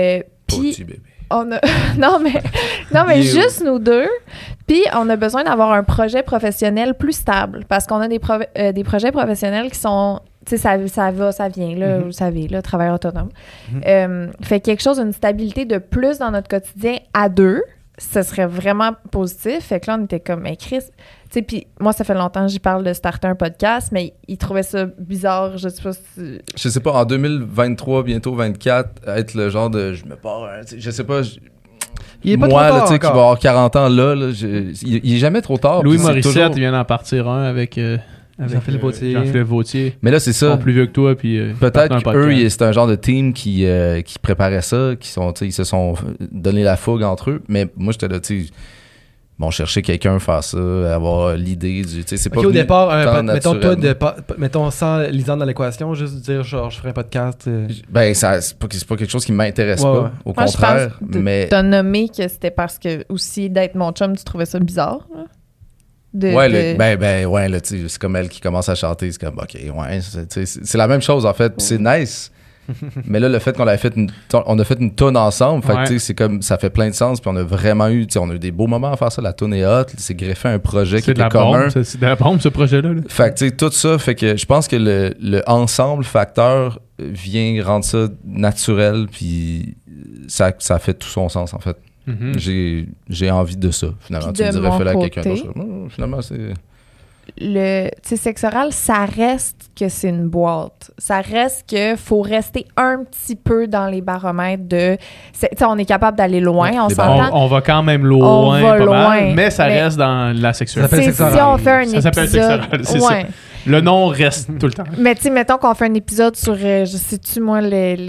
S5: Puis,
S4: Petit bébé.
S5: on a... non, mais juste nous deux. Puis, on a besoin d'avoir un projet professionnel plus stable parce qu'on a des projets professionnels qui sont... Tu sais, ça va, ça vient, là, vous savez, là, travailleur autonome. Fait quelque chose, une stabilité de plus dans notre quotidien à deux, ce serait vraiment positif. Fait que là, on était comme, mais Chris... Tu sais, puis moi, ça fait longtemps que j'y parle de starter un podcast, mais il trouvait ça bizarre, je sais pas si...
S4: Je sais pas, en 2023, bientôt 24, être le genre de... Je me pars, je sais pas...
S7: Il est pas
S4: moi,
S7: trop
S4: là,
S7: tard
S4: tu sais, qui va
S7: encore.
S4: avoir 40 ans, là, il est jamais trop tard.
S2: Louis
S4: puis c'est
S2: Morissette,
S4: toujours-
S2: il vient d'en partir un avec
S7: Jean-Philippe Vautier.
S2: Jean-Philippe Vautier.
S4: Mais là, c'est
S2: Ils
S4: ça.
S2: sont plus vieux que toi, puis
S4: Peut-être
S2: partent un podcast.
S4: qu'eux, c'est un genre de team qui préparait ça, ils se sont donné la fougue entre eux. Mais moi, j'étais là, tu sais, bon, chercher quelqu'un, faire ça, avoir l'idée du. Tu sais, c'est pas.
S7: Ok, au
S4: venu
S7: départ,
S4: tant
S7: mettons toi,
S4: naturellement.
S7: mettons sans Lisanne dans l'équation, juste dire genre je ferai un podcast.
S4: Ben, c'est pas quelque chose qui m'intéresse
S7: Ouais,
S4: pas.
S7: ouais.
S4: Au
S5: Moi, je
S4: contraire.
S5: pense que
S4: Mais.
S5: t'as nommé que c'était parce que aussi d'être mon chum, tu trouvais ça bizarre. Là.
S4: Ouais, là, tu sais, c'est comme elle qui commence à chanter. C'est comme, OK, ouais, c'est la même chose, en fait. Puis c'est nice. Mais là, le fait qu'on a fait une toune ensemble, fait que,
S2: Ouais.
S4: tu sais, c'est comme, ça fait plein de sens. Puis on a vraiment eu, tu sais, on a eu des beaux moments à faire ça. La toune est hot. C'est greffé un projet qui
S2: C'est de
S4: était
S2: la
S4: commun.
S2: bombe, c'est de la bombe, ce projet-là. là.
S4: Fait que, tu sais, tout ça fait que je pense que le ensemble facteur vient rendre ça naturel. Puis ça fait tout son sens, en fait. J'ai envie de ça, finalement.
S5: Puis
S4: Tu me
S5: de
S4: dirais,
S5: mon
S4: fais-le à quelqu'un
S5: côté,
S4: d'autre. Finalement, c'est.
S5: Le sexe oral, ça reste que c'est une boîte. Ça reste que faut rester un petit peu dans les baromètres de... Tu sais, on est capable d'aller loin, on
S4: Les
S5: s'entend.
S2: On va quand même
S5: On
S2: loin,
S5: va
S2: pas
S5: loin,
S2: mal, mais ça
S5: mais-
S2: reste dans la sexualité.
S7: s'appelle
S5: Si
S7: sexe oral.
S5: on fait un
S2: Ça s'appelle sexe
S5: épisode...
S2: oral, c'est ça.
S5: ouais.
S2: Le nom reste tout le temps.
S5: Mais tu sais, mettons qu'on fait un épisode sur, je sais-tu, moi,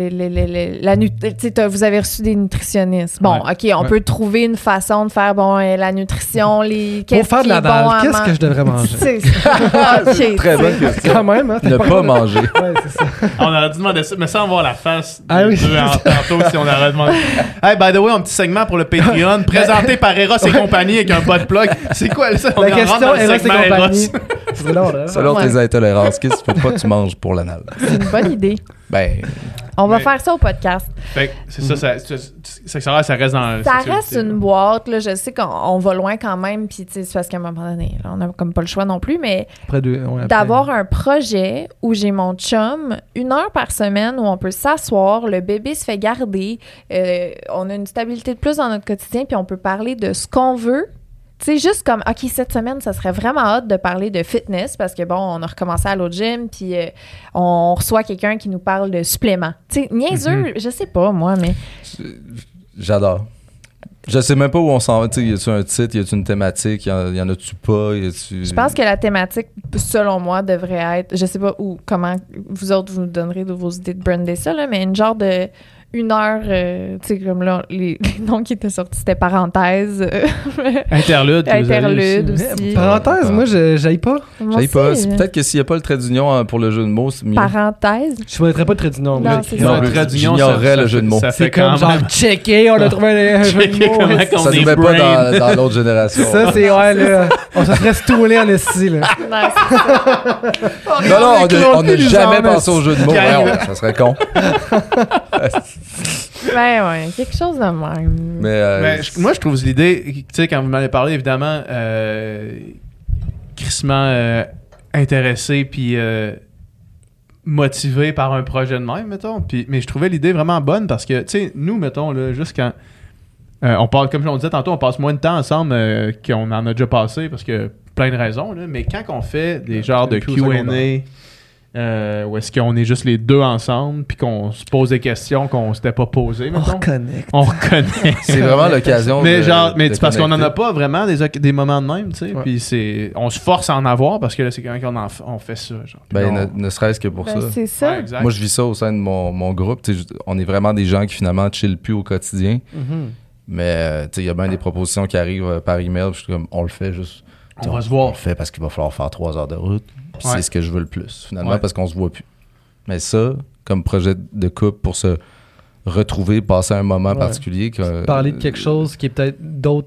S5: vous avez reçu des nutritionnistes. Bon,
S2: Ouais.
S5: OK, on peut trouver une façon de faire, la nutrition,
S7: Pour
S5: qu'est-ce
S7: faire de
S5: qui
S7: la
S5: est bon
S7: dalle,
S5: à
S7: qu'est-ce que je devrais manger?
S5: OK.
S4: Très bonne question.
S7: Quand même, hein?
S4: Ne pas manger.
S7: Ouais, c'est ça.
S2: On aurait dû demander ça, mais sans voir la face
S7: Ah oui.
S2: deux tantôt si on aurait demandé. Hey, by the way, un petit segment pour le Patreon présenté par Eros et compagnie avec un bot plug. C'est quoi ça? On
S7: La
S2: est en rentre
S7: question
S2: dans le
S7: Eros et
S2: segment
S7: compagnie.
S2: Eros.
S7: C'est drôle, hein?
S4: Selon
S5: Ouais.
S4: tes intolérances, qu'est-ce que tu fais pas, tu manges pour l'anal?
S5: C'est une bonne idée.
S4: Ben,
S5: On va
S2: Mais-
S5: faire ça au podcast.
S2: Fait que c'est ça, ça reste dans la
S5: Ça
S2: sexualité,
S5: reste
S2: là.
S5: une boîte, là. Je sais qu'on va loin quand même, puis tu sais, c'est parce qu'à un moment donné, là, on n'a comme pas le choix non plus, mais
S7: Après après.
S5: d'avoir un projet où j'ai mon chum 1 heure par semaine où on peut s'asseoir, le bébé se fait garder, on a une stabilité de plus dans notre quotidien, puis on peut parler de ce qu'on veut. Tu sais, juste comme, OK, cette semaine, ça serait vraiment hâte de parler de fitness parce que, bon, on a recommencé à aller au gym, puis on reçoit quelqu'un qui nous parle de suppléments. Tu sais, niaiseux, je sais pas, moi, mais
S4: j'adore. Je sais même pas où on s'en va. Tu sais, y a-tu un titre, y a-tu une thématique, y en a-tu pas, y a-tu...
S5: je pense que la thématique, selon moi, devrait être, je sais pas où, comment vous autres vous nous donnerez de vos idées de brander ça, là, mais une genre de 1 heure, tu sais, comme là, les noms qui étaient sortis, c'était parenthèse,
S2: Interlude. que vous avez
S5: interlude
S2: aussi.
S5: aussi.
S7: Parenthèse, moi, j'aille pas.
S5: Moi
S4: J'aille pas.
S5: aussi,
S4: Peut-être que s'il y a pas le trait d'union pour le jeu de mots, c'est mieux.
S5: parenthèse.
S7: Je ne mettrais pas de trait d'union.
S5: Non,
S7: moi.
S5: c'est
S4: Non,
S5: ça.
S4: le
S2: trait d'union,
S4: j'ignorerais
S2: ça
S4: le jeu de mots.
S2: Ça
S7: C'est
S2: fait
S7: comme
S2: quand
S7: genre
S2: même...
S7: checker, on a trouvé un jeu de
S2: Checker
S7: mots.
S2: comment
S7: ouais.
S2: qu'on
S4: Ça
S2: est
S4: nous met
S2: brain.
S4: pas dans l'autre génération.
S7: Ça, c'est, ouais, là. On se serait stoulé en esti, là.
S5: Ouais, c'est
S4: Non, non, on n'a
S7: les
S4: jamais
S7: hommes,
S4: pensé au jeu de mots. Ouais, ça serait con.
S5: ouais, quelque chose de même.
S4: Mais,
S2: Moi, je trouve l'idée, tu sais, quand vous m'avez parlé, évidemment, crissement intéressé puis motivé par un projet de même, mettons. Mais je trouvais l'idée vraiment bonne parce que, tu sais, nous, mettons, là, juste quand on parle, comme on disait tantôt, on passe moins de temps ensemble qu'on en a déjà passé parce que plein de raisons, là, mais quand on fait des genres de
S7: plus au
S2: Q&A où est-ce qu'on est juste les deux ensemble puis qu'on se pose des questions qu'on s'était pas posées, mettons.
S7: reconnecte.
S2: On reconnaît.
S4: c'est vraiment l'occasion.
S2: Mais
S4: de-
S2: genre, mais
S4: de
S2: c'est parce qu'on en a
S4: connecter.
S2: pas vraiment des moments de même, tu sais.
S7: Ouais.
S2: Puis on se force à en avoir parce que là, c'est quand on fait ça. Genre. Puis
S4: Ben,
S2: on-
S4: ne serait-ce que pour
S5: Ben,
S4: ça.
S5: c'est ça.
S2: Ouais, exact.
S4: Moi, je vis ça au sein de mon groupe. Tu sais, on est vraiment des gens qui, finalement, chillent plus au quotidien. Mais, tu sais, il y a bien des propositions qui arrivent par email. Puis je suis comme, on le fait juste. Tu sais,
S2: On va se
S4: On
S2: voir.
S4: le fait parce qu'il va falloir faire 3 heures de route. Puis
S2: Ouais.
S4: c'est ce que je veux le plus, finalement,
S2: Ouais.
S4: parce qu'on se voit plus. Mais ça, comme projet de couple pour se retrouver, passer un moment
S7: Ouais.
S4: particulier. Que,
S7: Parler de quelque chose qui est peut-être d'autre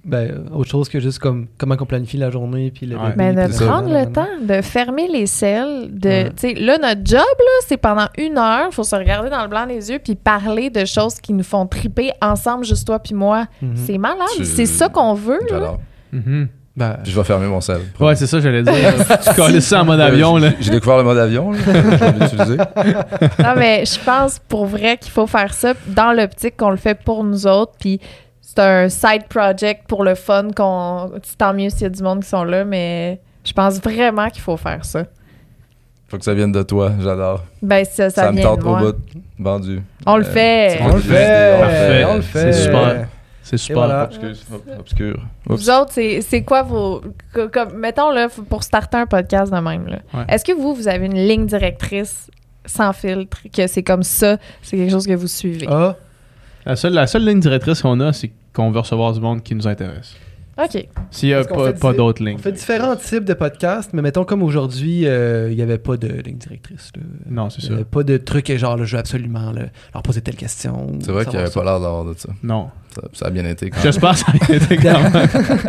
S7: autre chose que juste comme comment on planifie la journée puis le
S2: Ouais.
S7: bébé,
S5: Mais de
S7: puis ça.
S5: prendre le temps, de fermer les selles, tu sais, là, notre job, là, c'est pendant 1 heure, il faut se regarder dans le blanc des yeux puis parler de choses qui nous font triper ensemble, juste toi puis moi.
S7: Mhm.
S5: C'est malade.
S4: Tu-
S5: C'est ça qu'on veut, là.
S4: J'adore.
S2: Mhm.
S7: Ben,
S4: Puis je vais fermer mon sel.
S2: Ouais, c'est ça, j'allais dire. Tu colles ça en mode avion, là.
S4: J'ai découvert le mode avion, là. Je vais l'utiliser.
S5: Non, mais je pense pour vrai qu'il faut faire ça dans l'optique qu'on le fait pour nous autres. Puis c'est un side project pour le fun. Tant mieux s'il y a du monde qui sont là, mais je pense vraiment qu'il faut faire ça.
S4: Faut que ça vienne de toi, j'adore.
S5: Ben, ça
S4: Ça me
S5: vient
S4: tente
S5: de
S4: au
S5: moi.
S4: bout. Vendu.
S5: On le fait.
S4: c'est
S7: on le fait,
S2: Parfait.
S7: on le fait.
S2: C'est super. C'est super.
S7: voilà.
S4: Obscur.
S5: Vous autres, c'est quoi vos... Comme, mettons, là, pour starter un podcast de même, là.
S2: Ouais.
S5: Est-ce que vous avez une ligne directrice sans filtre, que c'est comme ça, c'est quelque chose que vous suivez?
S7: Ah,
S2: La seule ligne directrice qu'on a, c'est qu'on veut recevoir du monde qui nous intéresse.
S5: OK.
S2: S'il n'y a
S7: Parce qu'on fait
S2: pas d'autres lignes.
S7: on fait différents types de podcasts, mais mettons comme aujourd'hui, il n'y avait pas de ligne directrice. Là.
S2: Non, c'est
S7: Il
S2: ça.
S7: n'y avait pas de truc genre, là, je veux absolument là, leur poser telle question.
S4: C'est vrai qu'il n'y avait pas l'air d'avoir de ça.
S2: Non.
S4: Ça a bien été quand même.
S2: J'espère que ça a été quand même.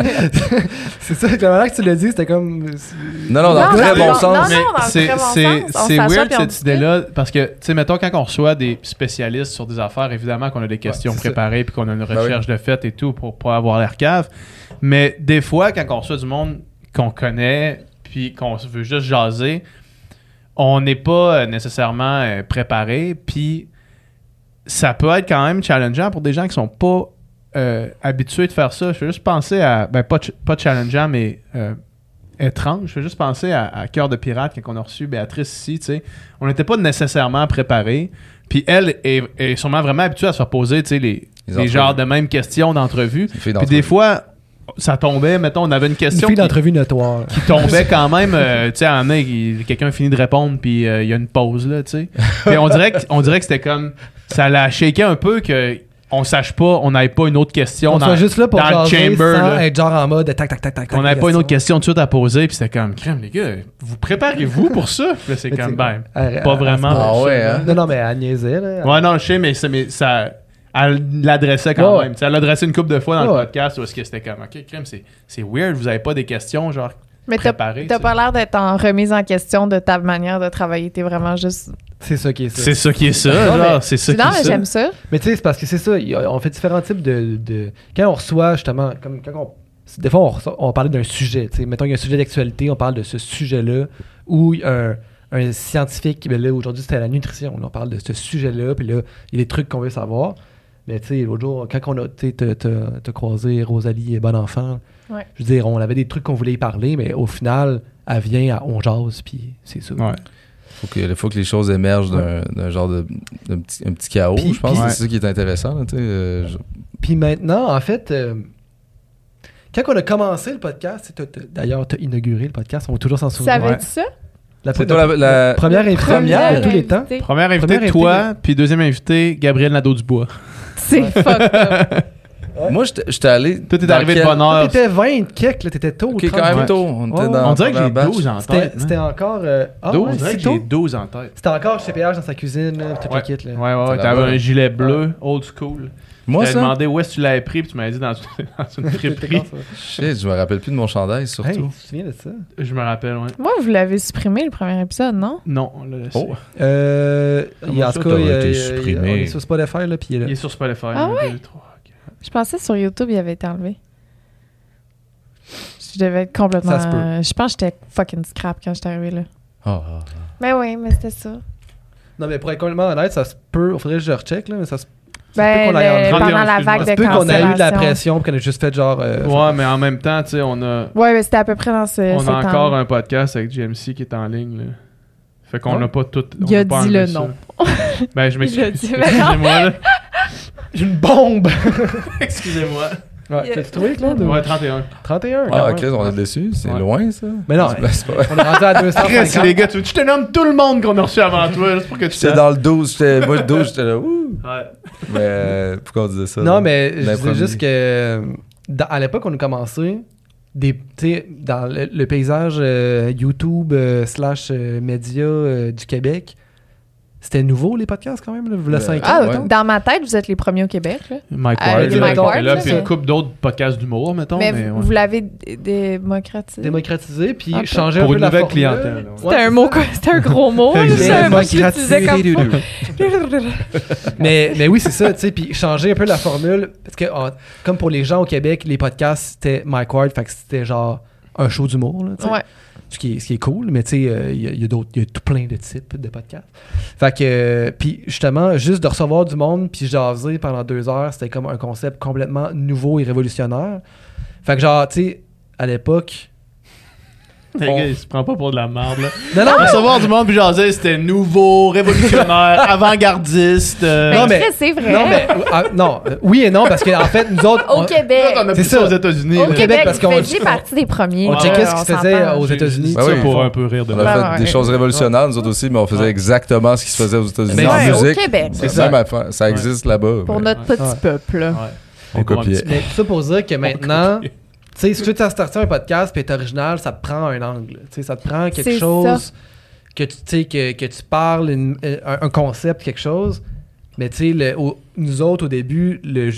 S7: C'est ça, la manière que tu l'as dit, c'était comme.
S4: Non, dans
S5: Non,
S4: le très
S5: non,
S4: bon
S5: non,
S4: sens.
S5: non,
S2: Mais
S5: dans le
S2: c'est
S5: très bon
S2: c'est-
S5: sens. On
S2: c'est
S5: s'assoit
S2: weird
S5: puis on
S2: cette
S5: discute.
S2: idée-là parce que, tu sais, mettons, quand on reçoit des spécialistes sur des affaires, évidemment qu'on a des questions
S7: c'est ça.
S2: préparées puis qu'on a une
S4: oui.
S2: recherche de fait et tout pour pas avoir l'air cave. Mais des fois, quand on reçoit du monde qu'on connaît puis qu'on veut juste jaser, on n'est pas nécessairement préparé. Puis ça peut être quand même challengeant pour des gens qui sont pas habitués de faire ça. Je fais juste penser à, pas challengeant, mais étrange. Je fais juste penser à Cœur de pirate quand on a reçu Béatrice ici, tu sais. On n'était pas nécessairement préparés. Puis elle est sûrement vraiment habituée à se faire poser, tu sais, les genres de mêmes questions d'entrevue. Puis des fois, ça tombait, mettons, on avait une
S7: Une
S2: question
S7: fille d'entrevue notoire.
S2: qui tombait quand même, tu sais, à un moment donné, quelqu'un finit de répondre, puis il y a une pause, là, tu sais. Puis on dirait que c'était comme, ça l'a shaké un peu que on sache pas, on n'avait pas une autre question
S7: On soit juste là pour
S2: dans le
S7: jaser
S2: chamber,
S7: sans
S2: là.
S7: être genre en mode tac, tac, tac, tac.
S2: On n'avait pas une autre question tout de suite à poser, puis c'était comme, crème, les gars, vous préparez-vous pour ça? Puis là, c'est comme, ben, pas vraiment.
S4: Ah ouais, hein?
S7: Non, mais elle niaisait, là.
S2: Ouais, non, je sais, mais ça elle l'adressait quand
S7: Ouais.
S2: même. T'sais, elle l'adressait une couple de fois dans
S7: Ouais.
S2: le podcast où est-ce que c'était comme, OK, crème, c'est weird, vous avez pas des questions, genre,
S5: Mais t'as
S2: préparées.
S5: t'as
S2: t'sais.
S5: pas l'air d'être en remise en question de ta manière de travailler. T'es vraiment juste...
S7: C'est ça qui est ça.
S2: C'est ça qui est ça,
S7: Non,
S2: genre,
S7: mais-
S2: c'est ça qui
S5: Non,
S2: est
S5: mais
S2: ça.
S5: j'aime ça.
S7: Mais tu sais, c'est parce que c'est ça. On fait différents types de... Quand on reçoit, justement, comme quand on... Des fois, on parlait d'un sujet. Tu sais, mettons, il y a un sujet d'actualité, on parle de ce sujet-là. Ou un scientifique, ben là, aujourd'hui, c'était la nutrition. Là, on parle de ce sujet-là, puis là, il y a des trucs qu'on veut savoir. Mais tu sais, l'autre jour, quand on a... Tu sais, t'as croisé Rosalie Bonenfant,
S5: Ouais.
S7: je veux dire, on avait des trucs qu'on voulait y parler, mais au final, elle vient, on jase, puis c'est ça.
S2: Ouais.
S4: Faut que les choses émergent d'un genre d'un petit chaos.
S7: Puis-
S4: Je pense
S2: puis-
S4: que c'est ça qui est intéressant. Là, tu sais,
S7: Puis maintenant, en fait, quand on a commencé le podcast, d'ailleurs, tu as inauguré le podcast, on va toujours s'en souvenir.
S5: Savais-tu ça?
S4: C'est toi la-
S7: première invitée
S5: Première
S7: de tous les temps.
S5: invitée.
S2: Première invité,
S7: Première
S2: toi, puis deuxième invité, Gabriel Nadeau-Dubois.
S5: C'est fucked up.
S4: Moi, j'étais allé.
S2: Tout est
S4: dans
S2: arrivé de
S4: quel-
S2: bonne heure.
S7: T'étais 20 quelques, là, t'étais tôt.
S4: Ok,
S7: 30.
S4: quand même
S2: Ouais.
S4: tôt. On était
S7: Ouais,
S4: dans
S2: On dirait que
S4: la
S2: j'ai
S4: batch.
S2: 12 en
S7: C'était
S2: tête.
S7: c'était encore... ah,
S2: 12,
S7: ouais,
S2: on dirait
S7: si
S2: que j'ai
S7: tôt?
S2: 12 en tête.
S7: C'était encore chez PH dans sa cuisine, là, tout
S2: Ouais.
S7: le kit. Là.
S2: Ouais,
S4: C'est
S2: t'avais
S4: là-bas.
S2: un gilet bleu, old school.
S4: Moi,
S2: Je t'ai
S4: ça.
S2: demandé où est-ce que tu l'avais pris, puis tu m'avais dit dans une friperie.
S4: Shit, je me rappelle plus de mon chandail,
S7: Hey,
S4: surtout.
S7: tu te souviens de ça?
S2: Je me rappelle, ouais.
S5: Moi, vous l'avez supprimé, le premier épisode, non?
S2: Non, on l'a laissé.
S4: Oh.
S7: Il y a en
S2: ça,
S7: tout cas,
S4: t'aurais été
S7: on
S4: supprimé?
S7: est sur Spotify, là, puis
S2: Il est sur Spotify.
S5: Ah
S2: 1, 2, 3, 4.
S5: Je pensais sur YouTube, il avait été enlevé. Je devais être complètement...
S7: Ça se peut.
S5: je pense que j'étais fucking scrap quand j'étais arrivé là.
S4: Ah.
S5: Mais oui, mais c'était ça.
S7: Non, mais pour être complètement honnête, ça se peut... Il faudrait que je recheck, là, mais ça se peut
S5: Ben,
S7: qu'on aille enlever.
S5: pendant
S2: 31,
S5: la vague
S7: Ça
S5: de
S7: se peut qu'on ait eu de la
S5: cancellation.
S7: pression, puis qu'on ait juste fait genre...
S2: Ouais, mais en même temps, tu sais, on a
S5: Ouais, mais c'était à peu près dans ce
S2: on
S5: cet
S2: a encore
S5: angle.
S2: un podcast avec GMC qui est en ligne, là. Fait qu'on
S7: Ouais.
S2: n'a pas tout. on
S5: Il a
S2: n'a pas
S5: dit
S2: enlevé
S5: le
S2: ça.
S5: nom.
S2: Ben, je
S5: Il a
S2: m'excuse.
S5: dit,
S2: Excusez-moi, là.
S7: J'ai une bombe!
S2: Excusez-moi.
S7: Ouais, t'as-tu trouvé, Claude?
S2: Ouais, 31.
S7: 31, quand
S4: Ah,
S7: même.
S4: ok, on est déçus. C'est
S2: Ouais.
S4: loin, ça.
S7: Mais non,
S4: C'est pas-
S7: on est rendu à 250.
S2: Chris, les gars, tu te nommes tout le monde qu'on a reçu avant toi, juste pour que tu
S4: J'étais
S2: saches.
S4: dans le 12. Moi, le 12, j'étais là. Ouh.
S2: Ouais.
S4: Mais pourquoi on disait ça?
S7: Non,
S4: là?
S7: mais je disais
S4: L'improvise.
S7: juste que à l'époque, on a commencé dans le paysage YouTube / média du Québec. C'était nouveau, les podcasts, quand même, là, le 5 ans.
S5: Ah,
S4: ouais.
S5: dans ma tête, vous êtes les premiers au Québec. Là.
S2: Mike
S5: Avec
S2: Ward,
S5: Mike Ward,
S2: là,
S5: là,
S2: puis
S5: mais-
S2: une couple d'autres podcasts d'humour, mettons.
S5: Mais
S2: Mais,
S5: vous l'avez démocratisé.
S7: Démocratisé, puis
S5: Ok.
S7: changer
S2: Pour
S7: un peu
S2: une
S7: la
S2: nouvelle
S7: formule.
S2: clientèle. Ouais.
S5: C'était un mot, c'était un gros mot. là, c'est un mot que j'utilisais comme
S7: mais oui, c'est ça, tu sais, puis changer un peu la formule, parce que comme pour les gens au Québec, les podcasts, c'était Mike Ward, fait que c'était genre un show d'humour, là, tu sais.
S5: Ouais.
S7: Ce qui est cool, mais tu sais, il y a tout plein de types de podcasts. Fait que, puis justement, juste de recevoir du monde, puis jaser pendant 2 heures, c'était comme un concept complètement nouveau et révolutionnaire. Fait que genre, tu sais, à l'époque...
S2: Les gars, il se prend pas pour de la merde, là.
S7: Non, non,
S2: Recevoir du monde, puis jaser, c'était nouveau, révolutionnaire, avant-gardiste.
S7: Non, mais-
S5: Chris, c'est vrai.
S7: non, mais... oui et non, parce qu'en fait, nous autres...
S5: Au Québec.
S2: on a
S7: C'est
S2: pris ça
S7: ça.
S2: aux États-Unis.
S5: Au
S2: là.
S7: Québec,
S5: Québec,
S7: parce
S5: vous
S7: qu'on-
S5: faisiez partie des premiers.
S7: On
S5: là,
S7: checkait ce qui se faisait
S5: s'entend.
S7: aux États-Unis.
S4: Ben
S2: Ça
S4: oui.
S2: pour un peu rire de
S4: On
S2: moi.
S4: a
S5: Ouais,
S4: fait
S5: ouais.
S4: des choses révolutionnaires, nous autres aussi, mais on faisait exactement ce qui se faisait aux États-Unis
S7: Mais
S4: en
S5: ouais, au
S4: musique.
S5: Québec.
S4: C'est la même affaire. Ça existe là-bas.
S5: Pour
S4: mais
S5: notre petit
S7: Ouais.
S5: peuple. là.
S4: on copiait.
S7: Mais tout ça pour dire que maintenant, tu sais, si tu veux starter un podcast puis être original, ça te prend un angle. Tu sais, ça te prend quelque
S5: C'est
S7: chose que tu sais que tu parles, un concept, quelque chose. Mais tu sais, nous autres, au début,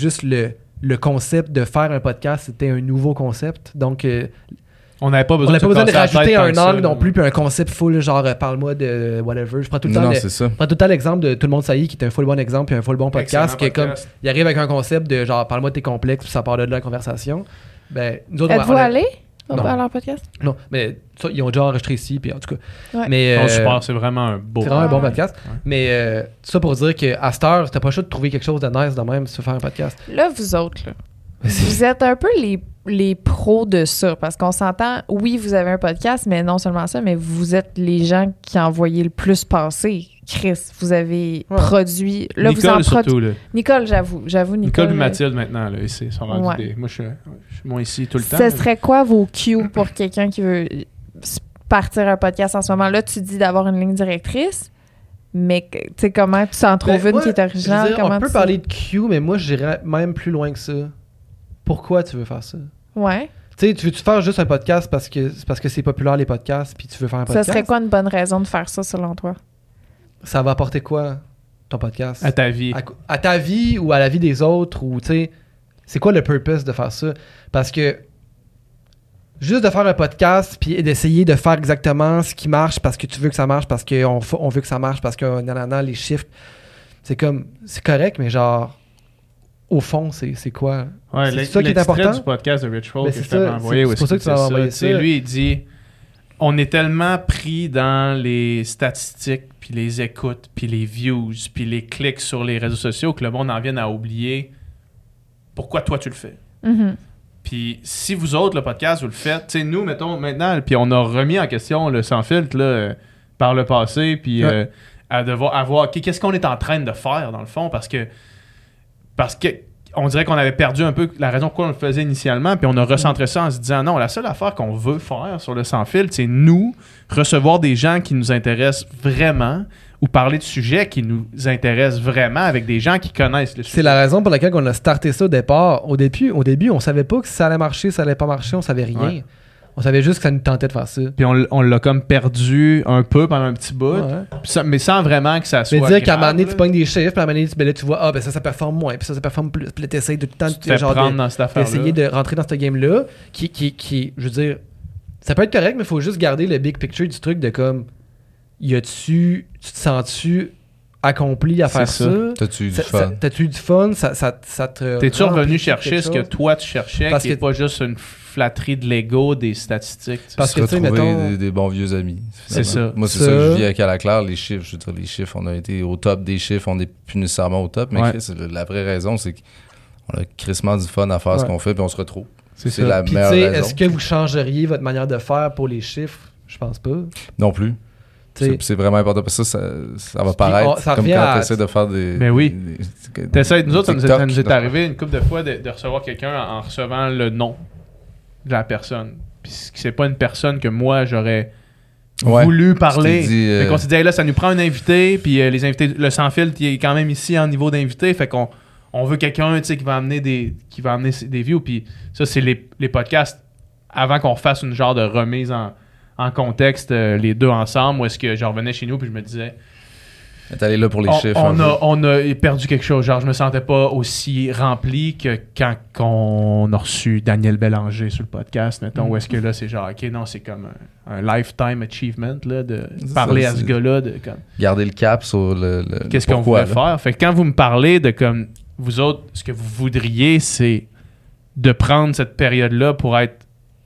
S7: le concept de faire un podcast, c'était un nouveau concept. Donc,
S2: On n'avait pas
S7: on
S2: besoin
S7: n'a pas besoin de
S2: se casser la tête
S7: rajouter un
S2: tant que
S7: angle
S2: ça,
S7: non
S2: là.
S7: plus, puis un concept full, genre, parle-moi de whatever. Je prends tout le temps
S4: Non,
S7: le-
S4: c'est ça.
S7: je prends tout le temps l'exemple de Tout le monde ça y est, qui est un full bon exemple, puis un full bon podcast,
S2: Excellent
S7: qui est comme,
S2: podcast.
S7: il arrive avec un concept de genre, parle-moi de tes complexes, puis ça part de là la conversation. Ben, nous autres,
S5: Êtes-vous
S7: on a-
S5: allés
S7: Non.
S5: à leur podcast?
S7: Non, mais ça, ils ont déjà enregistré ici, puis en tout cas.
S5: Ouais.
S7: Mais,
S2: Non, super, c'est vraiment un beau.
S7: c'est vraiment un bon
S5: Ouais.
S7: podcast.
S2: Ouais.
S7: Mais tout ça pour dire qu'à cette heure, t'as pas le choix de trouver quelque chose de nice de même si tu veux faire un podcast.
S5: Là, vous autres, là, vous êtes un peu les pros de ça. Parce qu'on s'entend, oui, vous avez un podcast, mais non seulement ça, mais vous êtes les gens qui envoyaient le plus passer. Chris, vous avez
S7: Ouais.
S5: produit. Là, vous
S2: Nicole
S5: en
S2: surtout, là.
S5: Nicole, j'avoue,
S2: Nicole
S5: Nicole.
S2: et Mathilde maintenant, là, ici, sont rendus
S5: Ouais.
S2: des... Moi, je suis moins ici tout le temps.
S5: Ce
S2: là.
S5: serait quoi vos cues pour quelqu'un qui veut partir un podcast en ce moment? Là, tu dis d'avoir une ligne directrice, mais tu sais comment tu en trouves
S7: Ben,
S5: une
S7: moi,
S5: qui est originale?
S7: je veux dire,
S5: Comment
S7: on peut
S5: tu-
S7: parler de Q, mais moi, j'irais même plus loin que ça. Pourquoi tu veux faire ça?
S5: Ouais.
S7: Tu sais, tu veux-tu faire juste un podcast parce que c'est populaire les podcasts, puis tu veux faire un
S5: Ça
S7: podcast?
S5: serait quoi une bonne raison de faire ça selon toi?
S7: Ça va apporter quoi, ton podcast?
S2: À ta vie.
S7: À ta vie ou à la vie des autres, ou tu sais, c'est quoi le purpose de faire ça? Parce que juste de faire un podcast puis d'essayer de faire exactement ce qui marche parce que tu veux que ça marche, parce qu'on veut que ça marche, parce que nanana, les chiffres, c'est comme, c'est correct, mais genre, au fond, c'est quoi?
S2: Ouais,
S7: c'est ça qui est
S2: l'extrait
S7: important?
S2: du podcast de Rich Roll
S7: Ben,
S2: que
S7: c'est
S2: je t'avais
S7: ça,
S2: envoyé.
S7: c'est
S2: où
S7: pour ça que tu m'avais envoyé ça.
S2: Lui, il dit on est tellement pris dans les statistiques, puis les écoutes, puis les views, puis les clics sur les réseaux sociaux que le monde en vienne à oublier pourquoi toi tu le fais.
S5: Mhm.
S2: Puis si vous autres, le podcast, vous le faites, tu sais, nous, mettons, maintenant, puis on a remis en question le sans filtre là, par le passé, puis
S7: Ouais.
S2: à devoir avoir, OK, qu'est-ce qu'on est en train de faire, dans le fond, parce que on dirait qu'on avait perdu un peu la raison pourquoi on le faisait initialement, puis on a recentré ça en se disant, non, la seule affaire qu'on veut faire sur le sans filtre, c'est nous, recevoir des gens qui nous intéressent vraiment, ou parler de sujets qui nous intéressent vraiment avec des gens qui connaissent le sujet.
S7: C'est la raison pour laquelle on a starté ça au départ. Au début, on savait pas que ça allait marcher, ça allait pas marcher, on savait rien.
S2: Ouais.
S7: On savait juste que ça nous tentait de faire ça.
S2: Puis on l'a comme perdu un peu pendant un petit bout,
S7: Ouais.
S2: puis ça- mais sans vraiment que ça soit
S7: Mais dire qu'à un
S2: grave,
S7: moment donné,
S2: là.
S7: tu pognes des chiffres, puis à un moment donné, ben là, tu vois, ah, ben ça performe moins, puis ça performe plus. Puis là, t'essayes tout le temps
S2: tu te fais prendre dans cette affaire-là.
S7: d'essayer de rentrer dans ce game-là, qui, je veux dire, ça peut être correct, mais il faut juste garder le big picture du truc de comme, tu te sens-tu accompli à
S2: C'est
S7: faire
S2: ça.
S7: ça?
S4: T'as-tu eu du fun?
S7: T'as-tu eu du fun? Ça te
S2: T'es-tu
S7: remplit
S2: revenu
S7: de
S2: chercher
S7: quelque
S2: ce que
S7: chose?
S2: toi tu cherchais,
S7: Parce
S2: qui n'est
S7: que-
S2: pas juste une flatterie de l'ego, des statistiques. tu sais.
S7: Parce
S4: Se
S7: que, tu sais,
S4: retrouver
S7: mettons-
S4: des bons vieux amis.
S2: C'est
S4: finalement.
S2: ça.
S4: Moi, c'est
S7: Ça.
S4: ça que je vis avec Alaclaire, les chiffres. Je veux dire, les chiffres, on a été au top des chiffres, on n'est plus nécessairement au top, mais
S2: Ouais.
S4: Chris, la vraie raison, c'est qu'on a crissement du fun à faire ce
S7: Ouais.
S4: qu'on fait, puis on se retrouve.
S2: C'est
S4: C'est
S2: ça.
S4: la
S7: Puis, tu
S4: meilleure
S7: sais,
S4: raison.
S7: est-ce que vous changeriez votre manière de faire pour les chiffres? Je pense pas.
S4: Non plus.
S7: Tu sais,
S4: C'est vraiment important. Parce que ça va
S7: Puis
S4: paraître
S7: ça
S4: comme
S7: revient
S4: quand
S7: à-
S4: tu essaies de faire des...
S2: Ben oui. T'essaies, nous autres,
S4: TikTok,
S2: ça nous est
S4: de-
S2: arrivé une couple de fois de recevoir quelqu'un en recevant le nom de la personne. Puis c'est pas une personne que moi j'aurais
S4: Ouais.
S2: voulu parler.
S4: Tu t'es dit,
S2: Fait qu'on s'est dit, hey, là, ça nous prend un invité, puis les invités, le sans filtre, il est quand même ici en niveau d'invité, fait qu'on veut quelqu'un, tu sais, qui va amener des views, puis ça, c'est les podcasts, avant qu'on fasse une genre de remise en contexte, les deux ensemble, où est-ce que je revenais chez nous, puis je me disais,
S4: T'es allé là pour les chiffres.
S2: On a perdu quelque chose. Genre, je me sentais pas aussi rempli que quand on a reçu Daniel Bélanger sur le podcast, mettons, où est-ce que là, c'est genre, OK, non, c'est comme un lifetime achievement, là, de parler à ce gars-là. De, comme,
S4: garder le cap sur le
S2: qu'est-ce qu'on voulait faire. Fait que quand vous me parlez de comme, vous autres, ce que vous voudriez, c'est de prendre cette période-là pour être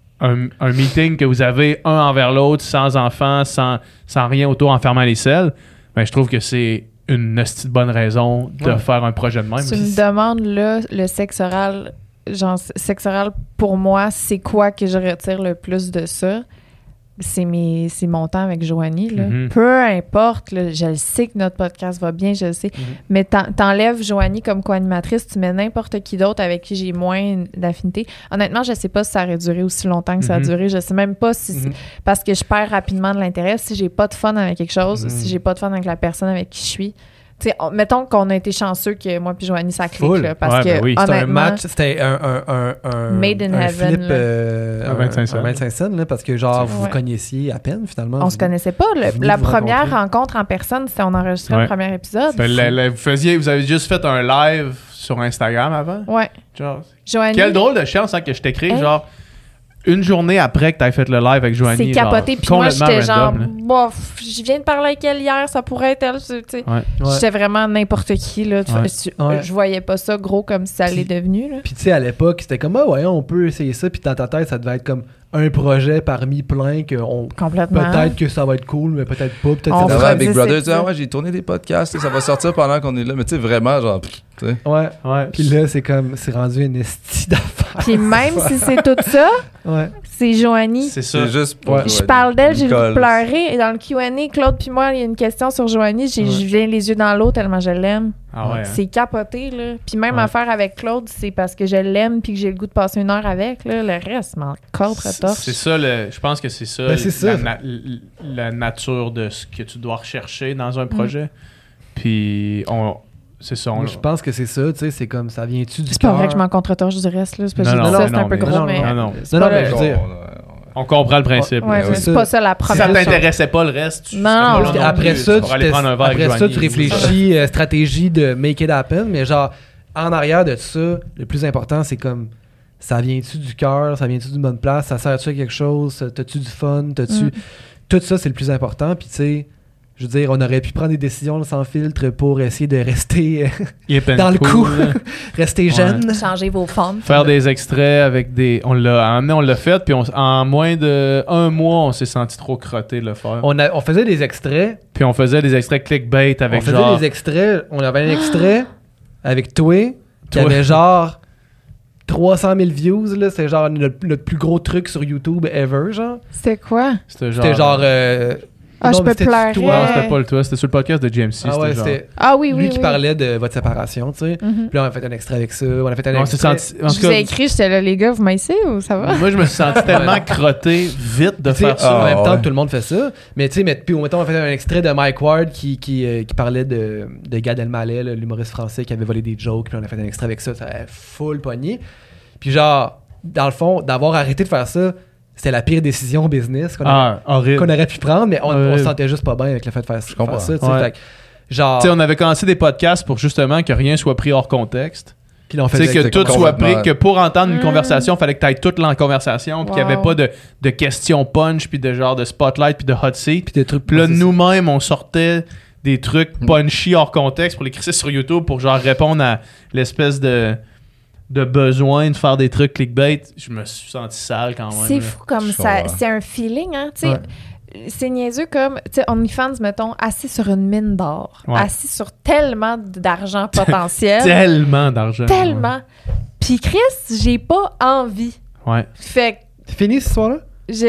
S2: un meeting que vous avez un envers l'autre, sans enfants, sans rien autour, en fermant les selles. Ben, je trouve que c'est une hostie de bonne raison de faire un projet de même.
S5: Tu me demandes là, le sexe oral, sexe oral pour moi, c'est quoi que je retire le plus de ça? C'est mon temps avec Joanie. Là.
S2: Mm-hmm.
S5: Peu importe, là, je le sais que notre podcast va bien, je le sais. Mais t'enlèves Joanie comme co-animatrice, tu mets n'importe qui d'autre avec qui j'ai moins d'affinité. Honnêtement, je sais pas si ça aurait duré aussi longtemps que ça a duré. Je sais même pas si c'est parce que je perds rapidement de l'intérêt. Si j'ai pas de fun avec quelque chose, si j'ai pas de fun avec la personne avec qui je suis. T'sais, mettons qu'on a été chanceux que moi puis Joanie ça clique là, parce que
S7: C'était un
S5: honnêtement,
S7: match, c'était un
S5: Made in heaven,
S7: flip,
S2: un
S7: 25 cents là, parce que genre vous vous connaissiez à peine finalement.
S5: On se connaissait pas. La première rencontre en personne, c'était on enregistrait le premier épisode.
S2: Vous avez juste fait un live sur Instagram avant?
S5: Ouais.
S2: Genre,
S5: Joanie,
S2: quelle drôle de chance que je t'écris, genre une journée après que tu aies fait le live avec Joanie.
S5: C'est capoté. Puis moi, j'étais genre,
S2: random,
S5: bof, je viens de parler avec elle hier, ça pourrait être elle. Tu sais. J'étais vraiment n'importe qui. Là. Je voyais pas ça gros comme si ça allait devenu. Là.
S7: Puis tu sais, à l'époque, c'était comme, on peut essayer ça. Puis dans ta tête, ça devait être comme un projet parmi plein que
S5: complètement.
S7: Peut-être que ça va être cool, mais peut-être pas. Peut-être
S5: On
S7: ça
S5: fera
S7: va
S4: Big Brother dit j'ai tourné des podcasts, ça va sortir pendant qu'on est là. Mais tu sais, vraiment, genre.
S7: Ouais. Puis là, c'est rendu une estie d'affaires.
S5: Puis même si c'est tout ça, c'est Joanie.
S2: C'est ça.
S4: C'est juste pour
S5: Je parle d'elle, j'ai vu pleurer. Et dans le Q&A, Claude puis moi, il y a une question sur Joanie. Je viens les yeux dans l'eau tellement je l'aime. C'est capoté, là. Puis même affaire avec Claude, c'est parce que je l'aime puis que j'ai le goût de passer une heure avec. Là. Le reste, m'en torche.
S2: C'est ça, je pense que c'est ça, la nature de ce que tu dois rechercher dans un projet. Puis c'est ça.
S7: Je pense que c'est ça, tu sais, c'est comme ça vient-tu du
S5: C'est pas
S7: cœur.
S5: vrai que je m'en contre-torche du reste, là. C'est pas
S2: Non,
S5: ça, c'est un peu gros, mais...
S2: Non,
S7: mais je veux dire...
S2: On comprend le principe.
S5: Ouais, mais c'est pas ça la
S2: Si
S5: première.
S2: ça t'intéressait pas le reste,
S5: non.
S7: Après ça, tu réfléchis stratégie de make it happen, mais genre, en arrière de ça, le plus important, c'est comme, ça vient-tu du cœur, ça vient-tu d'une bonne place, ça sert-tu à quelque chose, t'as-tu du fun, Tout ça, c'est le plus important, puis tu sais... Je veux dire, on aurait pu prendre des décisions sans filtre pour essayer de rester dans le coup, rester jeune.
S5: Changer vos fonds.
S2: Faire des extraits avec des... On l'a fait, puis en moins d'1 mois, on s'est senti trop crotté de le faire.
S7: On faisait des extraits.
S2: Puis on faisait des extraits clickbait avec genre...
S7: On faisait des extraits. On avait un extrait avec toi qui avait genre 300 000 views. Là, c'est genre notre plus gros truc sur YouTube ever, genre.
S5: C'était quoi?
S7: C'était genre
S5: je peux pleurer.
S2: Non, c'était pas le toi, c'était sur le podcast de GMC.
S5: Oui.
S7: Lui qui parlait de votre séparation, tu sais. Puis là, on a fait un extrait avec ça. On a fait un extrait.
S5: Je vous ai écrit, j'étais là, les gars, vous m'aissez ou ça va?
S2: Moi, je me suis senti tellement crotté vite de faire ça.
S7: En même temps, tout le monde fait ça. Mais tu sais, puis mettons, on a fait un extrait de Mike Ward qui parlait de Gad Elmaleh, l'humoriste français qui avait volé des jokes. Puis on a fait un extrait avec ça. Ça avait full pogné. Puis genre, dans le fond, d'avoir arrêté de faire ça, c'était la pire décision business qu'on aurait pu prendre, mais on se sentait juste pas bien avec le fait de faire ça. Fait, genre...
S2: on avait commencé des podcasts pour justement que rien soit pris hors contexte.
S7: Puis là, on faisait
S2: que tout soit pris, que pour entendre une conversation, il fallait que tu ailles toute la conversation, puis qu'il n'y avait pas de questions punch, puis de genre de spotlight, puis de hot seat. Puis là, nous-mêmes, on sortait des trucs punchy hors contexte pour les crisser sur YouTube pour genre répondre à l'espèce de besoin de faire des trucs clickbait. Je me suis senti sale quand même.
S5: C'est fou comme ça. C'est un feeling, hein. Tu sais, c'est niaiseux comme, tu sais, OnlyFans, mettons, assis sur une mine d'or. Assis sur tellement d'argent potentiel.
S2: Tellement d'argent.
S5: Tellement. Puis Chris, j'ai pas envie. Fait que...
S7: C'est fini cette histoire-là?
S5: Il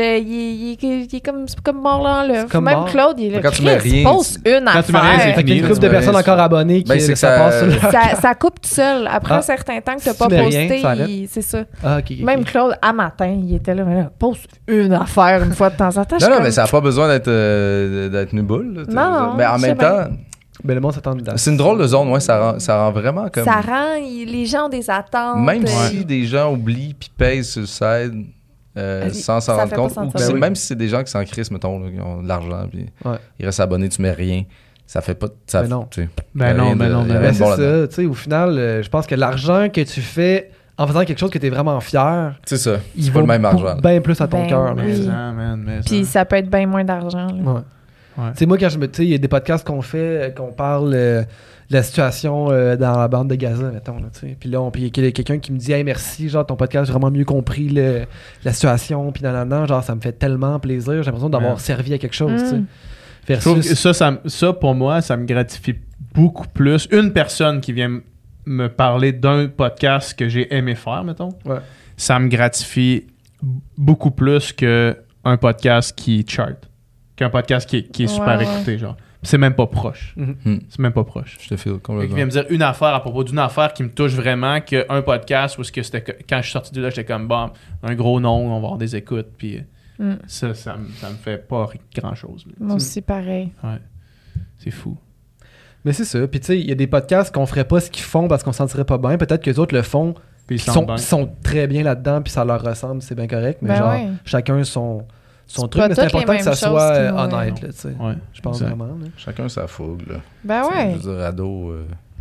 S5: est comme mort là en l'œuf. Même
S7: mort.
S5: Claude, il est là.
S4: Quand tu mets rien,
S5: pose une
S2: quand tu mets rien, c'est
S5: affaire.
S2: fini.
S7: Il y a une couple de personnes encore abonnées qui ça passe sur
S5: ça coupe tout seul. Après un certain temps que t'as pas posté, c'est ça. Même Claude, à matin, il était là, mais là, pose une affaire une fois de temps en temps.
S4: Non, mais ça n'a pas besoin d'être une boule.
S5: Non,
S4: mais en même temps...
S7: Ben, le monde s'attend
S4: c'est une drôle de zone, ça rend vraiment comme...
S5: Ça rend... Les gens ont des attentes.
S4: Même si des gens oublient puis pèsent sur le side... sans s'en rendre compte. Même si c'est des gens qui s'en crissent, mettons, là, qui ont de l'argent, puis ils restent abonnés, tu mets rien. ça fait pas... Ça,
S7: Ben non.
S4: tu sais,
S2: Ben
S4: y a
S2: non,
S4: rien
S2: ben
S4: de-
S2: non,
S4: y a
S2: ben
S4: rien
S7: Ben,
S4: de
S7: c'est
S4: bon là-dedans.
S7: ça. Tu sais, au final, je pense que l'argent que tu fais en faisant quelque chose que tu es vraiment fier,
S4: C'est ça.
S7: il
S4: C'est pas
S7: vaut
S4: le même argent.
S7: bien plus à ton
S5: Ben
S7: cœur. là.
S5: oui.
S2: Mais ça, man, mais
S5: Puis
S2: ça.
S5: ça peut être bien moins d'argent. là.
S7: Ouais.
S2: Ouais.
S7: Tu sais, moi, quand tu sais, il y a des podcasts qu'on fait, qu'on parle de la situation dans la bande de Gaza, mettons, là, tu sais. Puis là, puis il y a quelqu'un qui me dit, hey, merci, genre, ton podcast, j'ai vraiment mieux compris la situation, puis nanana, genre, ça me fait tellement plaisir, j'ai l'impression d'avoir
S2: Ouais.
S7: servi à quelque chose, tu sais.
S5: Mm.
S2: Je trouve que
S7: Versus,
S2: ça, pour moi, ça me gratifie beaucoup plus. Une personne qui vient me parler d'un podcast que j'ai aimé faire, mettons,
S7: Ouais.
S2: ça me gratifie beaucoup plus qu'un podcast qui chart. Qu'un podcast qui est super
S5: Ouais,
S2: écouté, genre. C'est même pas proche. C'est même pas proche.
S4: Je te file
S2: Fait qu'il
S4: complètement.
S2: vient me dire une affaire à propos d'une affaire qui me touche vraiment, qu'un podcast où quand je suis sorti de là, j'étais comme, bon, un gros nom, on va avoir des écoutes, puis
S5: Mm.
S2: ça me fait pas grand-chose. là.
S5: Moi aussi, pareil.
S2: Ouais. C'est fou.
S7: mais c'est ça. Puis tu sais, il y a des podcasts qu'on ferait pas ce qu'ils font parce qu'on se sentirait pas bien. Peut-être que les autres le font,
S2: Puis
S7: puis
S2: ils sont bien.
S7: sont très bien là-dedans, puis ça leur ressemble, c'est bien correct. Mais
S5: Ben
S7: genre,
S5: ouais.
S7: chacun son
S5: C'est
S7: truc.
S5: pas
S7: Mais c'est
S5: toutes les
S7: important que ça
S5: mêmes
S7: soit
S5: choses qui nous,
S7: honnête, là, tu sais.
S2: Ouais,
S7: Je pense
S2: exact.
S7: vraiment. Là.
S4: Chacun sa fougue, là.
S5: Ben
S4: Tu sais,
S5: ouais.
S4: Je veux dire, ado...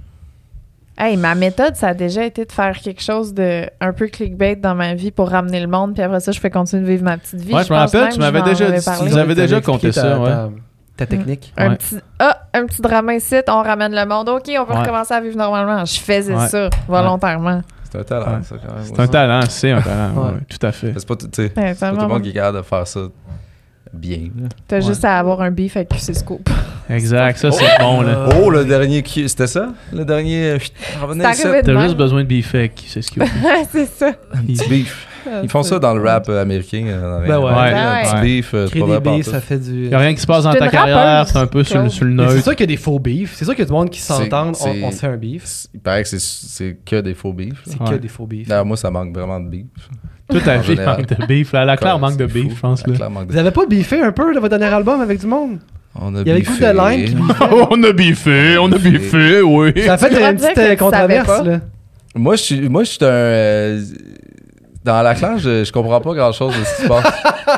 S5: Hey, ma méthode, ça a déjà été de faire quelque chose de un peu clickbait dans ma vie pour ramener le monde, puis après ça, je fais continuer de vivre ma petite vie.
S2: Ouais, je me
S5: pense
S2: rappelle,
S5: même
S2: tu
S5: que
S2: m'avais
S5: je m'en
S2: déjà
S5: avais
S2: dit-
S5: parlé.
S2: Vous avez déjà
S7: T'avais
S2: compté
S7: expliqué
S2: ça, ouais.
S7: ta technique.
S2: Ouais.
S5: Un petit drama ici, on ramène le monde. OK, on peut
S2: Ouais.
S5: recommencer à vivre normalement. Je faisais
S2: Ouais.
S5: ça volontairement.
S4: C'est un talent,
S2: Ouais.
S4: ça, quand même.
S2: C'est un talent, c'est un talent.
S7: Ouais.
S2: ouais, tout à fait.
S4: C'est pas, tu sais,
S5: Ouais,
S4: c'est pas tout le
S5: vraiment.
S4: monde qui est capable de faire ça bien. là.
S5: T'as
S2: Ouais.
S5: juste à avoir un beef avec QC Scoop.
S2: Exact, ça c'est bon là.
S4: Oh, le dernier... C'était ça? Le dernier... revenez
S5: C'est
S4: ici.
S5: arrivé de
S2: T'as
S5: même.
S2: juste besoin de beefek, c'est ce qu'il faut.
S5: C'est ça.
S4: Un petit beef. Ils font ça dans le rap américain.
S7: Ben ouais.
S2: Ouais.
S4: Un petit
S5: Ouais.
S4: beef, c'est
S7: Créer
S4: pas
S7: des
S4: vrai
S7: beefs,
S4: partout.
S7: ça fait du.
S2: Il y a rien qui se passe dans
S5: C'est
S2: ta
S5: une
S2: carrière,
S5: rappeuse,
S2: c'est un peu sur le
S7: Mais c'est
S2: neutre.
S7: sûr qu'il y a des faux beefs. C'est sûr qu'il y a du monde qui s'entendent,
S4: c'est-
S7: on se fait un beef.
S4: Il paraît que c'est que des faux beefs. là.
S7: C'est
S2: Ouais.
S7: que des faux beefs.
S4: D'ailleurs, moi, ça manque vraiment de beef.
S2: Toute ta
S4: En
S2: vie
S4: général.
S2: manque de beef. La Claire
S4: Ouais,
S2: manque de
S4: c'est
S2: beef,
S4: fou.
S2: je pense.
S4: La
S2: Là.
S4: Claire manque de-
S7: Vous avez pas beefé un peu de votre dernier album avec du monde?
S4: On a
S7: Il y avait le coup
S4: beefé.
S7: de line qui
S2: On a biffé, oui.
S7: Ça a fait
S5: Tu dois
S7: une
S5: dire
S7: petite
S5: que tu
S7: controverse,
S5: savais
S7: là.
S4: Moi, je suis un... dans la classe, je comprends pas grand-chose de ce qui se passe.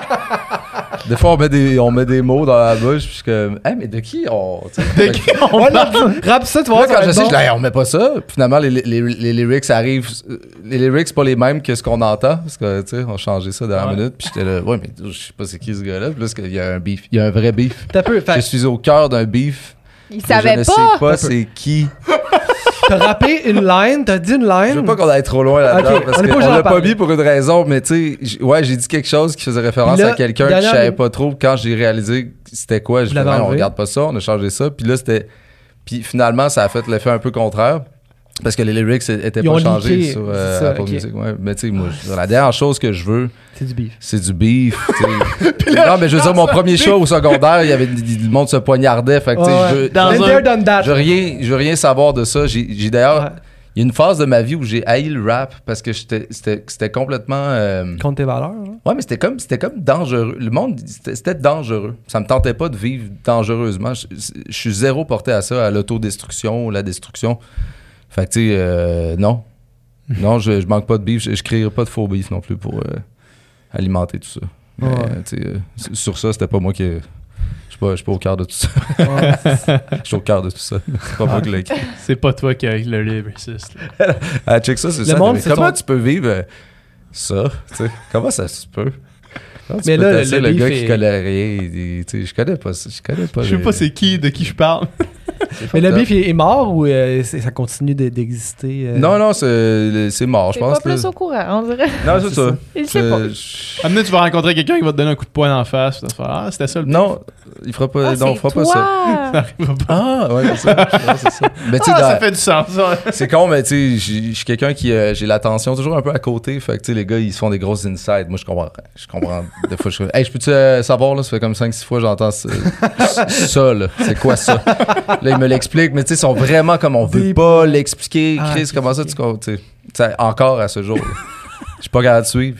S4: Des fois, on met des mots dans la bouche, puis je suis comme... Hey, mais de qui on... tu sais,
S2: De qui on
S7: Ouais,
S2: parle?
S7: là, rappe ça, tu vois,
S4: Là,
S7: ça
S4: quand
S7: va
S4: je
S7: être
S4: sais,
S7: bon.
S4: je dis, Hey, on met pas ça. Puis finalement, les lyrics arrivent. Les lyrics, c'est pas les mêmes que ce qu'on entend. Parce que, tu sais, on a changé ça dans la
S2: Ouais.
S4: minute. Puis j'étais là, ouais, mais je sais pas c'est qui ce gars-là. Puis là, parce qu'il y a un beef. Il y a un vrai beef.
S7: T'as peu.
S4: Je
S7: Fait
S4: suis au cœur d'un beef.
S5: Il
S4: Je
S5: savait
S4: ne sais
S5: pas.
S4: pas c'est qui.
S7: t'as rappé une line, t'as dit une line.
S4: Je veux pas qu'on aille trop loin là-dedans.
S7: Ok,
S4: parce
S7: on est pas
S4: qu'on
S7: obligé d'en
S4: l'a pas
S7: parler.
S4: mis pour une raison. Mais tu sais, ouais, j'ai dit quelque chose qui faisait référence
S7: Puis là,
S4: à quelqu'un que je
S7: dernière
S4: savais
S7: minute-
S4: pas trop. Quand j'ai réalisé c'était quoi, je
S7: Vous
S4: disais,
S7: l'avez
S4: on
S7: enlevé.
S4: regarde pas ça. On a changé ça. Puis là, c'était. Puis finalement, ça a fait l'effet un peu contraire. Parce que les lyrics étaient
S7: Ils ont
S4: pas changés
S7: leaké,
S4: sur
S7: c'est ça,
S4: Apple
S7: ok.
S4: Music. Ouais. Mais tu sais, moi, la dernière chose que je veux,
S7: C'est du beef.
S4: c'est du beef. tu sais. Non, mais je veux dire, mon premier show au secondaire, il y avait le monde se poignardait. Fait que, tu sais, je veux-
S2: Dans
S7: Been
S2: un-
S7: there, done that.
S4: je veux rien savoir de ça. J'ai d'ailleurs,
S7: Ouais.
S4: il y a une phase de ma vie où j'ai haï le rap parce que c'était complètement.
S7: Contre tes valeurs. hein.
S4: Ouais, mais c'était comme dangereux. Le monde, c'était dangereux. Ça me tentait pas de vivre dangereusement. Je suis zéro porté à ça, à l'autodestruction, la destruction. Fait que, tu sais, non. Non, je manque pas de beef. Je créerai pas de faux beef non plus pour alimenter tout ça. Mais,
S7: Ouais.
S4: tu sais, sur ça, c'était pas moi qui. Je suis pas au cœur de tout ça.
S7: Ouais.
S4: Je suis au cœur de tout ça. C'est pas moi qui l'ai écrit.
S2: C'est pas toi qui as le lyriciste. là.
S4: Ah, check ça, c'est
S7: Le
S4: ça.
S7: monde,
S4: Mais
S7: c'est
S4: comment
S7: son-
S4: tu peux vivre ça? Tu sais, comment ça se peut? Comment tu
S7: Mais
S4: peux
S7: là,
S4: tasser
S7: le
S4: le
S7: beef
S4: gars
S7: est-
S4: qui connaît rien? Tu sais, je connais pas ça. Je connais pas.
S2: Je sais pas c'est qui, de qui je parle.
S7: Mais le beef est mort ou ça continue d'exister?
S4: Non, c'est mort, je
S5: T'es
S4: pense.
S5: pas plus
S4: là.
S5: au courant, on dirait.
S4: Non, c'est ça.
S5: Il sait pas.
S2: Amener, tu vas rencontrer quelqu'un qui va te donner un coup de poing en face. Tu vas te faire, ah, c'était ça le
S4: Non, il fera pas.
S5: Ah,
S4: non, on
S5: c'est
S4: fera pas
S5: toi.
S4: ça.
S2: arrivera pas.
S4: Ah, ouais, c'est ça. Ouais, c'est ça. Mais tu sais,
S2: Ah,
S4: dans-
S2: ça fait du sens, ça.
S4: c'est con, mais tu sais, je suis quelqu'un qui j'ai l'attention toujours un peu à côté. Fait que tu sais, les gars, ils se font des grosses insides. Moi, je comprends. Des fois, je hey, je peux-tu savoir, là, ça fait comme 5-6 fois j'entends ça, là. C'est quoi ça? Là, ils me l'expliquent, mais tu sais, ils sont vraiment comme on veut pas l'expliquer.
S7: Ah,
S4: Chris,
S7: ok,
S4: comment ça,
S7: ok.
S4: tu sais, tu sais, encore à ce jour. là. Je suis pas capable de suivre.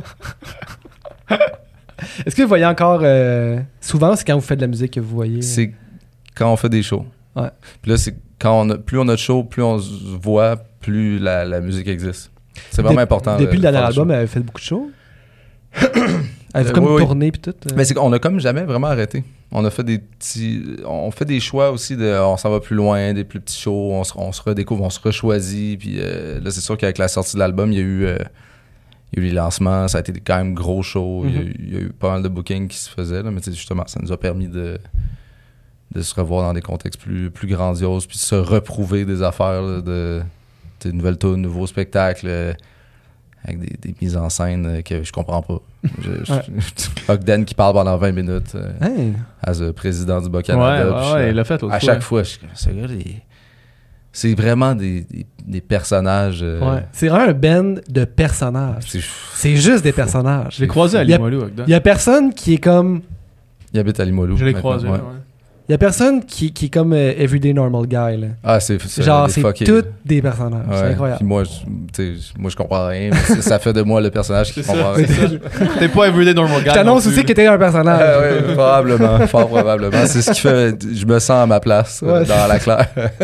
S7: Est-ce que vous voyez encore... souvent, c'est quand vous faites de la musique que vous voyez...
S4: C'est quand on fait des shows.
S7: Ouais.
S4: Puis là, c'est quand plus on a de shows, plus on se voit, plus la musique existe. C'est vraiment important.
S7: Depuis le dernier
S4: faire des
S7: album, elle a fait beaucoup de shows. Avez-vous comme
S4: oui.
S7: tourné puis tout?
S4: Mais c'est qu'on a comme jamais vraiment arrêté. On a fait on fait des choix aussi on s'en va plus loin, des plus petits shows, on se redécouvre, on se rechoisit. Puis là, c'est sûr qu'avec la sortie de l'album, il y a eu les lancements, ça a été quand même gros show. Il y a eu pas mal de bookings qui se faisaient, là, mais justement, ça nous a permis de se revoir dans des contextes plus grandioses, puis de se reprouver des affaires, là, de nouvelles tunes, nouveaux spectacles, avec des mises en scène que je comprends pas. Ogden qui parle pendant 20 minutes as le président du Bas-Canada.
S2: Ouais, il l'a fait l'autre
S4: à
S2: fois.
S4: chaque fois, ce gars, c'est vraiment des personnages.
S7: Ouais. C'est vraiment un band de personnages. C'est juste des personnages.
S2: Je l'ai croisé à Limoilou, Ogden.
S7: Il y a personne qui est comme...
S4: Il habite à Limoilou.
S2: Je l'ai
S4: maintenant,
S2: croisé, ouais.
S7: Il y a personne qui est comme everyday normal guy, là.
S4: Ah, c'est
S7: genre, c'est tous des personnages.
S4: Ouais.
S7: C'est incroyable.
S4: Puis moi, je comprends rien, mais ça fait de moi le personnage qui comprend rien.
S2: T'es pas everyday normal guy.
S7: Je t'annonce aussi que t'es un personnage.
S4: Oui, probablement. Fort probablement. C'est ce qui fait... Je me sens à ma place dans la claire.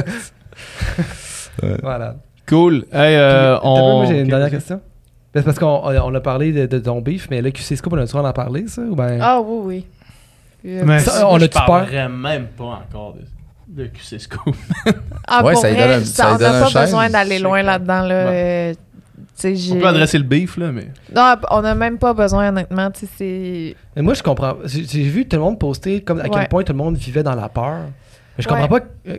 S7: Voilà.
S2: Cool. Hey,
S7: Moi, j'ai une dernière question. C'est parce qu'on a parlé de ton beef, mais là, QC Scoop, on a-tu en parler, ça? Ou ben...
S5: Ah oui.
S2: Mais
S7: ça, on a-tu peur?
S2: Je parlerais même pas encore de QC Scoop.
S5: Ah,
S4: Ouais,
S5: pour
S4: ça lui
S5: vrai,
S4: donne ça
S5: on
S4: lui donne
S5: n'a
S4: un
S5: pas
S4: chaîne.
S5: besoin d'aller loin là-dedans. Là.
S2: On peut adresser le beef, là, mais...
S5: Non, on n'a même pas besoin, honnêtement. C'est...
S7: Mais moi, je comprends. J'ai vu tout le monde poster comme à quel point tout le monde vivait dans la peur. Mais je comprends pas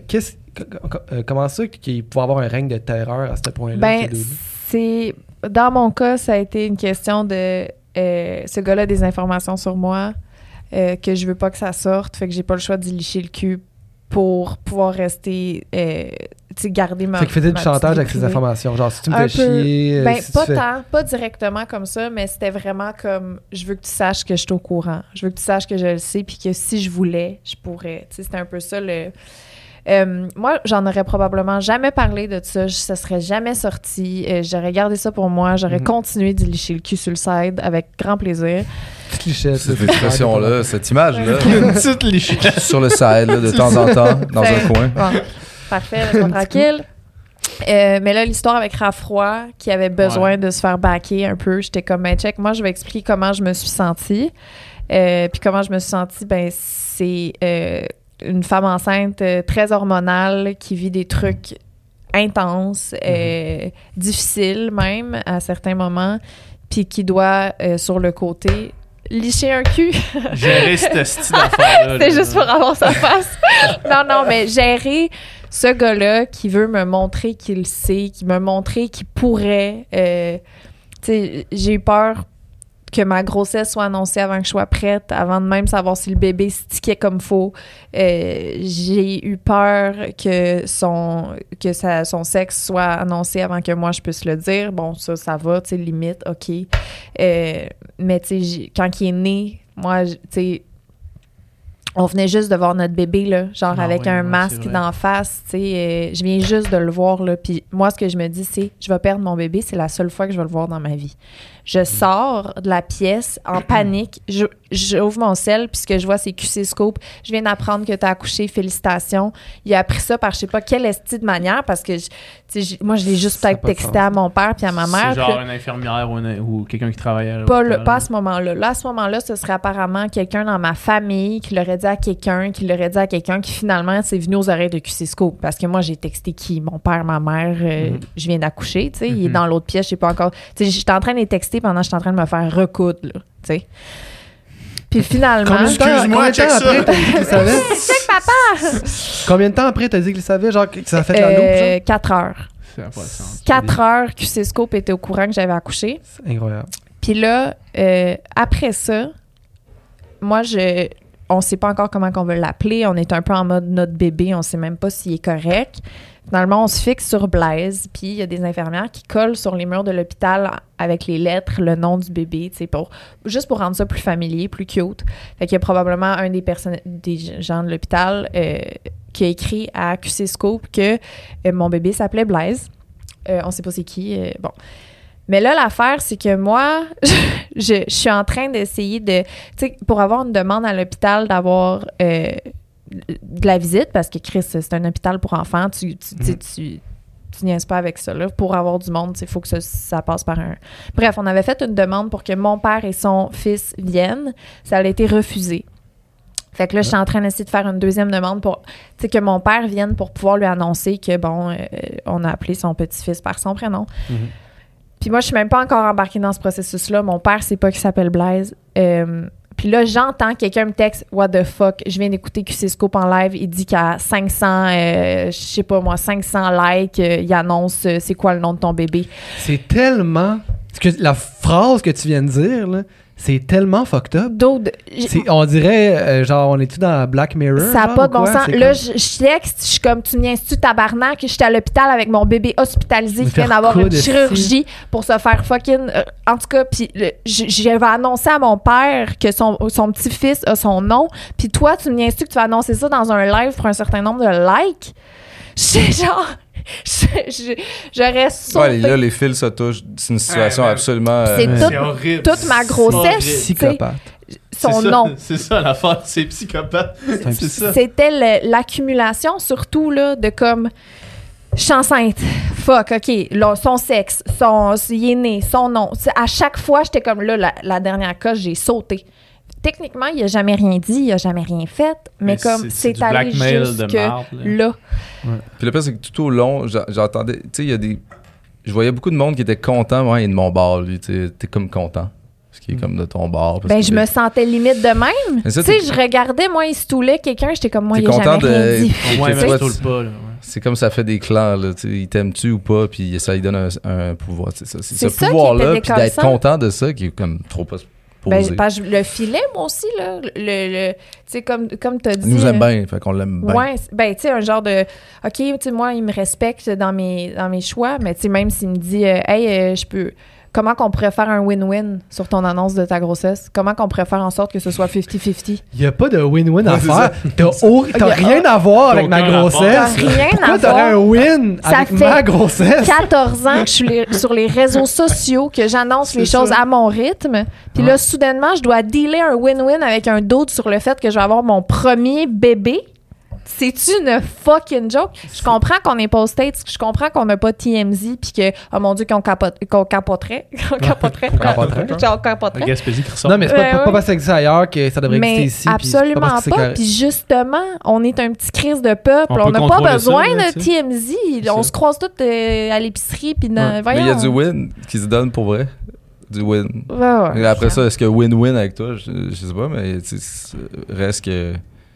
S7: comment ça qu'il pouvait avoir un règne de terreur à ce point-là.
S5: Ben, c'est... Dans mon cas, ça a été une question de... ce gars-là a des informations sur moi que je veux pas que ça sorte. Fait que j'ai pas le choix d'y licher le cul pour pouvoir rester... garder ma...
S7: Fait qu'il faisait du chantage avec ces informations. Genre, si tu me fais chier...
S5: Ben,
S7: si
S5: pas pas directement comme ça, mais c'était vraiment comme, je veux que tu saches que je suis au courant. Je veux que tu saches que je le sais, puis que si je voulais, je pourrais. Tu sais, c'était un peu ça, le... moi, j'en aurais probablement jamais parlé de ça. Ça serait jamais sorti. J'aurais gardé ça pour moi. J'aurais continué d'y licher le cul sur le side avec grand plaisir.
S7: Petite lichette.
S4: Cette expression-là, cette image-là.
S2: Une petite lichette.
S4: Sur le side, là, de temps en temps, dans un coin.
S5: Bon. Parfait, restons tranquille. Mais là, l'histoire avec Raffroy, qui avait besoin de se faire backer un peu, j'étais comme, ben, check, moi, je vais expliquer comment je me suis sentie. Puis comment je me suis sentie, ben, c'est une femme enceinte très hormonale qui vit des trucs intenses, difficiles même, à certains moments, puis qui doit, sur le côté, licher un cul.
S2: Gérer cette style d'affaire-là.
S5: C'est juste pour avoir sa face. Non, mais gérer ce gars-là qui veut me montrer qu'il sait, qui me montrer qu'il pourrait. Tu sais, j'ai eu peur que ma grossesse soit annoncée avant que je sois prête, avant de même savoir si le bébé stickait comme faux. J'ai eu peur que son sexe soit annoncé avant que moi je puisse le dire. Bon, ça va, tu sais, limite, OK. Mais tu sais, quand il est né, moi, tu sais, on venait juste de voir notre bébé, là, genre avec un masque d'en face, tu sais, je viens juste de le voir, là, puis moi, ce que je me dis, c'est, je vais perdre mon bébé, c'est la seule fois que je vais le voir dans ma vie. Je sors de la pièce en panique, j'ouvre mon sel, puis ce que je vois, c'est QC Scoop. Je viens d'apprendre que t'as accouché, félicitations. Il a appris ça par je sais pas quelle esti de manière, parce que moi, je l'ai juste peut-être texté à mon père puis à ma mère.
S2: C'est genre une infirmière ou quelqu'un qui travaillait.
S5: Pas à ce moment-là. Là, à ce moment-là, ce serait apparemment quelqu'un dans ma famille qui l'aurait dit à quelqu'un, qui finalement s'est venu aux oreilles de QC Scoop. Parce que moi, j'ai texté qui? Mon père, ma mère, je viens d'accoucher, tu sais. Il est dans l'autre pièce, je sais pas encore. Tu sais, j'étais en train de les texter pendant que j'étais en train de me faire recoudre, là, tu sais. Puis finalement...
S2: Excuse-moi, check ça!
S5: Check papa!
S7: Combien de temps après t'as dit qu'il savait, genre, que ça a fait la loupe, genre?
S5: 4 heures. 4 heures, QC Scoop était au courant que j'avais accouché.
S7: C'est incroyable.
S5: Puis là, après ça, moi, on sait pas encore comment qu'on veut l'appeler. On est un peu en mode notre bébé, on sait même pas s'il est correct. Finalement, on se fixe sur Blaise, puis il y a des infirmières qui collent sur les murs de l'hôpital avec les lettres, le nom du bébé, tu sais, juste pour rendre ça plus familier, plus cute. Fait qu'il y a probablement un des gens de l'hôpital qui a écrit à QC Scoop que mon bébé s'appelait Blaise. On sait pas c'est qui. Bon. Mais là, l'affaire, c'est que moi, je suis en train d'essayer de... Tu sais, pour avoir une demande à l'hôpital d'avoir de la visite, parce que Chris, c'est un hôpital pour enfants, tu niaises pas avec ça. Là. Pour avoir du monde, il faut que ça passe par un... Bref, on avait fait une demande pour que mon père et son fils viennent. Ça a été refusé. Fait que là, je suis en train d'essayer de faire une deuxième demande pour que mon père vienne pour pouvoir lui annoncer que, on a appelé son petit-fils par son prénom. Mm-hmm. Puis moi, je suis même pas encore embarquée dans ce processus-là. Mon père sait pas qu'il s'appelle Blaise. Puis là, j'entends quelqu'un me texte « What the fuck? Je viens d'écouter QC Scoop en live. Il dit qu'à 500, je sais pas moi, 500 likes, il annonce c'est quoi le nom de ton bébé. »
S7: C'est tellement... La phrase que tu viens de dire, là, c'est tellement fucked up. On dirait, genre, on est-tu dans Black Mirror?
S5: Ça n'a pas de bon sens. Là, je texte, je suis comme, tu niaises-tu tabarnak? J'étais à l'hôpital avec mon bébé hospitalisé qui vient d'avoir une chirurgie pour se faire fucking... en tout cas, puis j'avais annoncé à mon père que son petit-fils a son nom. Puis toi, tu me niaises-tu que tu vas annoncer ça dans un live pour un certain nombre de likes? C'est genre... J'aurais sauté.
S4: Ouais, là, les fils se touchent. C'est une situation absolument...
S5: C'est horrible. Toute ma grossesse.
S7: Psychopathe.
S5: Son nom.
S2: C'est ça l'affaire, c'est psychopathe. C'est ça.
S5: C'était l'accumulation surtout là, de comme... Je suis enceinte. Fuck, OK. Là, son sexe, il est né, son nom. À chaque fois, j'étais comme là, la dernière coche, j'ai sauté. Techniquement, il n'a jamais rien dit, il n'a jamais rien fait, mais comme c'est allé jusque là.
S4: Ouais. Puis le pire, c'est que tout au long, j'entendais, tu sais, il y a des... Je voyais beaucoup de monde qui était content, ouais, il est de mon bord, lui, tu sais, t'es comme content. Parce qu'il est comme de ton bord.
S5: Je me sentais limite de même. Tu sais, je regardais, moi, il se toulait quelqu'un, j'étais comme, moi, il n'a jamais rien dit.
S2: Ouais, mais je toule pas, là.
S4: C'est comme ça fait des clans, là, tu sais, il t'aime-tu ou pas, puis ça lui donne un pouvoir, c'est ça.
S5: C'est
S4: ce pouvoir-là, puis d'être content de ça, qui est comme trop pas...
S5: le filet, moi aussi, là, tu sais, comme tu as dit...
S4: Il nous aime bien, fait qu'on l'aime bien.
S5: Ouais, tu sais, un genre de... OK, tu sais, moi, il me respecte dans mes choix, mais tu sais, même s'il me dit, hey, je peux... Comment qu'on pourrait faire un win-win sur ton annonce de ta grossesse? Comment qu'on pourrait faire en sorte que ce soit 50-50?
S7: Il n'y a pas de win-win à faire. T'as rien à voir avec ma grossesse.
S5: T'as rien
S7: Pourquoi
S5: à
S7: t'aurais
S5: voir?
S7: un win avec ma grossesse?
S5: Ça fait 14 ans que je suis sur les réseaux sociaux, que j'annonce les choses à mon rythme. Puis là, soudainement, je dois dealer un win-win avec un doute sur le fait que je vais avoir mon premier bébé. C'est-tu une fucking joke? Je comprends qu'on n'est pas aux States, je comprends qu'on n'a pas TMZ, puis que, oh mon Dieu, qu'on capoterait. Qu'on capoterait.
S2: Gaspésie qui ressort.
S7: Non, mais c'est pas parce que ça existe ailleurs que ça devrait exister ici.
S5: Absolument pas. Puis justement, on est un petit crise de peuple. On n'a pas besoin de TMZ. On se croise tous à l'épicerie. Puis
S4: mais il y a du win qui se donne pour vrai. Du win.
S5: Ouais,
S4: après ça, est-ce que win-win avec toi? Je sais pas, mais reste que...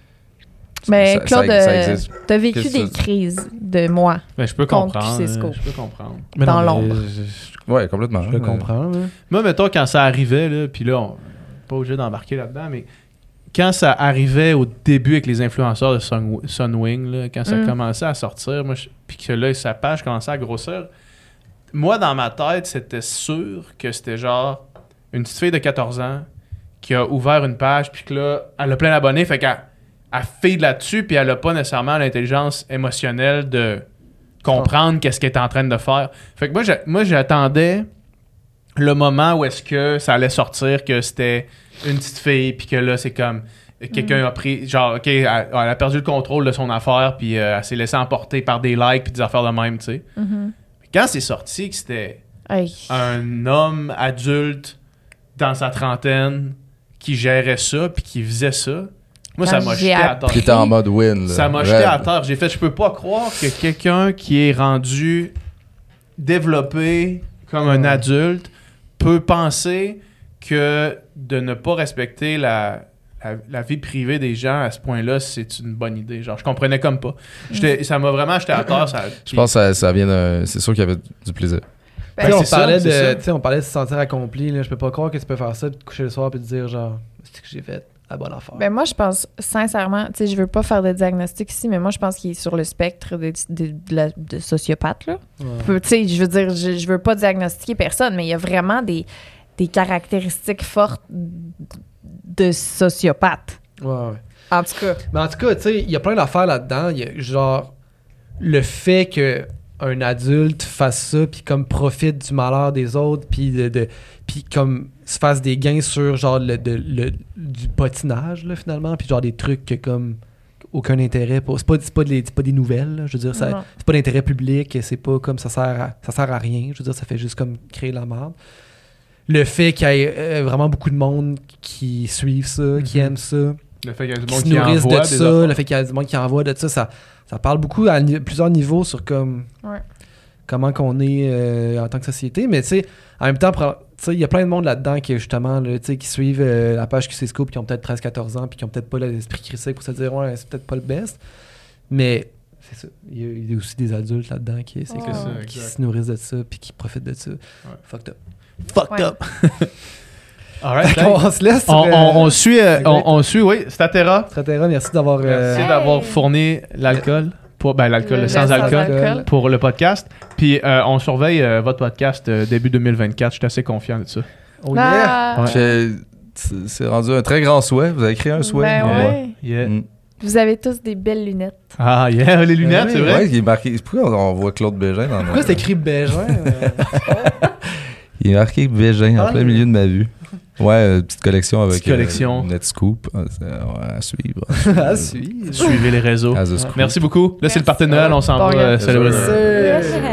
S5: Mais Claude, t'as vécu des crises de moi.
S2: Ben, je peux comprendre. Je peux comprendre.
S5: Dans l'ombre.
S4: Ouais, complètement.
S7: Je peux comprendre.
S2: Moi, mettons, quand ça arrivait, là, puis là, pas obligé d'embarquer là-dedans, mais quand ça arrivait au début avec les influenceurs de Sunwing, là, quand ça commençait à sortir, puis que là, sa page commençait à grossir, moi, dans ma tête, c'était sûr que c'était genre une petite fille de 14 ans qui a ouvert une page, puis que là, elle a plein d'abonnés, fait qu'elle feed là-dessus, puis elle a pas nécessairement l'intelligence émotionnelle de comprendre qu'est-ce qu'elle est en train de faire. Fait que moi, j'attendais le moment où est-ce que ça allait sortir, que c'était une petite fille, puis que là, c'est comme... Quelqu'un a pris... Genre, OK, elle a perdu le contrôle de son affaire, puis elle s'est laissée emporter par des likes puis des affaires de même, tu sais.
S5: Mm-hmm.
S2: Quand c'est sorti que c'était un homme adulte dans sa trentaine qui gérait ça, puis qui faisait ça... Moi, ça m'a jeté à terre.
S4: Qui était en mode win. Là.
S2: Ça m'a jeté à terre. J'ai fait, je peux pas croire que quelqu'un qui est rendu développé comme un adulte peut penser que de ne pas respecter la vie privée des gens à ce point-là, c'est une bonne idée. Genre, je comprenais comme pas. Ça m'a vraiment jeté à terre.
S4: Je pense que ça vient d'un... C'est sûr qu'il y avait du plaisir.
S7: On parlait de se sentir accompli. Là. Je peux pas croire que tu peux faire ça, puis te coucher le soir, puis te dire genre, c'est ce que j'ai fait. La bonne affaire.
S5: Ben moi, je pense sincèrement, tu sais, je veux pas faire de diagnostic ici, mais moi, je pense qu'il est sur le spectre de sociopathe, là. Ouais. Tu sais, je veux dire, je veux pas diagnostiquer personne, mais il y a vraiment des caractéristiques fortes de sociopathe.
S7: Ouais.
S5: En tout cas.
S7: Mais en tout cas, tu sais, il y a plein d'affaires là-dedans. Il y a genre le fait que un adulte fasse ça, puis comme profite du malheur des autres, puis puis comme se fasse des gains sur genre du patinage, là, finalement, puis genre des trucs que comme aucun intérêt. C'est pas des nouvelles. Là. Je veux dire, c'est pas d'intérêt public. C'est pas comme ça sert à rien. Je veux dire, ça fait juste comme créer la merde. Le fait qu'il y ait vraiment beaucoup de monde qui suivent ça, qui aiment ça,
S2: le fait qu'il y a du
S7: qui
S2: monde
S7: se
S2: qui
S7: nourrissent
S2: envoie
S7: de ça, le fait qu'il y a du monde qui envoie de ça, ça parle beaucoup à plusieurs niveaux sur comme comment qu'on est en tant que société. Mais tu sais, en même temps, il y a plein de monde là-dedans qui justement là, qui suivent la page QC Scoop, qui ont peut-être 13-14 ans, puis qui ont peut-être pas l'esprit critique pour se dire ouais, c'est peut-être pas le best. Mais c'est ça. Il y a aussi des adultes là-dedans qui se nourrissent de ça, puis qui profitent de ça. Fucked up. Fucked up.
S2: Alright,
S7: on se laisse.
S2: On suit, oui. Statera.
S7: Statera, merci d'avoir
S2: fourni l'alcool. L'alcool, sans alcool pour le podcast. Puis on surveille votre podcast début 2024. Je suis assez confiant de ça.
S7: Oh yeah!
S4: C'est rendu un très grand souhait. Vous avez créé un souhait.
S2: Yeah.
S5: Vous avez tous des belles lunettes.
S2: Ah, yeah, les lunettes, c'est vrai.
S4: Il est marqué. Pourquoi on voit Claude Bégin dans
S7: Pourquoi c'est écrit Bégin?
S4: Il est marqué Bégin en plein milieu de ma vue. Ouais, petite collection avec Netscoop. À suivre.
S7: À suivre.
S2: Suivez les réseaux. Merci beaucoup. Là, c'est le party de Noël. On s'en va célébrer.